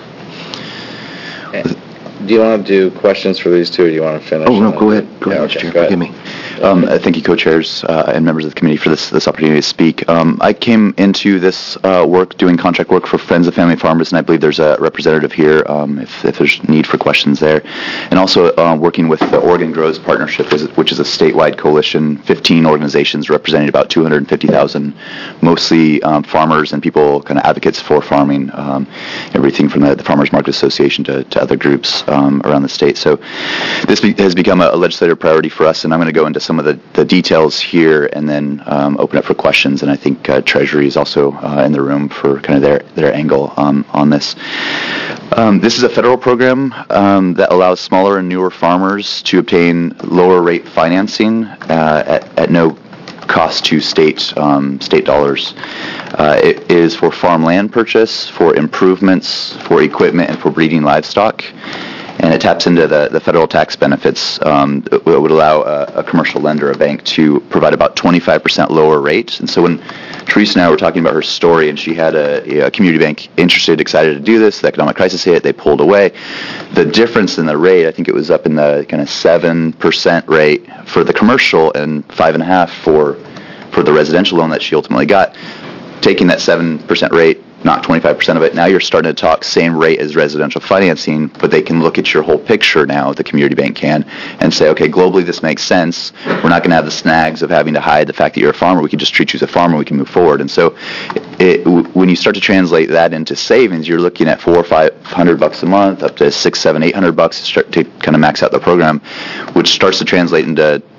Do you want to do questions for these two, or do you want to finish? Oh, no, go ahead. Go yeah, ahead, okay, Mister Chair. go ahead. Forgive me. Um, uh, thank you, co-chairs uh, and members of the committee for this this opportunity to speak. Um, I came into this uh, work doing contract work for Friends of Family Farmers, and I believe there's a representative here um, if, if there's need for questions there. And also uh, working with the Oregon Grows Partnership, which is a statewide coalition, fifteen organizations representing about two hundred fifty thousand, mostly um, farmers and people, kind of advocates for farming, um, everything from the, the Farmers Market Association to, to other groups um, around the state. So this be, has become a, a legislative priority for us, and I'm going to go into some of the, the details here and then um, open up for questions. And I think uh, Treasury is also uh, in the room for kind of their, their angle um, on this. Um, this is a federal program um, that allows smaller and newer farmers to obtain lower rate financing uh, at, at no cost to state um, state dollars. Uh, it is for farmland purchase, for improvements, for equipment, and for breeding livestock. And it taps into the, the federal tax benefits. Um, it would allow a, a commercial lender, a bank, to provide about twenty-five percent lower rate. And so when Teresa and I were talking about her story, and she had a, a community bank interested, excited to do this, the economic crisis hit, they pulled away. The difference in the rate, I think it was up in the kind of seven percent rate for the commercial and five point five percent for, for the residential loan that she ultimately got. Taking that seven percent rate, not twenty-five percent of it, now you're starting to talk same rate as residential financing, but they can look at your whole picture now, the community bank can, and say, okay, globally this makes sense. We're not going to have the snags of having to hide the fact that you're a farmer. We can just treat you as a farmer. We can move forward. And so it, it, when you start to translate that into savings, you're looking at four or five hundred bucks a month, up to six, seven, eight hundred bucks to start to kind of max out the program, which starts to translate into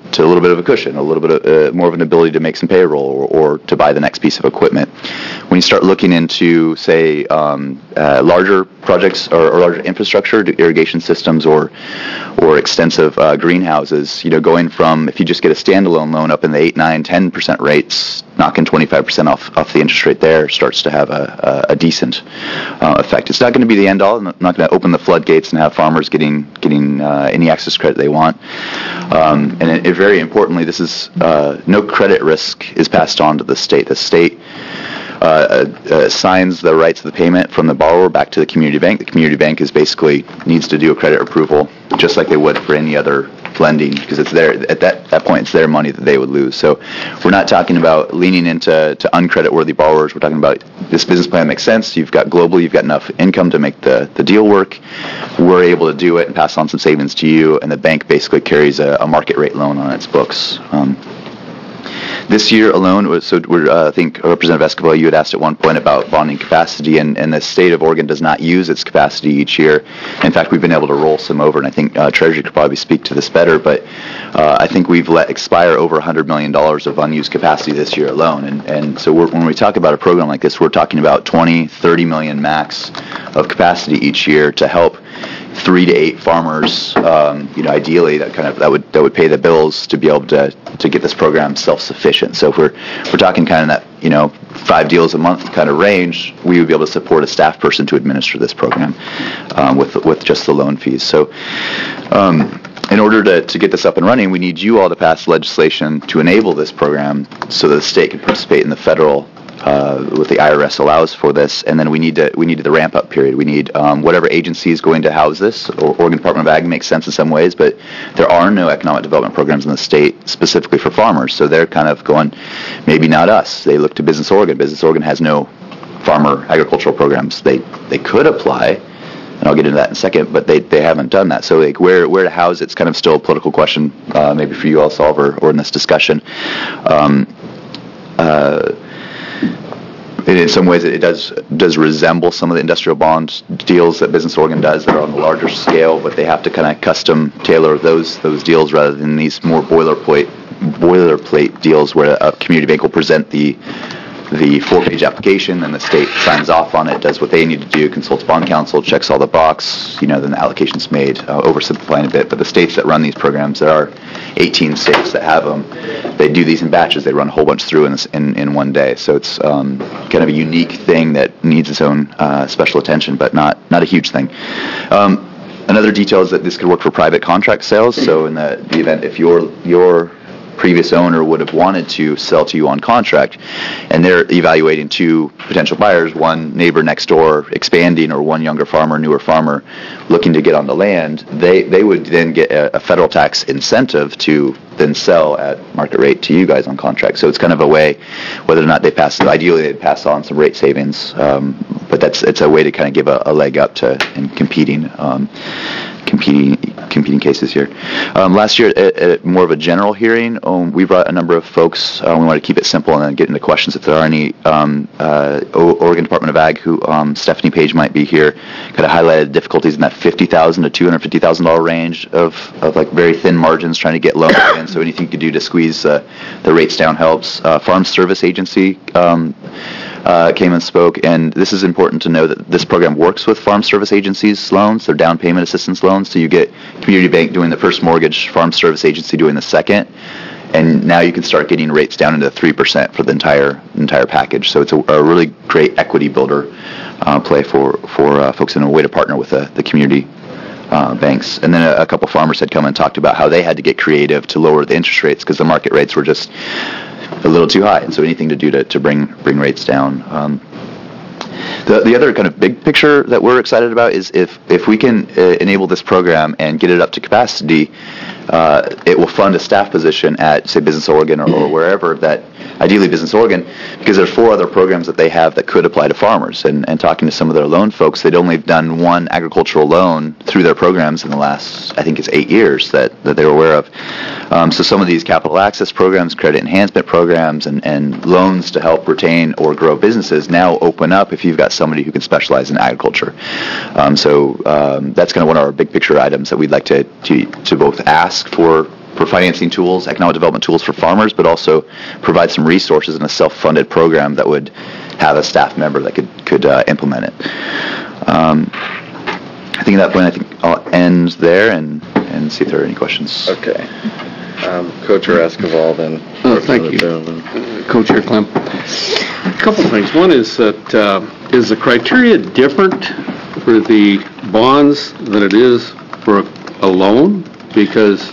to a little bit of a cushion, a little bit of, uh, more of an ability to make some payroll or, or to buy the next piece of equipment. When you start looking into, say, um, uh, larger projects or, or larger infrastructure, irrigation systems or or extensive uh, greenhouses, you know, going from, if you just get a standalone loan up in the eight, nine, ten percent rates, knocking twenty-five percent off, off the interest rate there starts to have a, a, a decent uh, effect. It's not going to be the end all, not going to open the floodgates and have farmers getting getting uh, any access credit they want. Um, and it, it very importantly, this is uh, no credit risk is passed on to the state. The state uh, uh, assigns the rights of the payment from the borrower back to the community bank. The community bank is basically needs to do a credit approval just like they would for any other lending, because it's their, at that, that point, it's their money that they would lose. So we're not talking about leaning into to uncredit-worthy borrowers. We're talking about this business plan makes sense. You've got global, you've got enough income to make the, the deal work. We're able to do it and pass on some savings to you, and the bank basically carries a, a market rate loan on its books. Um, This year alone, was, so we're, uh, I think Representative Escobar, you had asked at one point about bonding capacity, and, and the state of Oregon does not use its capacity each year. In fact, we've been able to roll some over, and I think uh, Treasury could probably speak to this better, but uh, I think we've let expire over one hundred million dollars of unused capacity this year alone. And, and so we're, when we talk about a program like this, we're talking about twenty, thirty million max of capacity each year to help three to eight farmers, um, you know, ideally that kind of that would that would pay the bills to be able to to get this program self-sufficient. So if we're we're talking kind of that, you know, five deals a month kind of range, we would be able to support a staff person to administer this program um, with with just the loan fees. So. Um, In order to, to get this up and running, we need you all to pass legislation to enable this program so that the state can participate in the federal Uh, what the I R S allows for this, and then we need to we need the ramp up period. We need um, whatever agency is going to house this. Or Oregon Department of Ag makes sense in some ways, but there are no economic development programs in the state specifically for farmers. So they're kind of going, maybe not us. They look to Business Oregon. Business Oregon has no farmer agricultural programs. They they could apply, and I'll get into that in a second, but they, they haven't done that. So like where where to house it's kind of still a political question, uh, maybe for you all to solve or, or in this discussion. Um, uh, In some ways, it does does resemble some of the industrial bond deals that Business Oregon does that are on the larger scale, but they have to kind of custom tailor those those deals rather than these more boilerplate boilerplate deals where a community bank will present the the four-page application, and the state signs off on it, does what they need to do, consults bond counsel, checks all the box, you know, then the allocation's made, uh, oversimplifying a bit. But the states that run these programs, there are eighteen states that have them. They do these in batches. They run a whole bunch through in in, in one day. So it's um, kind of a unique thing that needs its own uh, special attention, but not not a huge thing. Um, another detail is that this could work for private contract sales. So in the, the event if your your previous owner would have wanted to sell to you on contract, and they're evaluating two potential buyers, one neighbor next door expanding or one younger farmer, newer farmer looking to get on the land, they, they would then get a, a federal tax incentive to then sell at market rate to you guys on contract. So it's kind of a way, whether or not they pass, ideally they'd pass on some rate savings, um, but that's it's a way to kind of give a, a leg up to in competing um, competing competing cases here. Um, last year, at, at more of a general hearing, um, we brought a number of folks. Uh, we want to keep it simple and then get into questions if there are any. Um, uh, Oregon Department of Ag, who um, Stephanie Page might be here, kind of highlighted difficulties in that fifty thousand dollars to two hundred fifty thousand dollars range of, of like very thin margins trying to get loans in. So anything you could do to squeeze uh, the rates down helps. Uh, Farm Service Agency um, uh, came and spoke, and this is important to know that this program works with Farm Service Agencies loans. They're down payment assistance loans. So you get Community Bank doing the first mortgage, Farm Service Agency doing the second, and now you can start getting rates down into three percent for the entire entire package. So it's a, a really great equity builder uh, play for for uh, folks in a way to partner with the, the community uh, banks. And then a, a couple farmers had come and talked about how they had to get creative to lower the interest rates because the market rates were just a little too high. And so anything to do to, to bring bring rates down. Um, The, the other kind of big picture that we're excited about is if, if we can uh, enable this program and get it up to capacity, uh, it will fund a staff position at, say, Business Oregon or, or wherever that, ideally Business Oregon, because there are four other programs that they have that could apply to farmers. And, and talking to some of their loan folks, they'd only done one agricultural loan through their programs in the last, I think it's eight years that, that they're aware of. Um, so some of these capital access programs, credit enhancement programs, and, and loans to help retain or grow businesses now open up if you've got somebody who can specialize in agriculture. Um, so um, that's kind of one of our big picture items that we'd like to, to, to both ask for for financing tools, economic development tools for farmers, but also provide some resources in a self-funded program that would have a staff member that could could uh, implement it. Um, I think at that point, I think I'll end there and, and see if there are any questions. Okay. Um, Co-Chair Escobar, then. Oh, thank you. Uh, Co-Chair Clem. A couple things. One is that, uh, is the criteria different for the bonds than it is for a, a loan? Because,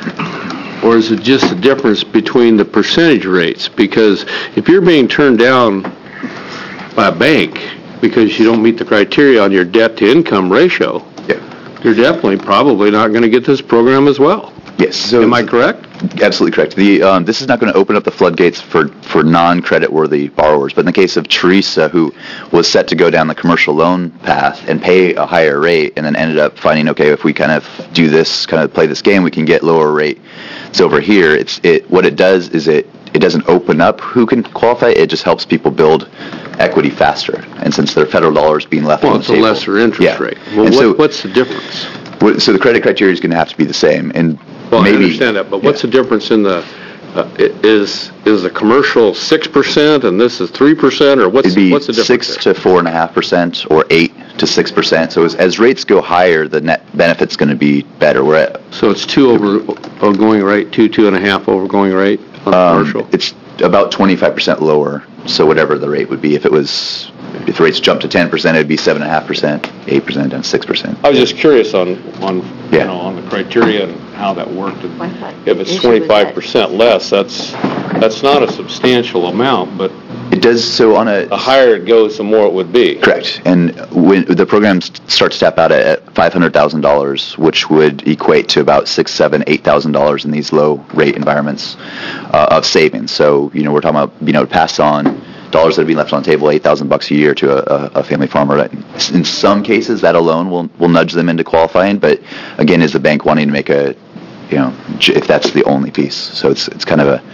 or is it just the difference between the percentage rates? Because if you're being turned down by a bank because you don't meet the criteria on your debt-to-income ratio, yeah. you're definitely probably not going to get this program as well. Yes. So am I correct? Absolutely correct. The um, this is not going to open up the floodgates for, for non-credit-worthy borrowers, but in the case of Teresa, who was set to go down the commercial loan path and pay a higher rate, and then ended up finding, okay, if we kind of do this, kind of play this game, we can get lower rate. It's over here. It's it. What it does is it it doesn't open up who can qualify. It just helps people build equity faster. And since there are federal dollars being left well, on the table, well, it's a lesser interest yeah. rate. Well, what, so, what's the difference? So the credit criteria is going to have to be the same, and well, maybe, I understand that, but what's yeah. the difference in the uh, is is the commercial six percent and this is three percent, or what's It'd be what's the difference? Six to four and a half percent, or eight to six percent. So as, as rates go higher, the net benefit's going to be better. We're at so it's two over going rate, two two and a half over going rate on um, commercial. It's about twenty-five percent lower. So whatever the rate would be, if it was. If rates jump to ten percent, it'd be seven point five percent, eight percent, and six percent. I was just curious on, on yeah. you know, on the criteria and how that worked. If it's twenty-five percent less, that's that's not a substantial amount, but it does so on a... The higher it goes, the more it would be. Correct. And when the program starts to tap out at five hundred thousand dollars, which would equate to about six, seven, eight thousand dollars in these low-rate environments uh, of savings. So, you know, we're talking about being able to pass on dollars that are being left on the table, eight thousand bucks a year to a, a family farmer. In some cases, that alone will will nudge them into qualifying. But again, is the bank wanting to make a, you know, if that's the only piece? So it's it's kind of a.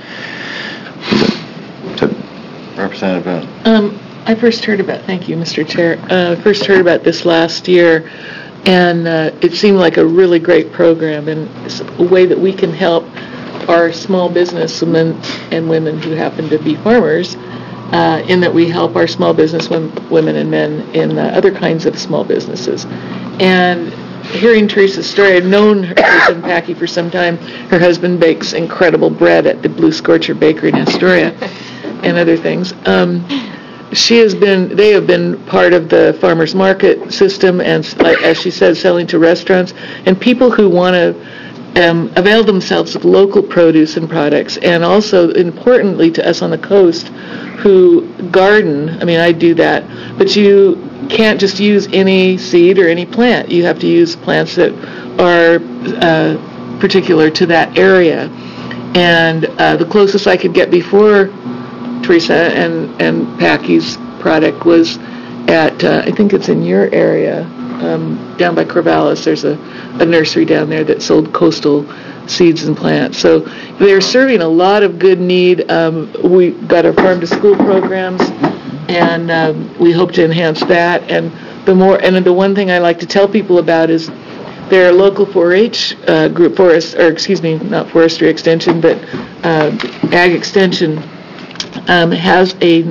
a, a Representative Boone. Um, I first heard about. Thank you, Mister Chair. Uh, first heard about this last year, and uh, it seemed like a really great program, and it's a way that we can help our small businessmen and women who happen to be farmers. Uh, in that we help our small business women and men in uh, other kinds of small businesses. And hearing Teresa's story, I've known Teresa and Packy for some time. Her husband bakes incredible bread at the Blue Scorcher Bakery in Astoria and other things. Um, she has been, they have been part of the farmers market system and, like, as she said, selling to restaurants and people who want to Um, avail themselves of local produce and products, and also, importantly to us on the coast, who garden. I mean, I do that, but you can't just use any seed or any plant. You have to use plants that are uh, particular to that area. And uh, the closest I could get before Teresa and, and Packy's product was at, uh, I think it's in your area, um, down by Corvallis. There's a a nursery down there that sold coastal seeds and plants. So they're serving a lot of good need. Um, we got our farm-to-school programs, and um, we hope to enhance that. And the more, and the one thing I like to tell people about is their local four H uh, group, forest, or excuse me, not forestry extension, but uh, ag extension um, has a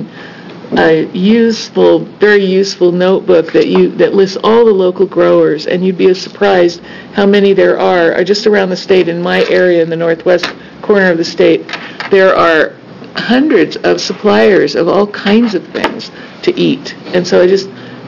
a useful, very useful notebook that you that lists all the local growers, and you'd be surprised how many there are. Are just around the state, in my area, in the northwest corner of the state, there are hundreds of suppliers of all kinds of things to eat. And so I just,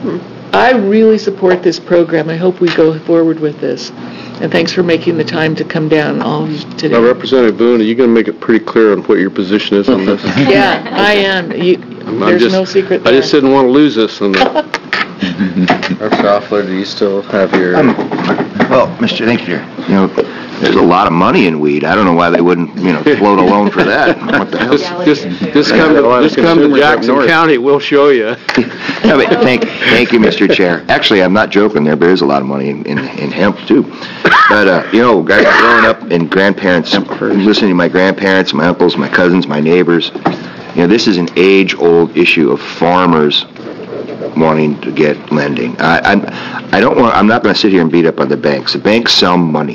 I really support this program. I hope we go forward with this. And thanks for making the time to come down all today. Now, Representative Boone, are you going to make it pretty clear on what your position is on this? Yeah, I am. You, I'm there's just, no secret there. I just didn't want to lose this. And Representative Schaffler, do you still have your... Um, well, Mister Thank you. You know, there's a lot of money in weed. I don't know why they wouldn't, you know, float a loan for that. What the hell? Just, just, just come to, just come to Jackson County. We'll show you. No, but thank, thank you, Mister Chair. Actually, I'm not joking there, but there's a lot of money in, in, in hemp, too. But, uh, you know, guys, growing up and grandparents, listening to my grandparents, my uncles, my cousins, my neighbors, you know, this is an age-old issue of farmers wanting to get lending. I, I'm, I don't want, I'm not going to sit here and beat up on the banks. The banks sell money.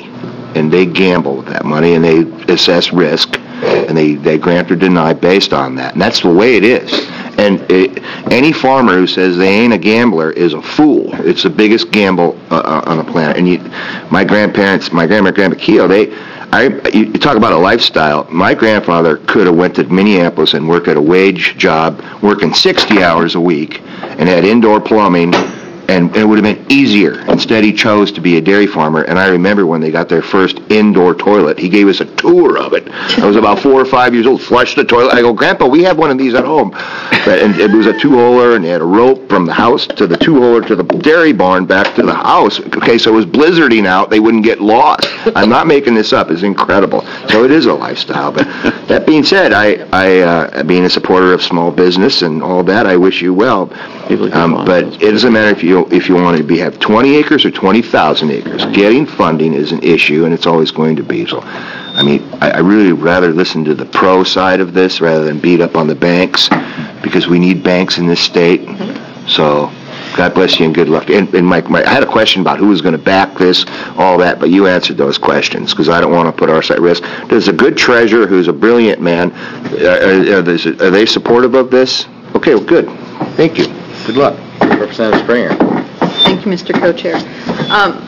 and they gamble with that money, and they assess risk, and they, they grant or deny based on that. And that's the way it is. And it, any farmer who says they ain't a gambler is a fool. It's the biggest gamble uh, on the planet. And you, my grandparents, my grandma, Grandpa Keogh, they, I, you, you talk about a lifestyle. My grandfather could have went to Minneapolis and worked at a wage job, working sixty hours a week, and had indoor plumbing, and it would have been easier. Instead, he chose to be a dairy farmer, and I remember when they got their first indoor toilet, he gave us a tour of it. I was about four or five years old, flushed the toilet. I go, Grandpa, we have one of these at home. But, and it was a two-holer, and they had a rope from the house to the two-holer to the dairy barn back to the house. Okay, so it was blizzarding out. They wouldn't get lost. I'm not making this up. It's incredible. So it is a lifestyle. But that being said, I, I uh, being a supporter of small business and all that, I wish you well. Um, but it doesn't matter if you if you want to be have twenty acres or twenty thousand acres. Getting funding is an issue, and it's always going to be. So, I mean, I, I really rather listen to the pro side of this rather than beat up on the banks, because we need banks in this state. So, God bless you and good luck. And, and Mike, my, I had a question about who was going to back this, all that, but you answered those questions, because I don't want to put our site at risk. There's a good treasurer who's a brilliant man. Are, are, are they supportive of this? Okay, well, good. Thank you. Good luck. Representative Springer. Thank you, Mister Co-Chair. Um,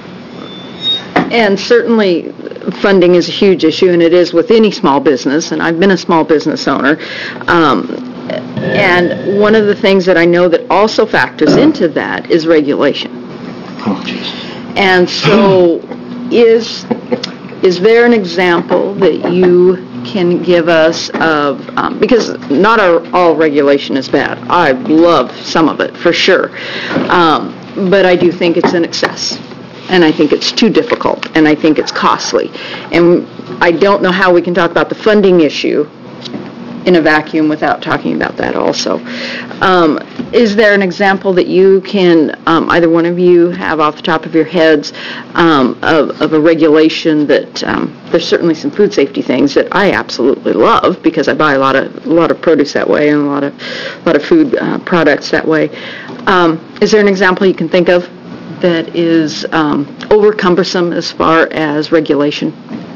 and certainly, funding is a huge issue, and it is with any small business, and I've been a small business owner. Um, and one of the things that I know that also factors into that is regulation. Oh, jeez. And so, is is there an example that you can give us of, um, because not our, all regulation is bad. I love some of it, for sure. Um, but I do think it's in excess. And I think it's too difficult. And I think it's costly. And I don't know how we can talk about the funding issue in a vacuum without talking about that also. Um, is there an example that you can, um, either one of you have off the top of your heads, um, of, of a regulation that, um, there's certainly some food safety things that I absolutely love, because I buy a lot of a lot of produce that way and a lot of a lot of food uh, products that way. Um, is there an example you can think of that is um, over cumbersome as far as regulation?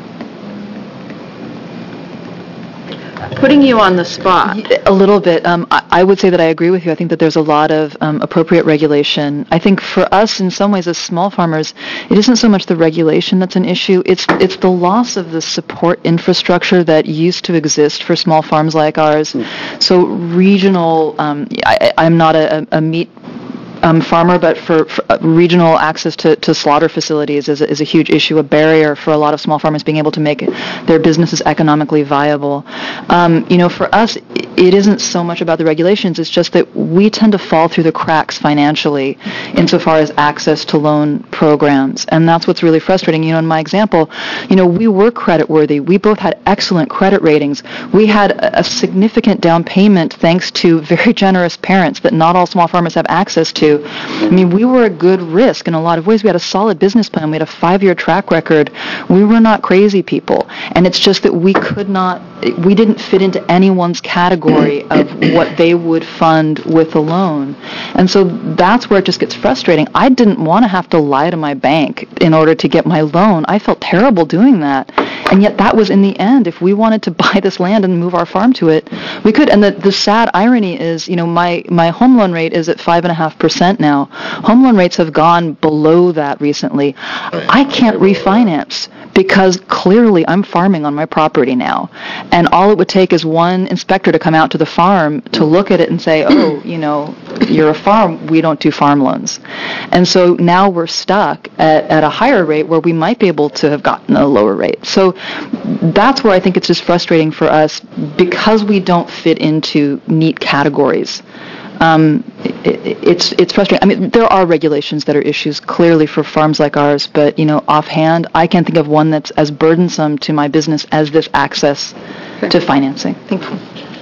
Putting you on the spot. A little bit. Um, I, I would say that I agree with you. I think that there's a lot of um, appropriate regulation. I think for us, in some ways, as small farmers, it isn't so much the regulation that's an issue. It's it's the loss of the support infrastructure that used to exist for small farms like ours. Mm. So regional. Um, I, I'm not a, a meat Um, farmer, but for, for uh, regional access to, to slaughter facilities is a, is a huge issue, a barrier for a lot of small farmers being able to make their businesses economically viable. Um, you know, for us, it isn't so much about the regulations, it's just that we tend to fall through the cracks financially insofar as access to loan programs, and that's what's really frustrating. You know, in my example, you know, we were credit worthy. We both had excellent credit ratings. We had a, a significant down payment thanks to very generous parents that not all small farmers have access to. I mean, we were a good risk in a lot of ways. We had a solid business plan. We had a five-year track record. We were not crazy people. And it's just that we could not, we didn't fit into anyone's category of what they would fund with a loan. And so that's where it just gets frustrating. I didn't want to have to lie to my bank in order to get my loan. I felt terrible doing that. And yet that was in the end. If we wanted to buy this land and move our farm to it, we could. And the, the sad irony is, you know, my, my home loan rate is at five point five percent now. Home loan rates have gone below that recently. I can't refinance because clearly I'm farming on my property now. And all it would take is one inspector to come out to the farm to look at it and say, oh, you know, you're a farm, we don't do farm loans. And so now we're stuck at, at a higher rate where we might be able to have gotten a lower rate. So that's where I think it's just frustrating for us because we don't fit into neat categories. Um, it, it's it's frustrating. I mean, there are regulations that are issues clearly for farms like ours, but you know, offhand, I can't think of one that's as burdensome to my business as this access okay. to financing. Thank you.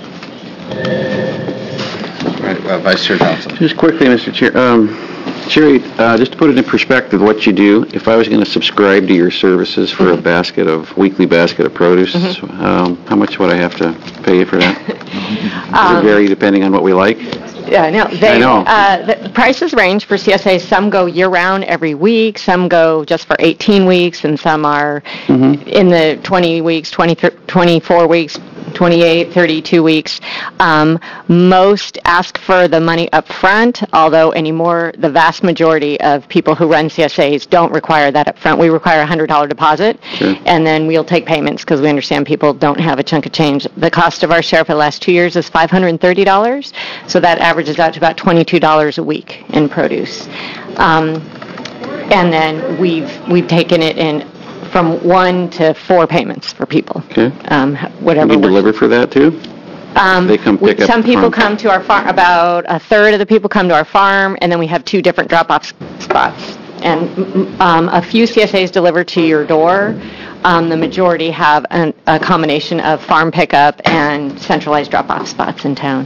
Right, uh, Vice Chair Johnson. Just quickly, Mister Chair. Um, Sherry, uh, just to put it in perspective, what you do, if I was going to subscribe to your services for mm-hmm. a basket of, weekly basket of produce, mm-hmm. um, how much would I have to pay you for that? Does um, it vary depending on what we like? Yeah, I know. They, I know. Uh, the prices range for C S As. Some go year-round every week, some go just for eighteen weeks, and some are Mm-hmm. in the twenty weeks, twenty, twenty-four weeks, twenty-eight, thirty-two weeks. Um, most ask for the money up front, although anymore, the vast majority of people who run C S As don't require that up front. We require a one hundred dollars deposit, Sure. and then we'll take payments because we understand people don't have a chunk of change. The cost of our share for the last two years is five hundred thirty dollars, so that averages out to about twenty-two dollars a week in produce. Um, and then we've we've taken it in from one to four payments for people. Okay. Um, whatever. You works. deliver for that too? Um, They come pick we- up Some the people farm. come to our farm, about a third of the people come to our farm, and then we have two different drop-off s- spots. And mm, um, a few C S As deliver to your door. Um, The majority have an- a combination of farm pickup and centralized drop-off spots in town.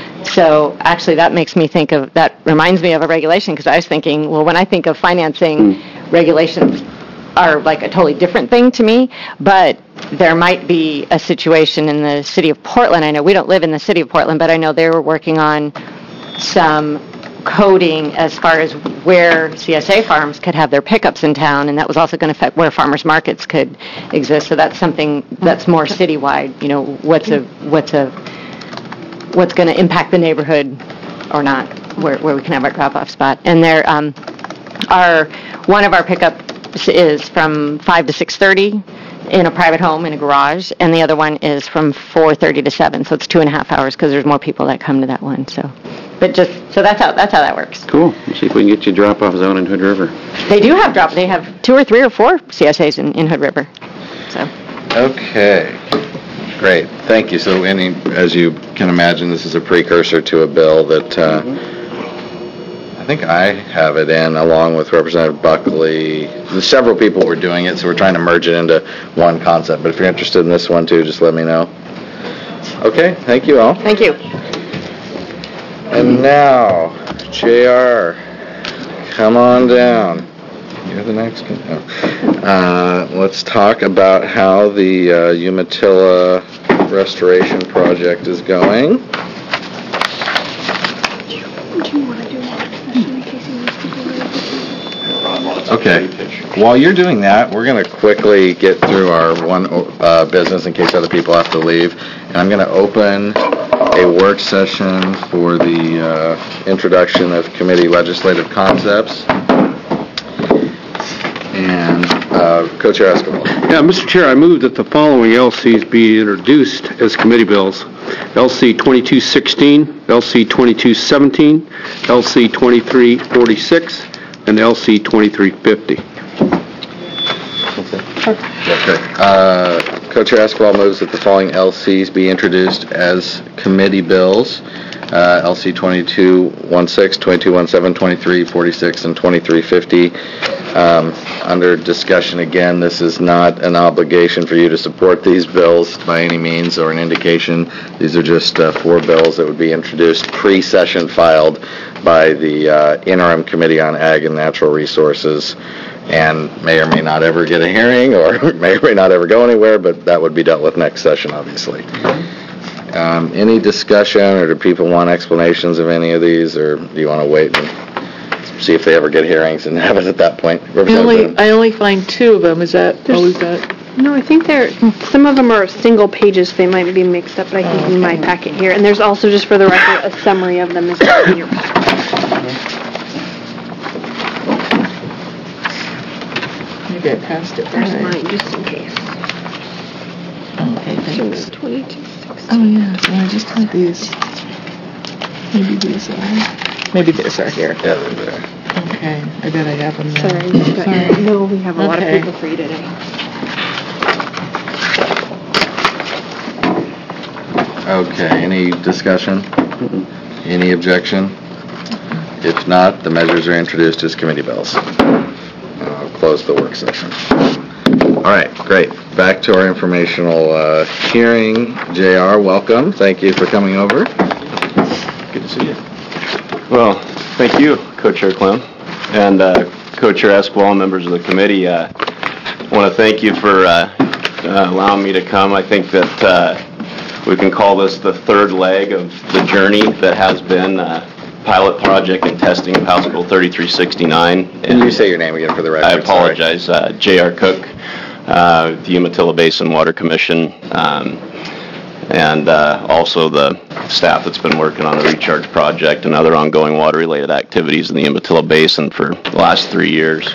So actually, that makes me think of, that reminds me of a regulation, because I was thinking, well, when I think of financing, regulations are like a totally different thing to me, but there might be a situation in the city of Portland. I know we don't live in the city of Portland, but I know they were working on some coding as far as where C S A farms could have their pickups in town, and that was also going to affect where farmers markets could exist. So that's something that's more citywide. You know, what's a what's a what's going to impact the neighborhood or not, where where we can have our drop-off spot. And there, um, our one of our pickups is from five to six thirty in a private home in a garage, and the other one is from four thirty to seven. So it's two and a half hours because there's more people that come to that one. So, but just so that's how that's how that works. Cool. Let's see if we can get you a drop-off zone in Hood River. They do have drop. They have two or three or four C S As in, in Hood River. So. Okay, great, thank you. So any, as you can imagine, this is a precursor to a bill that, uh, I think I have it in along with Representative Buckley. Several people were doing it, so we're trying to merge it into one concept. But if you're interested in this one too, just let me know. Okay, thank you all. Thank you. And now, J R, come on down. You're the next one. Oh. Uh, let's talk about how the uh, Umatilla restoration project is going. Okay. While you're doing that, we're going to quickly get through our one uh, business in case other people have to leave. And I'm going to open a work session for the uh, introduction of committee legislative concepts. And uh, Co-Chair Escobar. Yeah, Mister Chair, I move that the following L Cs be introduced as committee bills. L C twenty-two sixteen, L C twenty-two seventeen, L C twenty-three forty-six, and L C twenty-three fifty. Okay. Uh, Co-Chair Escobar moves that the following L Cs be introduced as committee bills. Uh, L C twenty-two sixteen, twenty-two seventeen, twenty-three forty-six, and twenty-three fifty. Um, under discussion again, this is not an obligation for you to support these bills by any means or an indication. These are just uh, four bills that would be introduced pre-session filed by the uh, Interim Committee on Ag and Natural Resources, and may or may not ever get a hearing or may or may not ever go anywhere, but that would be dealt with next session, obviously. Um, any discussion, or do people want explanations of any of these, or do you want to wait and see if they ever get hearings and have it at that point? I only, I only find two of them. Is that all we've got? No, I think they're, some of them are single pages, so they might be mixed up, but I think in my packet here. And there's also, just for the record, a summary of them as well in your packet. Maybe I passed it. There's right. mine, just in case. Okay, thanks. twenty-two sixteen. Oh, yeah, so I just had these. Maybe these are, maybe these are here. Yeah, they're there. Okay, I bet I have them now. Sorry, we've got- no, we have a lot of Okay. people for you today. Okay, any discussion? Any objection? If not, the measures are introduced as committee bills. I'll close the work session. All right, great. Back to our informational uh, hearing. J R, welcome. Thank you for coming over. Good to see you. Well, thank you, Co-Chair Clem, and uh, Co-Chair Esqual, and members of the committee. Uh, I want to thank you for uh, uh, allowing me to come. I think that uh, we can call this the third leg of the journey that has been uh, pilot project and testing of House Bill thirty-three sixty-nine. Can you say your name again for the record? I apologize. Uh, J R Cook, uh, the Umatilla Basin Water Commission, um, and uh, also the staff that's been working on the recharge project and other ongoing water-related activities in the Umatilla Basin for the last three years.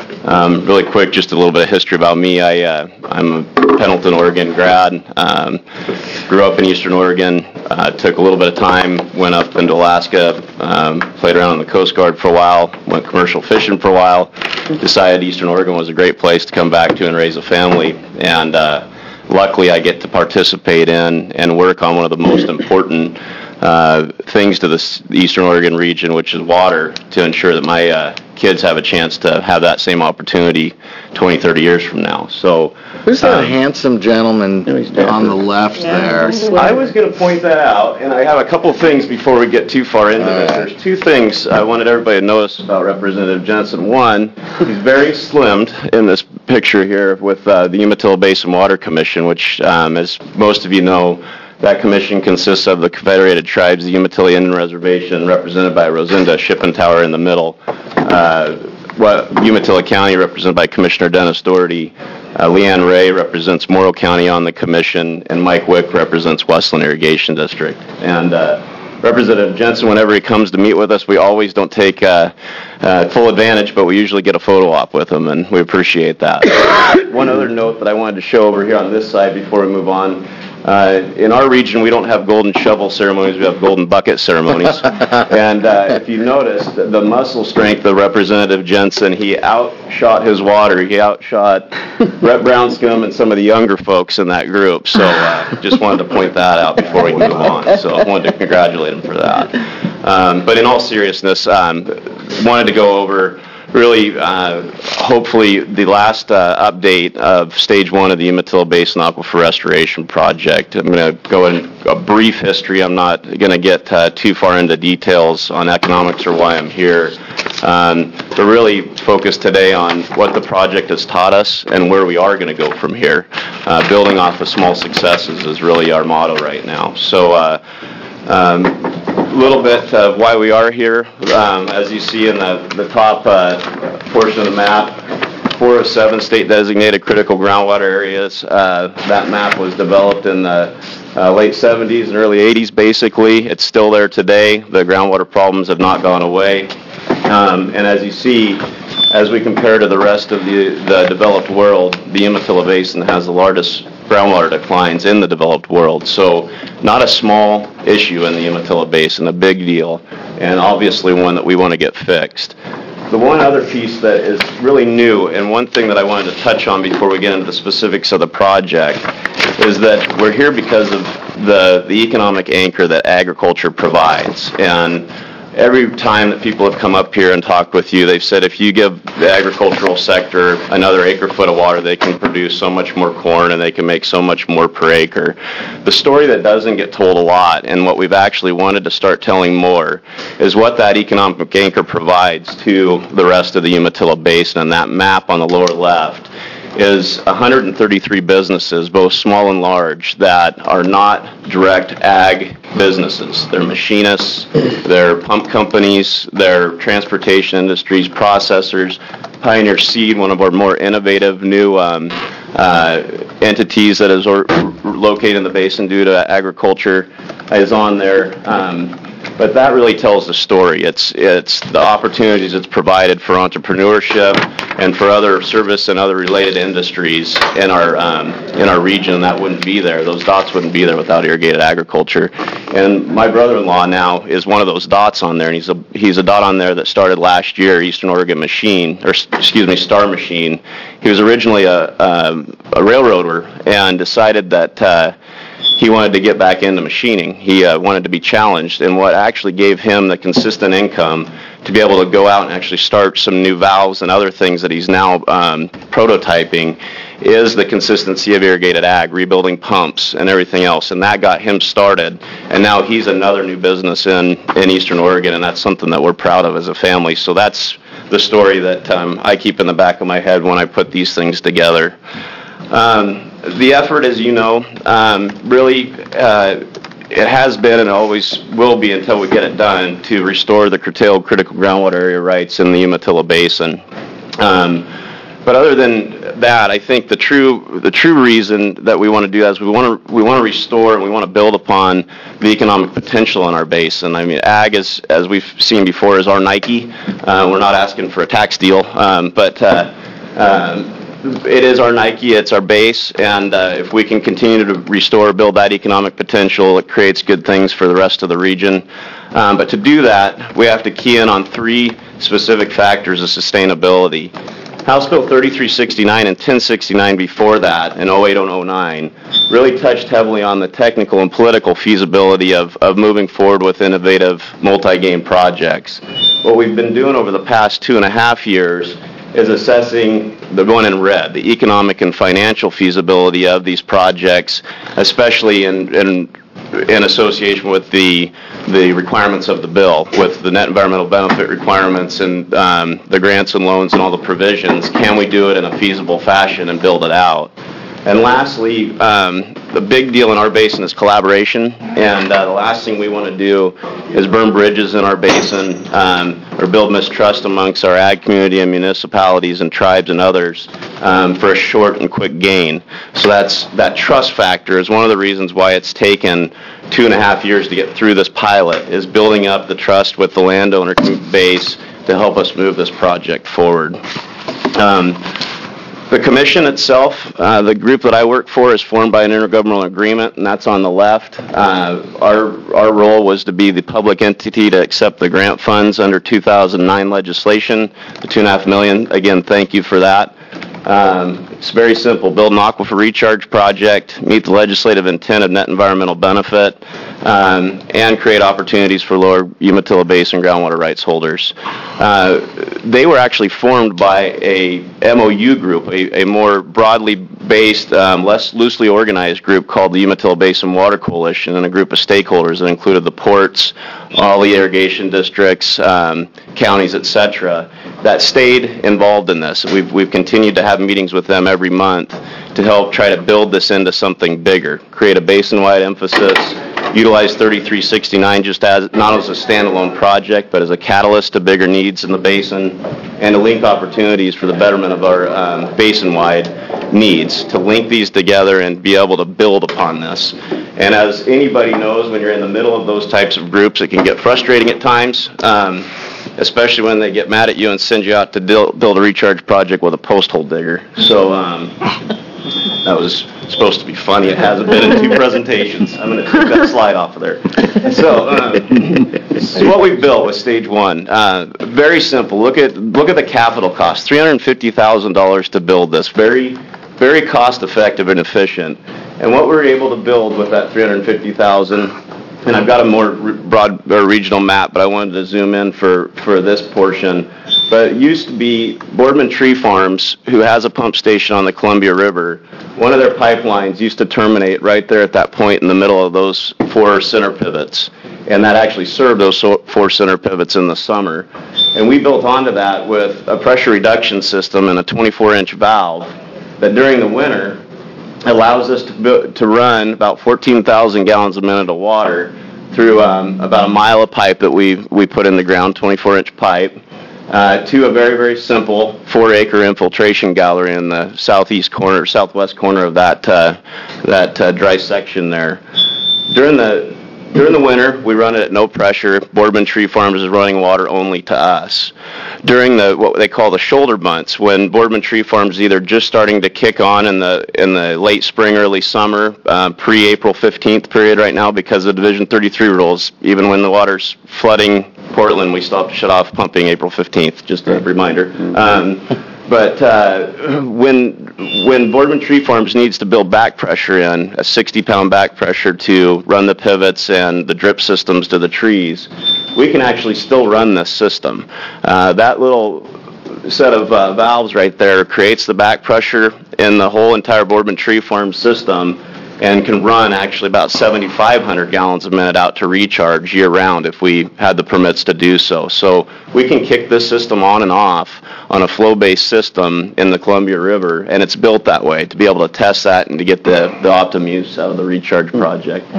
Um, really quick, just a little bit of history about me. I, uh, I'm a Pendleton, Oregon grad. Um, grew up in Eastern Oregon. Uh, took a little bit of time, went up into Alaska, um, played around in the Coast Guard for a while, went commercial fishing for a while. Decided Eastern Oregon was a great place to come back to and raise a family. And uh, luckily, I get to participate in and work on one of the most important uh, things to the Eastern Oregon region, which is water, to ensure that my uh, kids have a chance to have that same opportunity twenty, thirty years from now. So, who's that um, handsome gentleman on the left there? I was going to point that out, and I have a couple things before we get too far into this. There's two things I wanted everybody to notice about Representative Jensen. One, he's very slimmed in this picture here with uh, the Umatilla Basin Water Commission, which, um, as most of you know, that commission consists of the Confederated Tribes, the Umatilla Indian Reservation, represented by Rosinda Shippentower in the middle. Uh, what, Umatilla County, represented by Commissioner Dennis Doherty. Uh, Leanne Ray represents Morrow County on the commission, and Mike Wick represents Westland Irrigation District. And uh, Representative Jensen, whenever he comes to meet with us, we always don't take uh, uh, full advantage, but we usually get a photo op with him, and we appreciate that. One other note that I wanted to show over here on this side before we move on. Uh, in our region, we don't have golden shovel ceremonies, we have golden bucket ceremonies. And uh, if you notice, the, the muscle strength of Representative Jensen, he outshot his water. He outshot Rep Brownscombe and some of the younger folks in that group. So uh, just wanted to point that out before we move on. So I wanted to congratulate him for that. Um, but in all seriousness, um, wanted to go over really, uh, hopefully, the last uh, update of stage one of the Umatilla Basin Aquifer Restoration Project. I'm going to go in a brief history. I'm not going to get uh, too far into details on economics or why I'm here. Um, but really focus today on what the project has taught us and where we are going to go from here. Uh, building off of small successes is really our motto right now. So, uh, um, a little bit of why we are here. Um, as you see in the, the top uh, portion of the map, four of seven state designated critical groundwater areas. Uh, that map was developed in the uh, late seventies and early eighties, basically. It's still there today. The groundwater problems have not gone away. Um, and as you see, as we compare to the rest of the, the developed world, the Umatilla Basin has the largest groundwater declines in the developed world. So not a small issue in the Umatilla Basin, a big deal, and obviously one that we want to get fixed. The one other piece that is really new, and one thing that I wanted to touch on before we get into the specifics of the project, is that we're here because of the, the economic anchor that agriculture provides. And every time that people have come up here and talked with you, they've said if you give the agricultural sector another acre foot of water, they can produce so much more corn and they can make so much more per acre. The story that doesn't get told a lot, and what we've actually wanted to start telling more, is what that economic anchor provides to the rest of the Umatilla Basin. And that map on the lower left is one hundred thirty-three businesses, both small and large, that are not direct ag businesses. They're machinists, they're pump companies, they're transportation industries, processors. Pioneer Seed, one of our more innovative new um, uh, entities that is or, located in the basin due to agriculture, is on there. Um, But that really tells the story. It's it's the opportunities it's provided for entrepreneurship and for other service and other related industries in our um, in our region that wouldn't be there. Those dots wouldn't be there without irrigated agriculture. And my brother-in-law now is one of those dots on there, and he's a he's a dot on there that started last year, Eastern Oregon Machine, or excuse me, Star Machine. He was originally a a, a railroader and decided that. Uh, He wanted to get back into machining. He uh, wanted to be challenged, and what actually gave him the consistent income to be able to go out and actually start some new valves and other things that he's now um, prototyping is the consistency of irrigated ag, rebuilding pumps and everything else, and that got him started. And now he's another new business in, in Eastern Oregon, and that's something that we're proud of as a family. So that's the story that um, I keep in the back of my head when I put these things together. Um, the effort, as you know, um, really uh, it has been and always will be until we get it done to restore the curtailed critical groundwater area rights in the Umatilla Basin. Um, but other than that, I think the true the true reason that we want to do that is we want to we want to restore and we want to build upon the economic potential in our basin. I mean, ag is, as we've seen before, is our Nike. Uh, we're not asking for a tax deal, um, but uh, um, it is our Nike, it's our base, and uh, if we can continue to restore, build that economic potential, it creates good things for the rest of the region. Um, but to do that, we have to key in on three specific factors of sustainability. House Bill thirty-three sixty-nine and ten sixty-nine before that, in oh eight and oh nine, really touched heavily on the technical and political feasibility of, of moving forward with innovative multi-game projects. What we've been doing over the past two and a half years is assessing the one in red, the economic and financial feasibility of these projects, especially in, in, in association with the, the requirements of the bill, with the net environmental benefit requirements and um, the grants and loans and all the provisions. Can we do it in a feasible fashion and build it out? And lastly, um, the big deal in our basin is collaboration, and uh, the last thing we want to do is burn bridges in our basin um, or build mistrust amongst our ag community and municipalities and tribes and others um, for a short and quick gain. So that's that trust factor is one of the reasons why it's taken two and a half years to get through this pilot, is building up the trust with the landowner base to help us move this project forward. Um, The commission itself, uh, the group that I work for, is formed by an intergovernmental agreement, and that's on the left. Uh, our our role was to be the public entity to accept the grant funds under two thousand nine legislation, the two and a half million. Again, thank you for that. Um, it's very simple. Build an aquifer recharge project, meet the legislative intent of net environmental benefit, um, and create opportunities for lower Umatilla Basin groundwater rights holders. Uh, they were actually formed by a M O U group, a, a more broadly based, um, less loosely organized group called the Umatilla Basin Water Coalition, and a group of stakeholders that included the ports, all the irrigation districts, um, counties, et cetera, that stayed involved in this. We've, we've continued to have meetings with them every month to help try to build this into something bigger, create a basin-wide emphasis, utilize thirty-three sixty-nine just as not as a standalone project, but as a catalyst to bigger needs in the basin, and to link opportunities for the betterment of our um, basin-wide needs, to link these together and be able to build upon this. And as anybody knows, when you're in the middle of those types of groups, it can get frustrating at times, um, especially when they get mad at you and send you out to build a recharge project with a post hole digger. So um, that was supposed to be funny. It hasn't been in two presentations. I'm going to take that slide off of there. So, uh, so what we've built with stage one, uh, very simple. Look at look at the capital cost, three hundred fifty thousand dollars to build this. Very, very cost effective and efficient. And what we were able to build with that three hundred fifty thousand dollars, and I've got a more broad or regional map, but I wanted to zoom in for, for this portion. But it used to be Boardman Tree Farms, who has a pump station on the Columbia River. One of their pipelines used to terminate right there at that point in the middle of those four center pivots. And that actually served those four center pivots in the summer. And we built onto that with a pressure reduction system and a twenty-four inch valve that during the winter allows us to, to run about fourteen thousand gallons a minute of water through um, about a mile of pipe that we, we put in the ground, twenty-four inch pipe, uh, to a very, very simple four acre infiltration gallery in the southeast corner, southwest corner of that, uh, that uh, dry section there. During the During the winter, we run it at no pressure. Boardman Tree Farms is running water only to us. During the what they call the shoulder months, when Boardman Tree Farms is either just starting to kick on in the in the late spring, early summer, uh, pre-April fifteenth period right now because of Division thirty-three rules, even when the water's flooding Portland, we still have to shut off pumping April fifteenth, just a reminder. Um, But uh, when when Boardman Tree Farms needs to build back pressure in, a sixty pound back pressure to run the pivots and the drip systems to the trees, we can actually still run this system. Uh, that little set of uh, valves right there creates the back pressure in the whole entire Boardman Tree Farms system and can run actually about seventy-five hundred gallons a minute out to recharge year-round if we had the permits to do so. So we can kick this system on and off on a flow-based system in the Columbia River, and it's built that way to be able to test that and to get the, the optimum use out of the recharge project.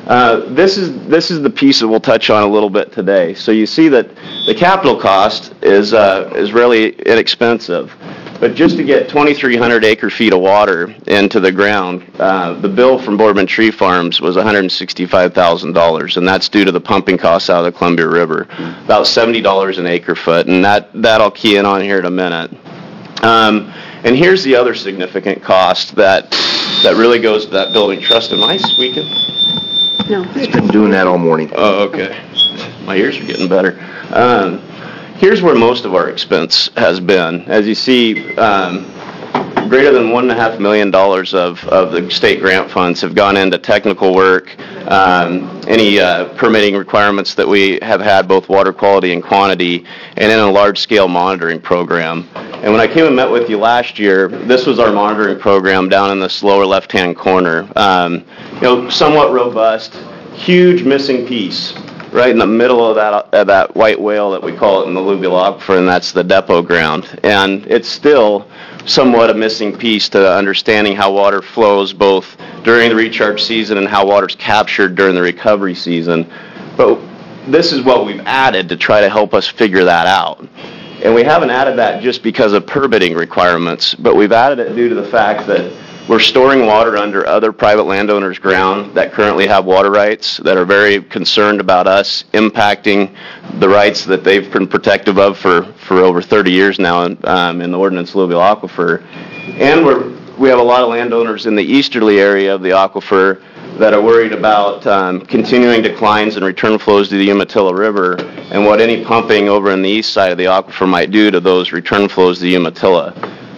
Uh, This is, this is the piece that we'll touch on a little bit today. So you see that the capital cost is, uh, is really inexpensive. But just to get twenty-three hundred acre feet of water into the ground, uh, the bill from Boardman Tree Farms was one hundred sixty-five thousand dollars, and that's due to the pumping costs out of the Columbia River, about seventy dollars an acre foot, and that, that I'll key in on here in a minute. Um, and here's the other significant cost that, that really goes to that building trust. Am I squeaking? No. He's been doing that all morning. Oh, okay. My ears are getting better. Um, here's where most of our expense has been. As you see, um, greater than one and a half million dollars of, of the state grant funds have gone into technical work, um, any uh, permitting requirements that we have had, both water quality and quantity, and in a large-scale monitoring program. And when I came and met with you last year, this was our monitoring program down in this lower left-hand corner. Um, you know, somewhat robust, huge missing piece right in the middle of that of that white whale that we call it in the alluvial aquifer, and that's the depot ground. And it's still somewhat a missing piece to understanding how water flows both during the recharge season and how water's captured during the recovery season. But this is what we've added to try to help us figure that out. And we haven't added that just because of permitting requirements, but we've added it due to the fact that we're storing water under other private landowners' ground that currently have water rights, that are very concerned about us impacting the rights that they've been protective of for, for over thirty years now in, um, in the ordinance alluvial aquifer. And we're, we have a lot of landowners in the easterly area of the aquifer that are worried about um, continuing declines and return flows to the Umatilla River and what any pumping over in the east side of the aquifer might do to those return flows to the Umatilla.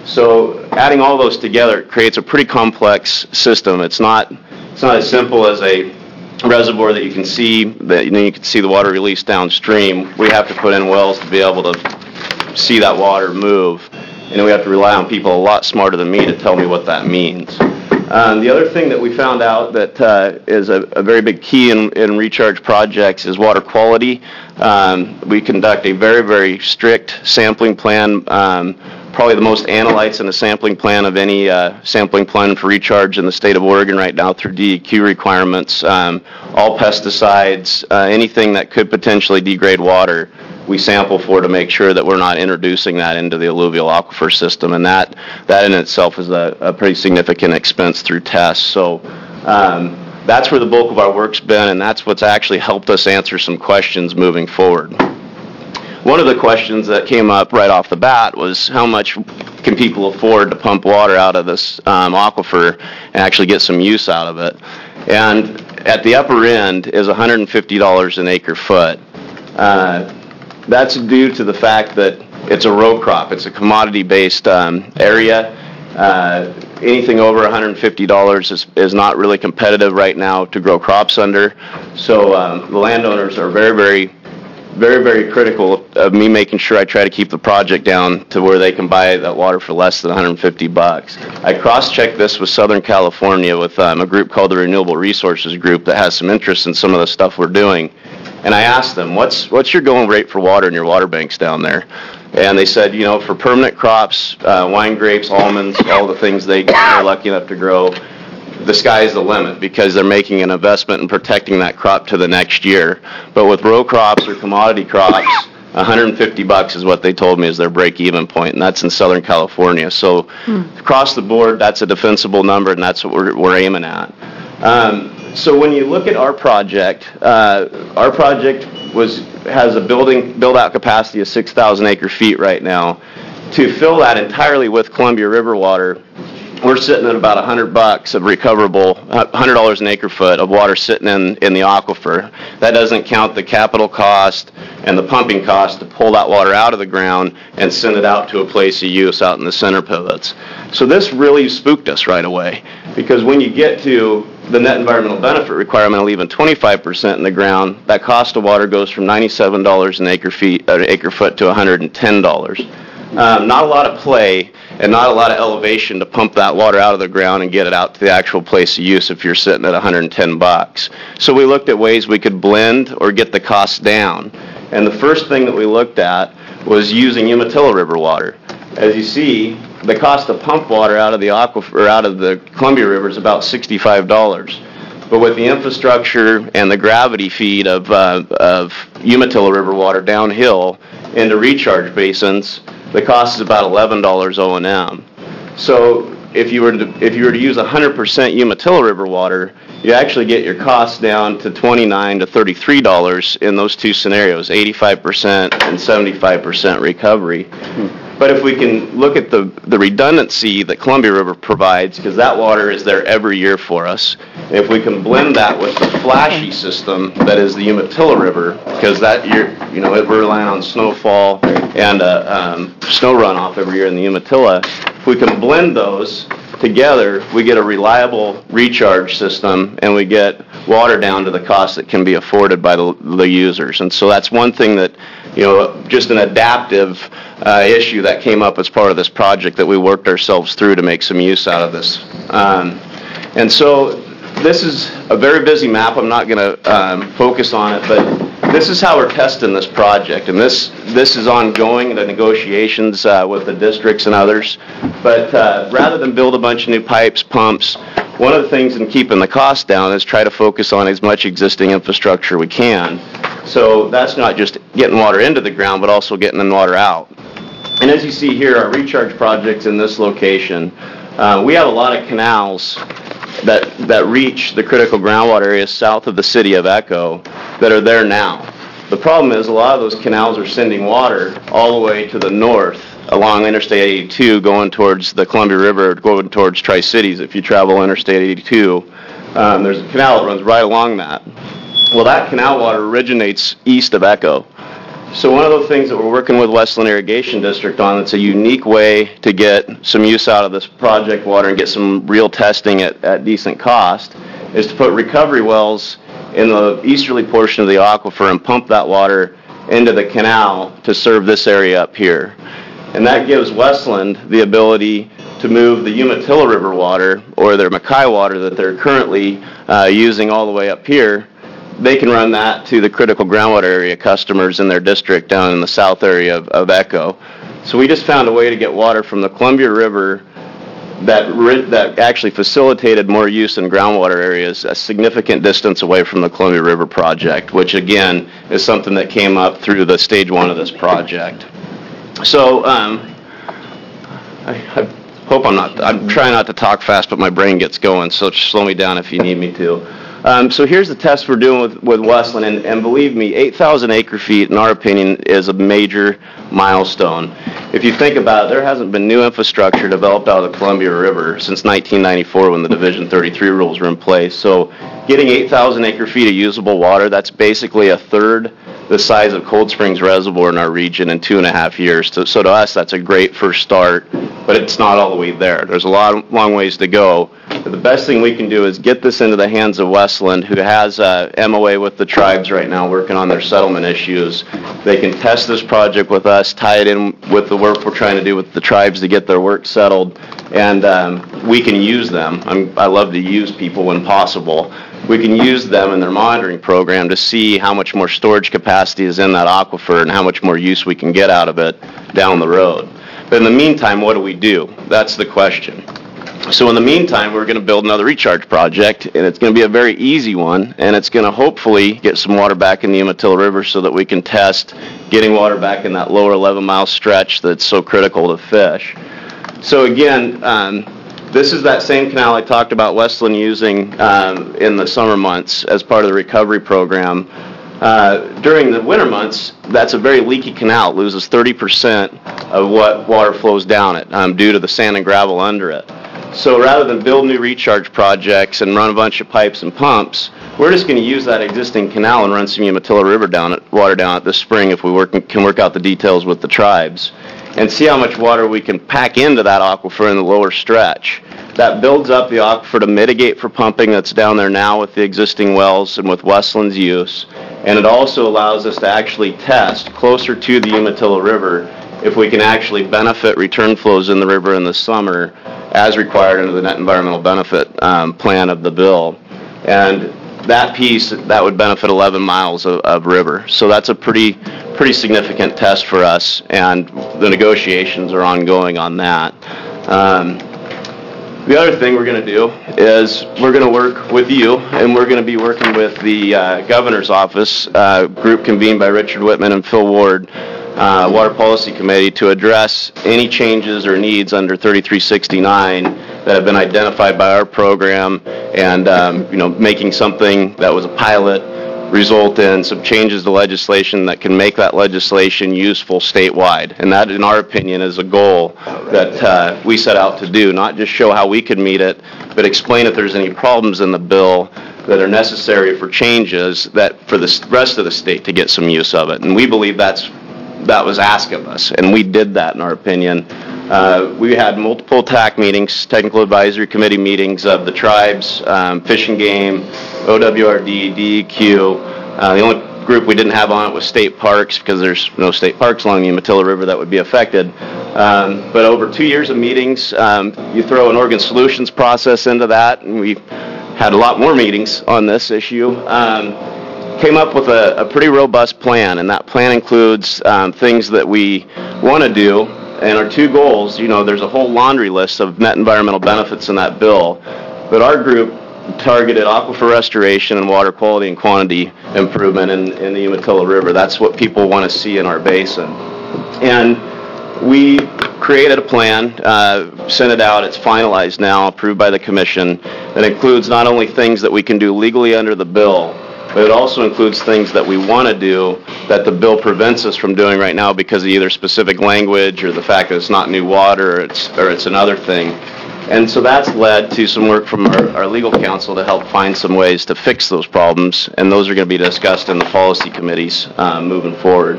So adding all those together creates a pretty complex system. It's not, it's not as simple as a reservoir that you can see, that you know, you can see the water released downstream. We have to put in wells to be able to see that water move, and we have to rely on people a lot smarter than me to tell me what that means. Um, the other thing that we found out that uh, is a, a very big key in, in recharge projects is water quality. Um, we conduct a very, very strict sampling plan, um, probably the most analytes in a sampling plan of any uh, sampling plan for recharge in the state of Oregon right now through D E Q requirements. Um, all pesticides, uh, anything that could potentially degrade water, we sample for to make sure that we're not introducing that into the alluvial aquifer system, and that that in itself is a, a pretty significant expense through tests. So um, that's where the bulk of our work's been, and that's what's actually helped us answer some questions moving forward. One of the questions that came up right off the bat was how much can people afford to pump water out of this um, aquifer and actually get some use out of it. And at the upper end is one hundred fifty dollars an acre foot. Uh, That's due to the fact that it's a row crop. It's a commodity-based um, area. Uh, anything over one hundred fifty dollars is, is not really competitive right now to grow crops under. So um, the landowners are very, very, very, very critical of me making sure I try to keep the project down to where they can buy that water for less than one hundred fifty bucks. I cross-checked this with Southern California with um, a group called the Renewable Resources Group that has some interest in some of the stuff we're doing. And I asked them, what's what's your going rate for water in your water banks down there? And they said, you know, for permanent crops, uh, wine grapes, almonds, all the things they, they're lucky enough to grow, the sky's the limit because they're making an investment in protecting that crop to the next year. But with row crops or commodity crops, one hundred fifty bucks is what they told me is their break-even point, and that's in Southern California. So hmm. across the board, that's a defensible number, and that's what we're, we're aiming at. Um, So when you look at our project, uh, our project was has a building build-out capacity of six thousand acre feet right now. To fill that entirely with Columbia River water, we're sitting at about one hundred bucks of recoverable, one hundred dollars an acre foot of water sitting in, in the aquifer. That doesn't count the capital cost and the pumping cost to pull that water out of the ground and send it out to a place of use out in the center pivots. So this really spooked us right away, because when you get to the net environmental benefit requirement of leaving twenty-five percent in the ground, that cost of water goes from ninety-seven dollars an acre feet, uh, acre foot to one hundred ten dollars. Um, not a lot of play and not a lot of elevation to pump that water out of the ground and get it out to the actual place of use if you're sitting at one hundred ten bucks. So we looked at ways we could blend or get the costs down. And the first thing that we looked at was using Umatilla River water. As you see, the cost to pump water out of the aquifer, out of the Columbia River is about sixty-five dollars. But with the infrastructure and the gravity feed of, uh, of Umatilla River water downhill into recharge basins, the cost is about eleven dollars O and M. So if you were to, if you were to use one hundred percent Umatilla River water, you actually get your costs down to twenty-nine to thirty-three dollars in those two scenarios, eighty-five percent and seventy-five percent recovery. But if we can look at the, the redundancy that Columbia River provides, because that water is there every year for us, if we can blend that with the flashy system that is the Umatilla River, because that year, you know, we're relying on snowfall and uh, um, snow runoff every year in the Umatilla, if we can blend those together, we get a reliable recharge system, and we get water down to the cost that can be afforded by the, the users. And so that's one thing that, you know, just an adaptive uh, issue that came up as part of this project that we worked ourselves through to make some use out of this. Um, and so this is a very busy map. I'm not going to um, focus on it, but this is how we're testing this project, and this this is ongoing, the negotiations uh, with the districts and others. But uh, rather than build a bunch of new pipes, pumps, one of the things in keeping the cost down is try to focus on as much existing infrastructure we can. So that's not just getting water into the ground, but also getting the water out. And as you see here, our recharge project's in this location. Uh, we have a lot of canals that that reach the critical groundwater areas south of the city of Echo that are there now. The problem is a lot of those canals are sending water all the way to the north along Interstate eighty-two going towards the Columbia River, going towards Tri-Cities. If you travel Interstate eighty-two, um, there's a canal that runs right along that. Well, that canal water originates east of Echo. So one of the things that we're working with Westland Irrigation District on, it's a unique way to get some use out of this project water and get some real testing at, at decent cost, is to put recovery wells in the easterly portion of the aquifer and pump that water into the canal to serve this area up here. And that gives Westland the ability to move the Umatilla River water or their Mackay water that they're currently uh, using all the way up here. They can run that to the critical groundwater area customers in their district down in the south area of, of Echo. So we just found a way to get water from the Columbia River that that actually facilitated more use in groundwater areas a significant distance away from the Columbia River project, which again is something that came up through the stage one of this project. So um, I, I hope I'm not, I'm trying not to talk fast, but my brain gets going, so just slow me down if you need me to. Um, so here's the test we're doing with, with Westland, and, and believe me, eight thousand acre feet, in our opinion, is a major milestone. If you think about it, there hasn't been new infrastructure developed out of the Columbia River since nineteen ninety-four when the Division thirty-three rules were in place. So getting eight thousand acre feet of usable water, that's basically a third the size of Cold Springs Reservoir in our region in two and a half years. So, so to us, that's a great first start, but it's not all the way there. There's a lot, long ways to go. But the best thing we can do is get this into the hands of Westland, who has uh, M O A with the tribes right now working on their settlement issues. They can test this project with us, tie it in with the work we're trying to do with the tribes to get their work settled, and um, we can use them. I'm, I love to use people when possible. We can use them in their monitoring program to see how much more storage capacity is in that aquifer and how much more use we can get out of it down the road. But in the meantime, what do we do? That's the question. So in the meantime, we're going to build another recharge project, and it's going to be a very easy one, and it's going to hopefully get some water back in the Umatilla River so that we can test getting water back in that lower eleven mile stretch that's so critical to fish. So again, um, this is that same canal I talked about Westland using um, in the summer months as part of the recovery program. Uh, during the winter months, that's a very leaky canal. It loses thirty percent of what water flows down it um, due to the sand and gravel under it. So rather than build new recharge projects and run a bunch of pipes and pumps, we're just going to use that existing canal and run some Umatilla River down it, water down it this spring if we work, can work out the details with the tribes, and see how much water we can pack into that aquifer in the lower stretch. That builds up the aquifer to mitigate for pumping that's down there now with the existing wells and with Westland's use, and it also allows us to actually test closer to the Umatilla River if we can actually benefit return flows in the river in the summer as required under the net environmental benefit um, plan of the bill. And that piece, that would benefit eleven miles of, of river. So that's a pretty pretty significant test for us, and the negotiations are ongoing on that. Um, The other thing we're going to do is we're going to work with you, and we're going to be working with the uh, governor's office, uh, group convened by Richard Whitman and Phil Ward, uh, Water Policy Committee, to address any changes or needs under thirty-three sixty-nine that have been identified by our program, and um, you know, making something that was a pilot result in some changes to legislation that can make that legislation useful statewide. And that, in our opinion, is a goal that uh, we set out to do, not just show how we could meet it, but explain if there's any problems in the bill that are necessary for changes that for the rest of the state to get some use of it. And we believe that's that was asked of us, and we did that, in our opinion. Uh, we had multiple T A C meetings, Technical Advisory Committee meetings of the tribes, um, Fish and Game, O W R D, D E Q. Uh, the only group we didn't have on it was state parks, because there's no state parks along the Umatilla River that would be affected. Um, but over two years of meetings, um, you throw an Oregon Solutions process into that, and we had a lot more meetings on this issue. Um, came up with a, a pretty robust plan, and that plan includes um, things that we want to do. And our two goals, you know, there's a whole laundry list of net environmental benefits in that bill, but our group targeted aquifer restoration and water quality and quantity improvement in, in the Umatilla River. That's what people want to see in our basin. And we created a plan, uh, sent it out, it's finalized now, approved by the commission, that includes not only things that we can do legally under the bill, but it also includes things that we want to do that the bill prevents us from doing right now because of either specific language or the fact that it's not new water or it's, or it's another thing. And so that's led to some work from our, our legal counsel to help find some ways to fix those problems, and those are going to be discussed in the policy committees uh, moving forward.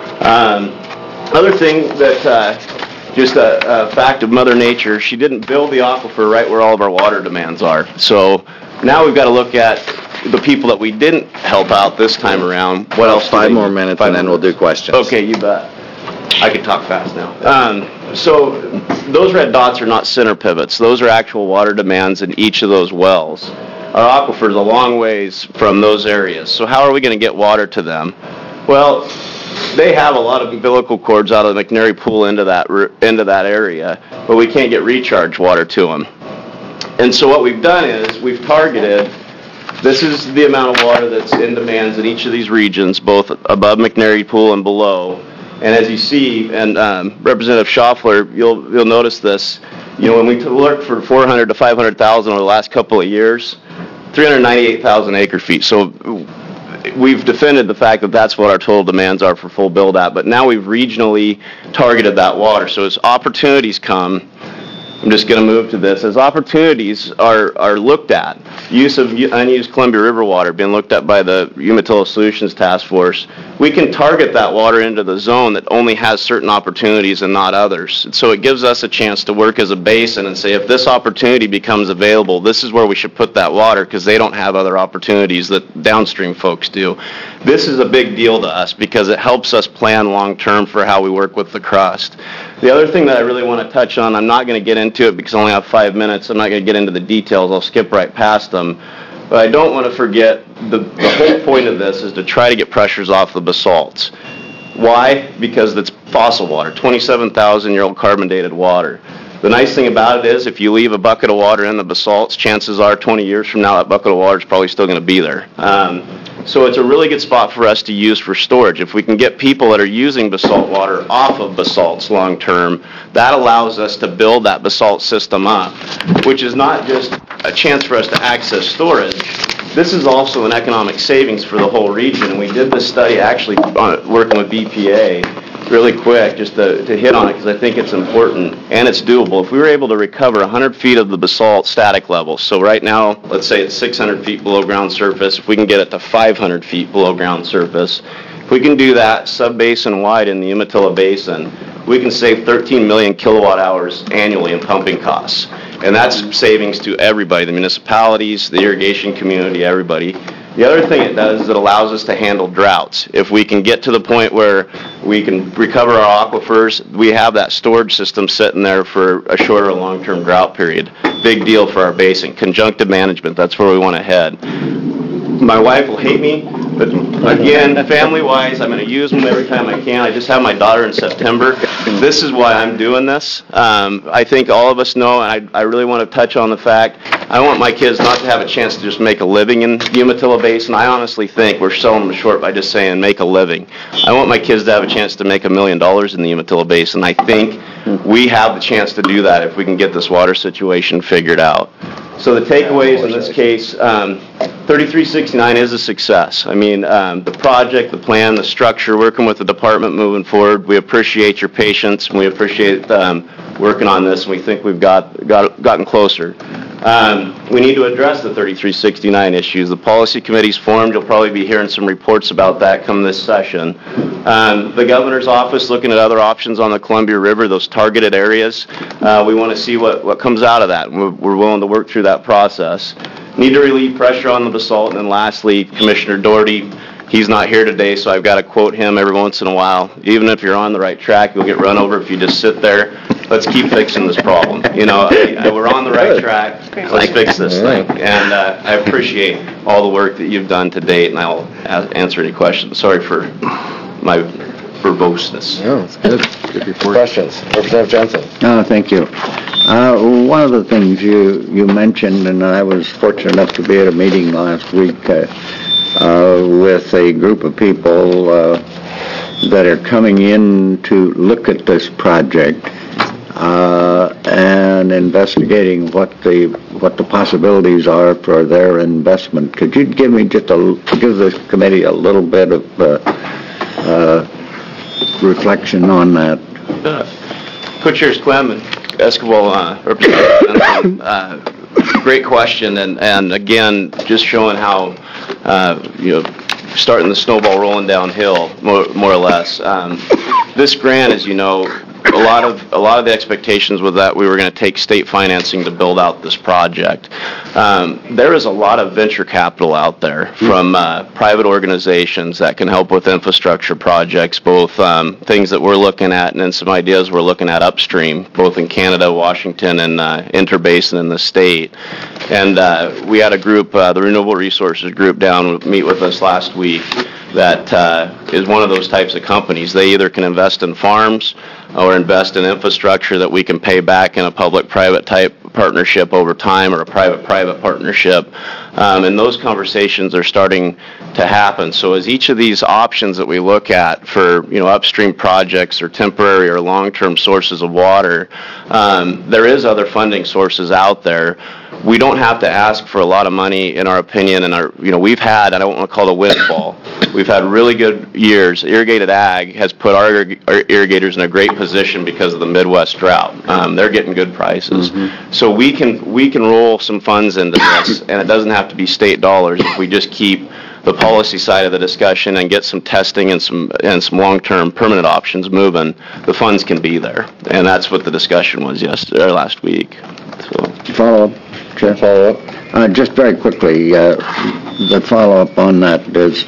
Um, other thing that, uh, just a, a fact of Mother Nature, she didn't build the aquifer right where all of our water demands are. So now we've got to look at the people that we didn't help out this time around. What Well, else? five more minutes, and then we'll do questions. Okay, you bet. I could talk fast now. Um, so those red dots are not center pivots. Those are actual water demands in each of those wells. Our aquifer is a long ways from those areas. So how are we going to get water to them? Well, they have a lot of umbilical cords out of the McNary Pool into that into that area, but we can't get recharge water to them. And so what we've done is we've targeted. This is the amount of water that's in demands in each of these regions, both above McNary Pool and below. And as you see, and um, Representative Schaffler, you'll you'll notice this. You know, when we looked for four hundred to five hundred thousand over the last couple of years, three hundred ninety-eight thousand acre feet. So we've defended the fact that that's what our total demands are for full build out. But now we've regionally targeted that water. So as opportunities come, I'm just going to move to this. As opportunities are, are looked at, use of unused Columbia River water being looked at by the Umatilla Solutions Task Force, we can target that water into the zone that only has certain opportunities and not others. So it gives us a chance to work as a basin and say, if this opportunity becomes available, this is where we should put that water because they don't have other opportunities that downstream folks do. This is a big deal to us because it helps us plan long term for how we work with the crust. The other thing that I really want to touch on, I'm not going to get into it because I only have five minutes. I'm not going to get into the details. I'll skip right past them. But I don't want to forget the, the whole point of this is to try to get pressures off the basalts. Why? Because it's fossil water, twenty-seven thousand year old carbon dated water. The nice thing about it is if you leave a bucket of water in the basalts, chances are twenty years from now that bucket of water is probably still going to be there. Um, So it's a really good spot for us to use for storage. If we can get people that are using basalt water off of basalts long term, that allows us to build that basalt system up, which is not just a chance for us to access storage. This is also an economic savings for the whole region. And we did this study actually on, working with B P A really quick just to, to hit on it because I think it's important and it's doable. If we were able to recover one hundred feet of the basalt static level, so right now, let's say it's six hundred feet below ground surface, if we can get it to five hundred feet below ground surface, if we can do that sub-basin wide in the Umatilla Basin, we can save thirteen million kilowatt hours annually in pumping costs. And that's savings to everybody, the municipalities, the irrigation community, everybody. The other thing it does is it allows us to handle droughts. If we can get to the point where we can recover our aquifers, we have that storage system sitting there for a shorter long-term drought period. Big deal for our basin. Conjunctive management, that's where we want to head. My wife will hate me, But again, family-wise, I'm going to use them every time I can. I just have my daughter in September. This is why I'm doing this. Um, I think all of us know, and I, I really want to touch on the fact, I want my kids not to have a chance to just make a living in the Umatilla Basin. I honestly think we're selling them short by just saying make a living. I want my kids to have a chance to make a million dollars in the Umatilla Basin. I think we have the chance to do that if we can get this water situation figured out. So the takeaways in this case, um, thirty-three sixty-nine is a success. I mean, um, the project, the plan, the structure, working with the department moving forward, we appreciate your patience, and we appreciate um, working on this, and we think we've got, got gotten closer. Um, we need to address the thirty-three sixty-nine issues. The policy committee's formed. You'll probably be hearing some reports about that come this session. Um, the governor's office looking at other options on the Columbia River, those targeted areas. Uh, we want to see what, what comes out of that. We're, we're willing to work through that process. Need to relieve pressure on the basalt. And then lastly, Commissioner Doherty, he's not here today, so I've got to quote him every once in a while. Even if you're on the right track, you'll get run over if you just sit there. Let's keep fixing this problem. You know, I, I, we're on the right track. Let's fix this thing. And uh, I appreciate all the work that you've done to date, and I'll a- answer any questions. Sorry for my verboseness. No, it's good. Good report. Questions? Representative Jensen. Oh, thank you. Uh, one of the things you, you mentioned, and I was fortunate enough to be at a meeting last week uh, uh, with a group of people uh, that are coming in to look at this project uh, and investigating what the what the possibilities are for their investment. Could you give me just a give the committee a little bit of uh, uh, reflection on that? Uh, Co-Chairs Clem and Esquivel, uh, Representative, uh, great question, and, and again, just showing how, uh, you know, starting the snowball rolling downhill, more, more or less. Um, this grant, as you know, a lot of a lot of the expectations was that we were going to take state financing to build out this project. Um, there is a lot of venture capital out there from uh, private organizations that can help with infrastructure projects, both um, things that we're looking at and then some ideas we're looking at upstream, both in Canada, Washington, and uh, interbasin in the state. And uh, we had a group, uh, the Renewable Resources Group, down meet with us last week. That uh, is one of those types of companies. They either can invest in farms or invest in infrastructure that we can pay back in a public-private type partnership over time, or a private-private partnership. Um, and those conversations are starting to happen. So as each of these options that we look at for, you know, upstream projects or temporary or long-term sources of water, um, there is other funding sources out there. We don't have to ask for a lot of money, in our opinion, and our, you know, we've had, I don't want to call it a windfall, we've had really good years. Irrigated Ag has put our, our irrigators in a great position because of the Midwest drought. Um, they're getting good prices. Mm-hmm. So we can, we can roll some funds into this, and it doesn't have to be state dollars if we just keep the policy side of the discussion and get some testing and some and some long-term permanent options moving. The funds can be there, and that's what the discussion was yesterday or last week. So. Follow up. Chair. Follow up. Uh, just very quickly, uh, the follow-up on that is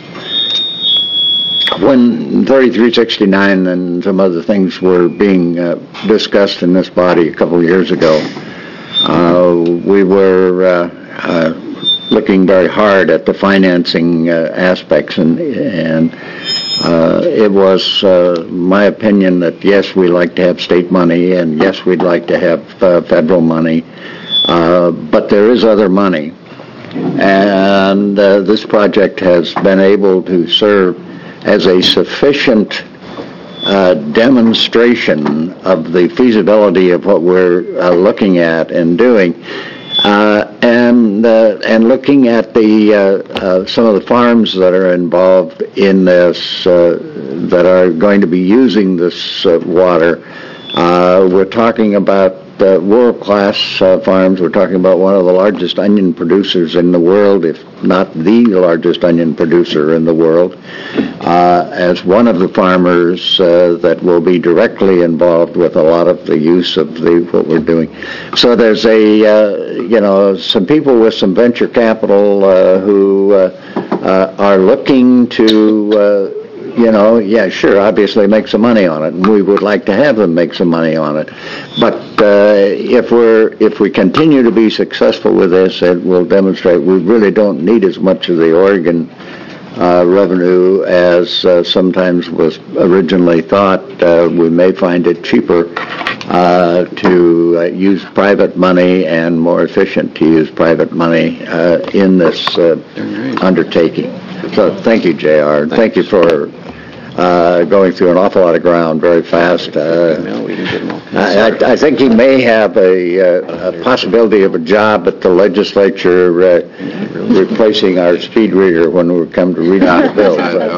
when thirty-three sixty-nine and some other things were being uh, discussed in this body a couple of years ago, uh, we were uh, uh, looking very hard at the financing uh, aspects, and, and uh, it was uh, my opinion that yes, we like to have state money, and yes, we'd like to have uh, federal money. Uh, but there is other money, and uh, this project has been able to serve as a sufficient uh, demonstration of the feasibility of what we're uh, looking at and doing, uh, and uh, and looking at the uh, uh, some of the farms that are involved in this uh, that are going to be using this uh, water. Uh, we're talking about Uh, world-class uh, farms. We're talking about one of the largest onion producers in the world, if not the largest onion producer in the world, uh, as one of the farmers uh, that will be directly involved with a lot of the use of the what we're doing. So there's a, uh, you know, some people with some venture capital uh, who uh, uh, are looking to uh, you know, yeah, sure, obviously make some money on it, and we would like to have them make some money on it. But uh, if we're if we continue to be successful with this, it will demonstrate we really don't need as much of the Oregon uh, revenue as uh, sometimes was originally thought. Uh, we may find it cheaper uh, to uh, use private money and more efficient to use private money uh, in this uh, undertaking. So thank you, J R. Thanks. Thank you for uh, going through an awful lot of ground very fast. Uh, I, I think he may have a, uh, a possibility of a job at the legislature uh, replacing our speed reader when we come to read the bills.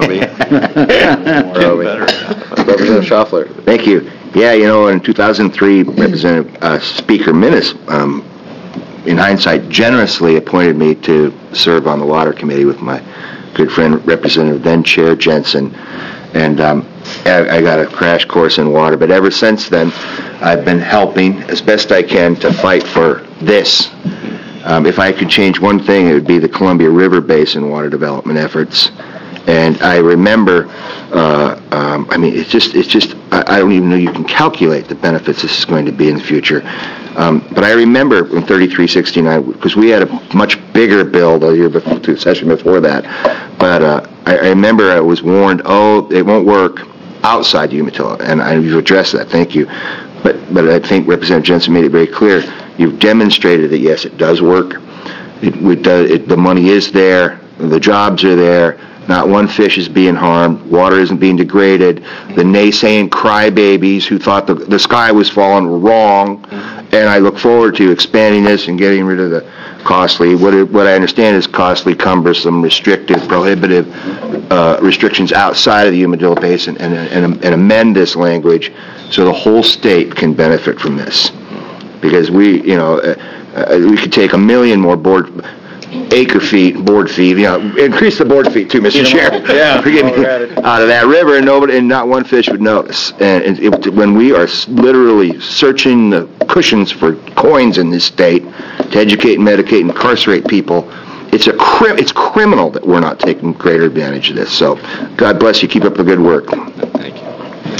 Representative Schaffler. Thank you. Yeah, you know, in two thousand three, Representative uh, Speaker Minnis, um, in hindsight, generously appointed me to serve on the Water Committee with my good friend, Representative then Chair Jensen, and um, I, I got a crash course in water. But ever since then, I've been helping as best I can to fight for this. Um, if I could change one thing, it would be the Columbia River Basin water development efforts. And I remember, uh, um, I mean, it's just, it's just, I, I don't even know you can calculate the benefits this is going to be in the future. Um, but I remember in thirty-three sixty-nine, because we had a much bigger bill the year before, the session before that. But uh, I, I remember I was warned, oh, it won't work outside Umatilla, and I, you addressed that, thank you. But, but I think Representative Jensen made it very clear. You've demonstrated that, yes, it does work. It, it does, it, the money is there. The jobs are there. Not one fish is being harmed. Water isn't being degraded. The naysaying crybabies who thought the, the sky was falling were wrong. And I look forward to expanding this and getting rid of the costly, what, it, what I understand is costly, cumbersome, restrictive, prohibitive uh, restrictions outside of the Umatilla Basin, and, and, and amend this language so the whole state can benefit from this. Because we, you know, uh, uh, we could take a million more board acre feet, board feet, you know, increase the board feet too, Mister Chair. Yeah, Forgive me, out of that river, and nobody, and not one fish would notice. And it, it, when we are literally searching the cushions for coins in this state to educate, medicate, and incarcerate people, it's a cri- it's criminal that we're not taking greater advantage of this. So, God bless you. Keep up the good work. Thank you.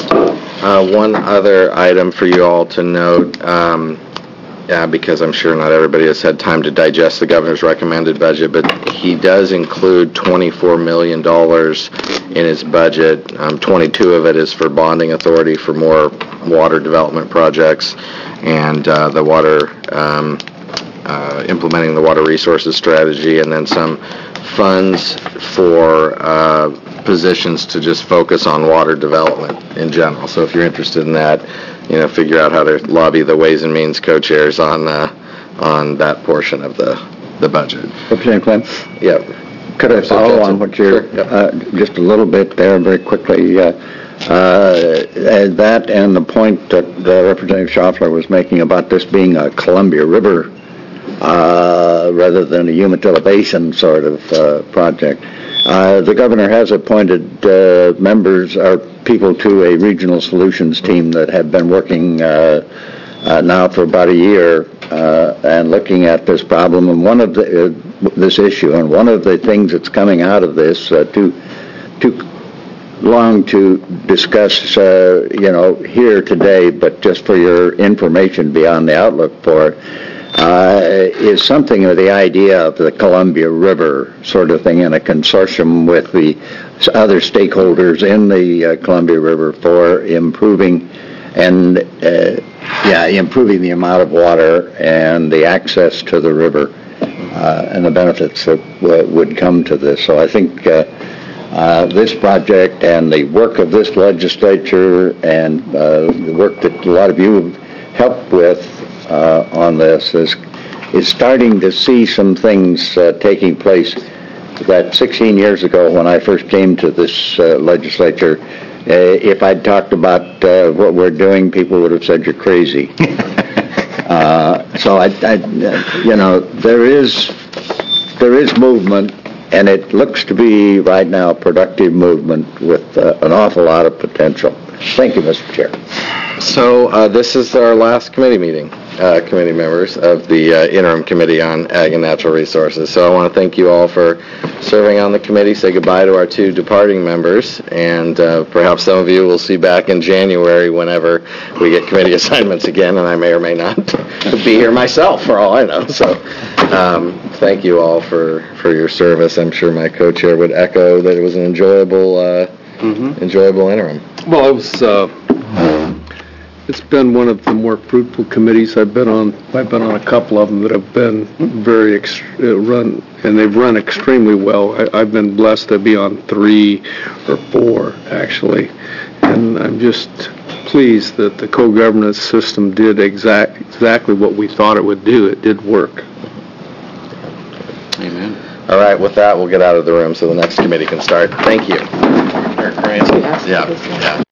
Uh, one other item for you all to note. Um, Yeah, because I'm sure not everybody has had time to digest the governor's recommended budget, but he does include twenty-four million dollars in his budget. Um, twenty-two of it is for bonding authority for more water development projects and uh, the water, um, uh, implementing the water resources strategy, and then some funds for uh, positions to just focus on water development in general. So if you're interested in that, you know, figure out how to lobby the Ways and Means co-chairs on uh, on that portion of the the budget. Representative Clem? Yeah. Could I follow on what you're, Sure, yep. uh, just a little bit there very quickly? Uh, uh, that and the point that uh, Representative Schaffler was making about this being a Columbia River uh, rather than a Umatilla Basin sort of uh, project. Uh, the governor has appointed uh, members or people to a regional solutions team that have been working uh, uh, now for about a year uh, and looking at this problem and one of the uh, this issue. And one of the things that's coming out of this, uh, too too long to discuss, uh, you know, here today, but just for your information beyond the outlook for it. Uh, is something of the idea of the Columbia River sort of thing in a consortium with the other stakeholders in the uh, Columbia River for improving and uh, yeah, improving the amount of water and the access to the river uh, and the benefits that w- would come to this. So I think uh, uh, this project and the work of this legislature and uh, the work that a lot of you have helped with Uh, on this is is starting to see some things uh, taking place that sixteen years ago when I first came to this uh, legislature, uh, if I'd talked about uh, what we're doing, people would have said you're crazy. uh, so I, I, you know, there is there is movement, and it looks to be right now a productive movement with uh, an awful lot of potential. Thank you, Mister Chair. So uh, this is our last committee meeting uh, committee members of the uh, interim committee on Ag and Natural Resources. So I want to thank you all for serving on the committee. Say goodbye to our two departing members, and uh, perhaps some of you will see back in January whenever we get committee assignments again, and I may or may not be here myself for all I know. So um, thank you all for, for your service. I'm sure my co-chair would echo that it was an enjoyable, uh, mm-hmm. enjoyable interim. Well, it was. Uh, It's been one of the more fruitful committees I've been on. I've been on a couple of them that have been very ex- uh, run, and they've run extremely well. I, I've been blessed to be on three or four, actually, and I'm just pleased that the co-governance system did exact exactly what we thought it would do. It did work. Amen. All right, with that, we'll get out of the room so the next committee can start. Thank you. Yeah, yeah.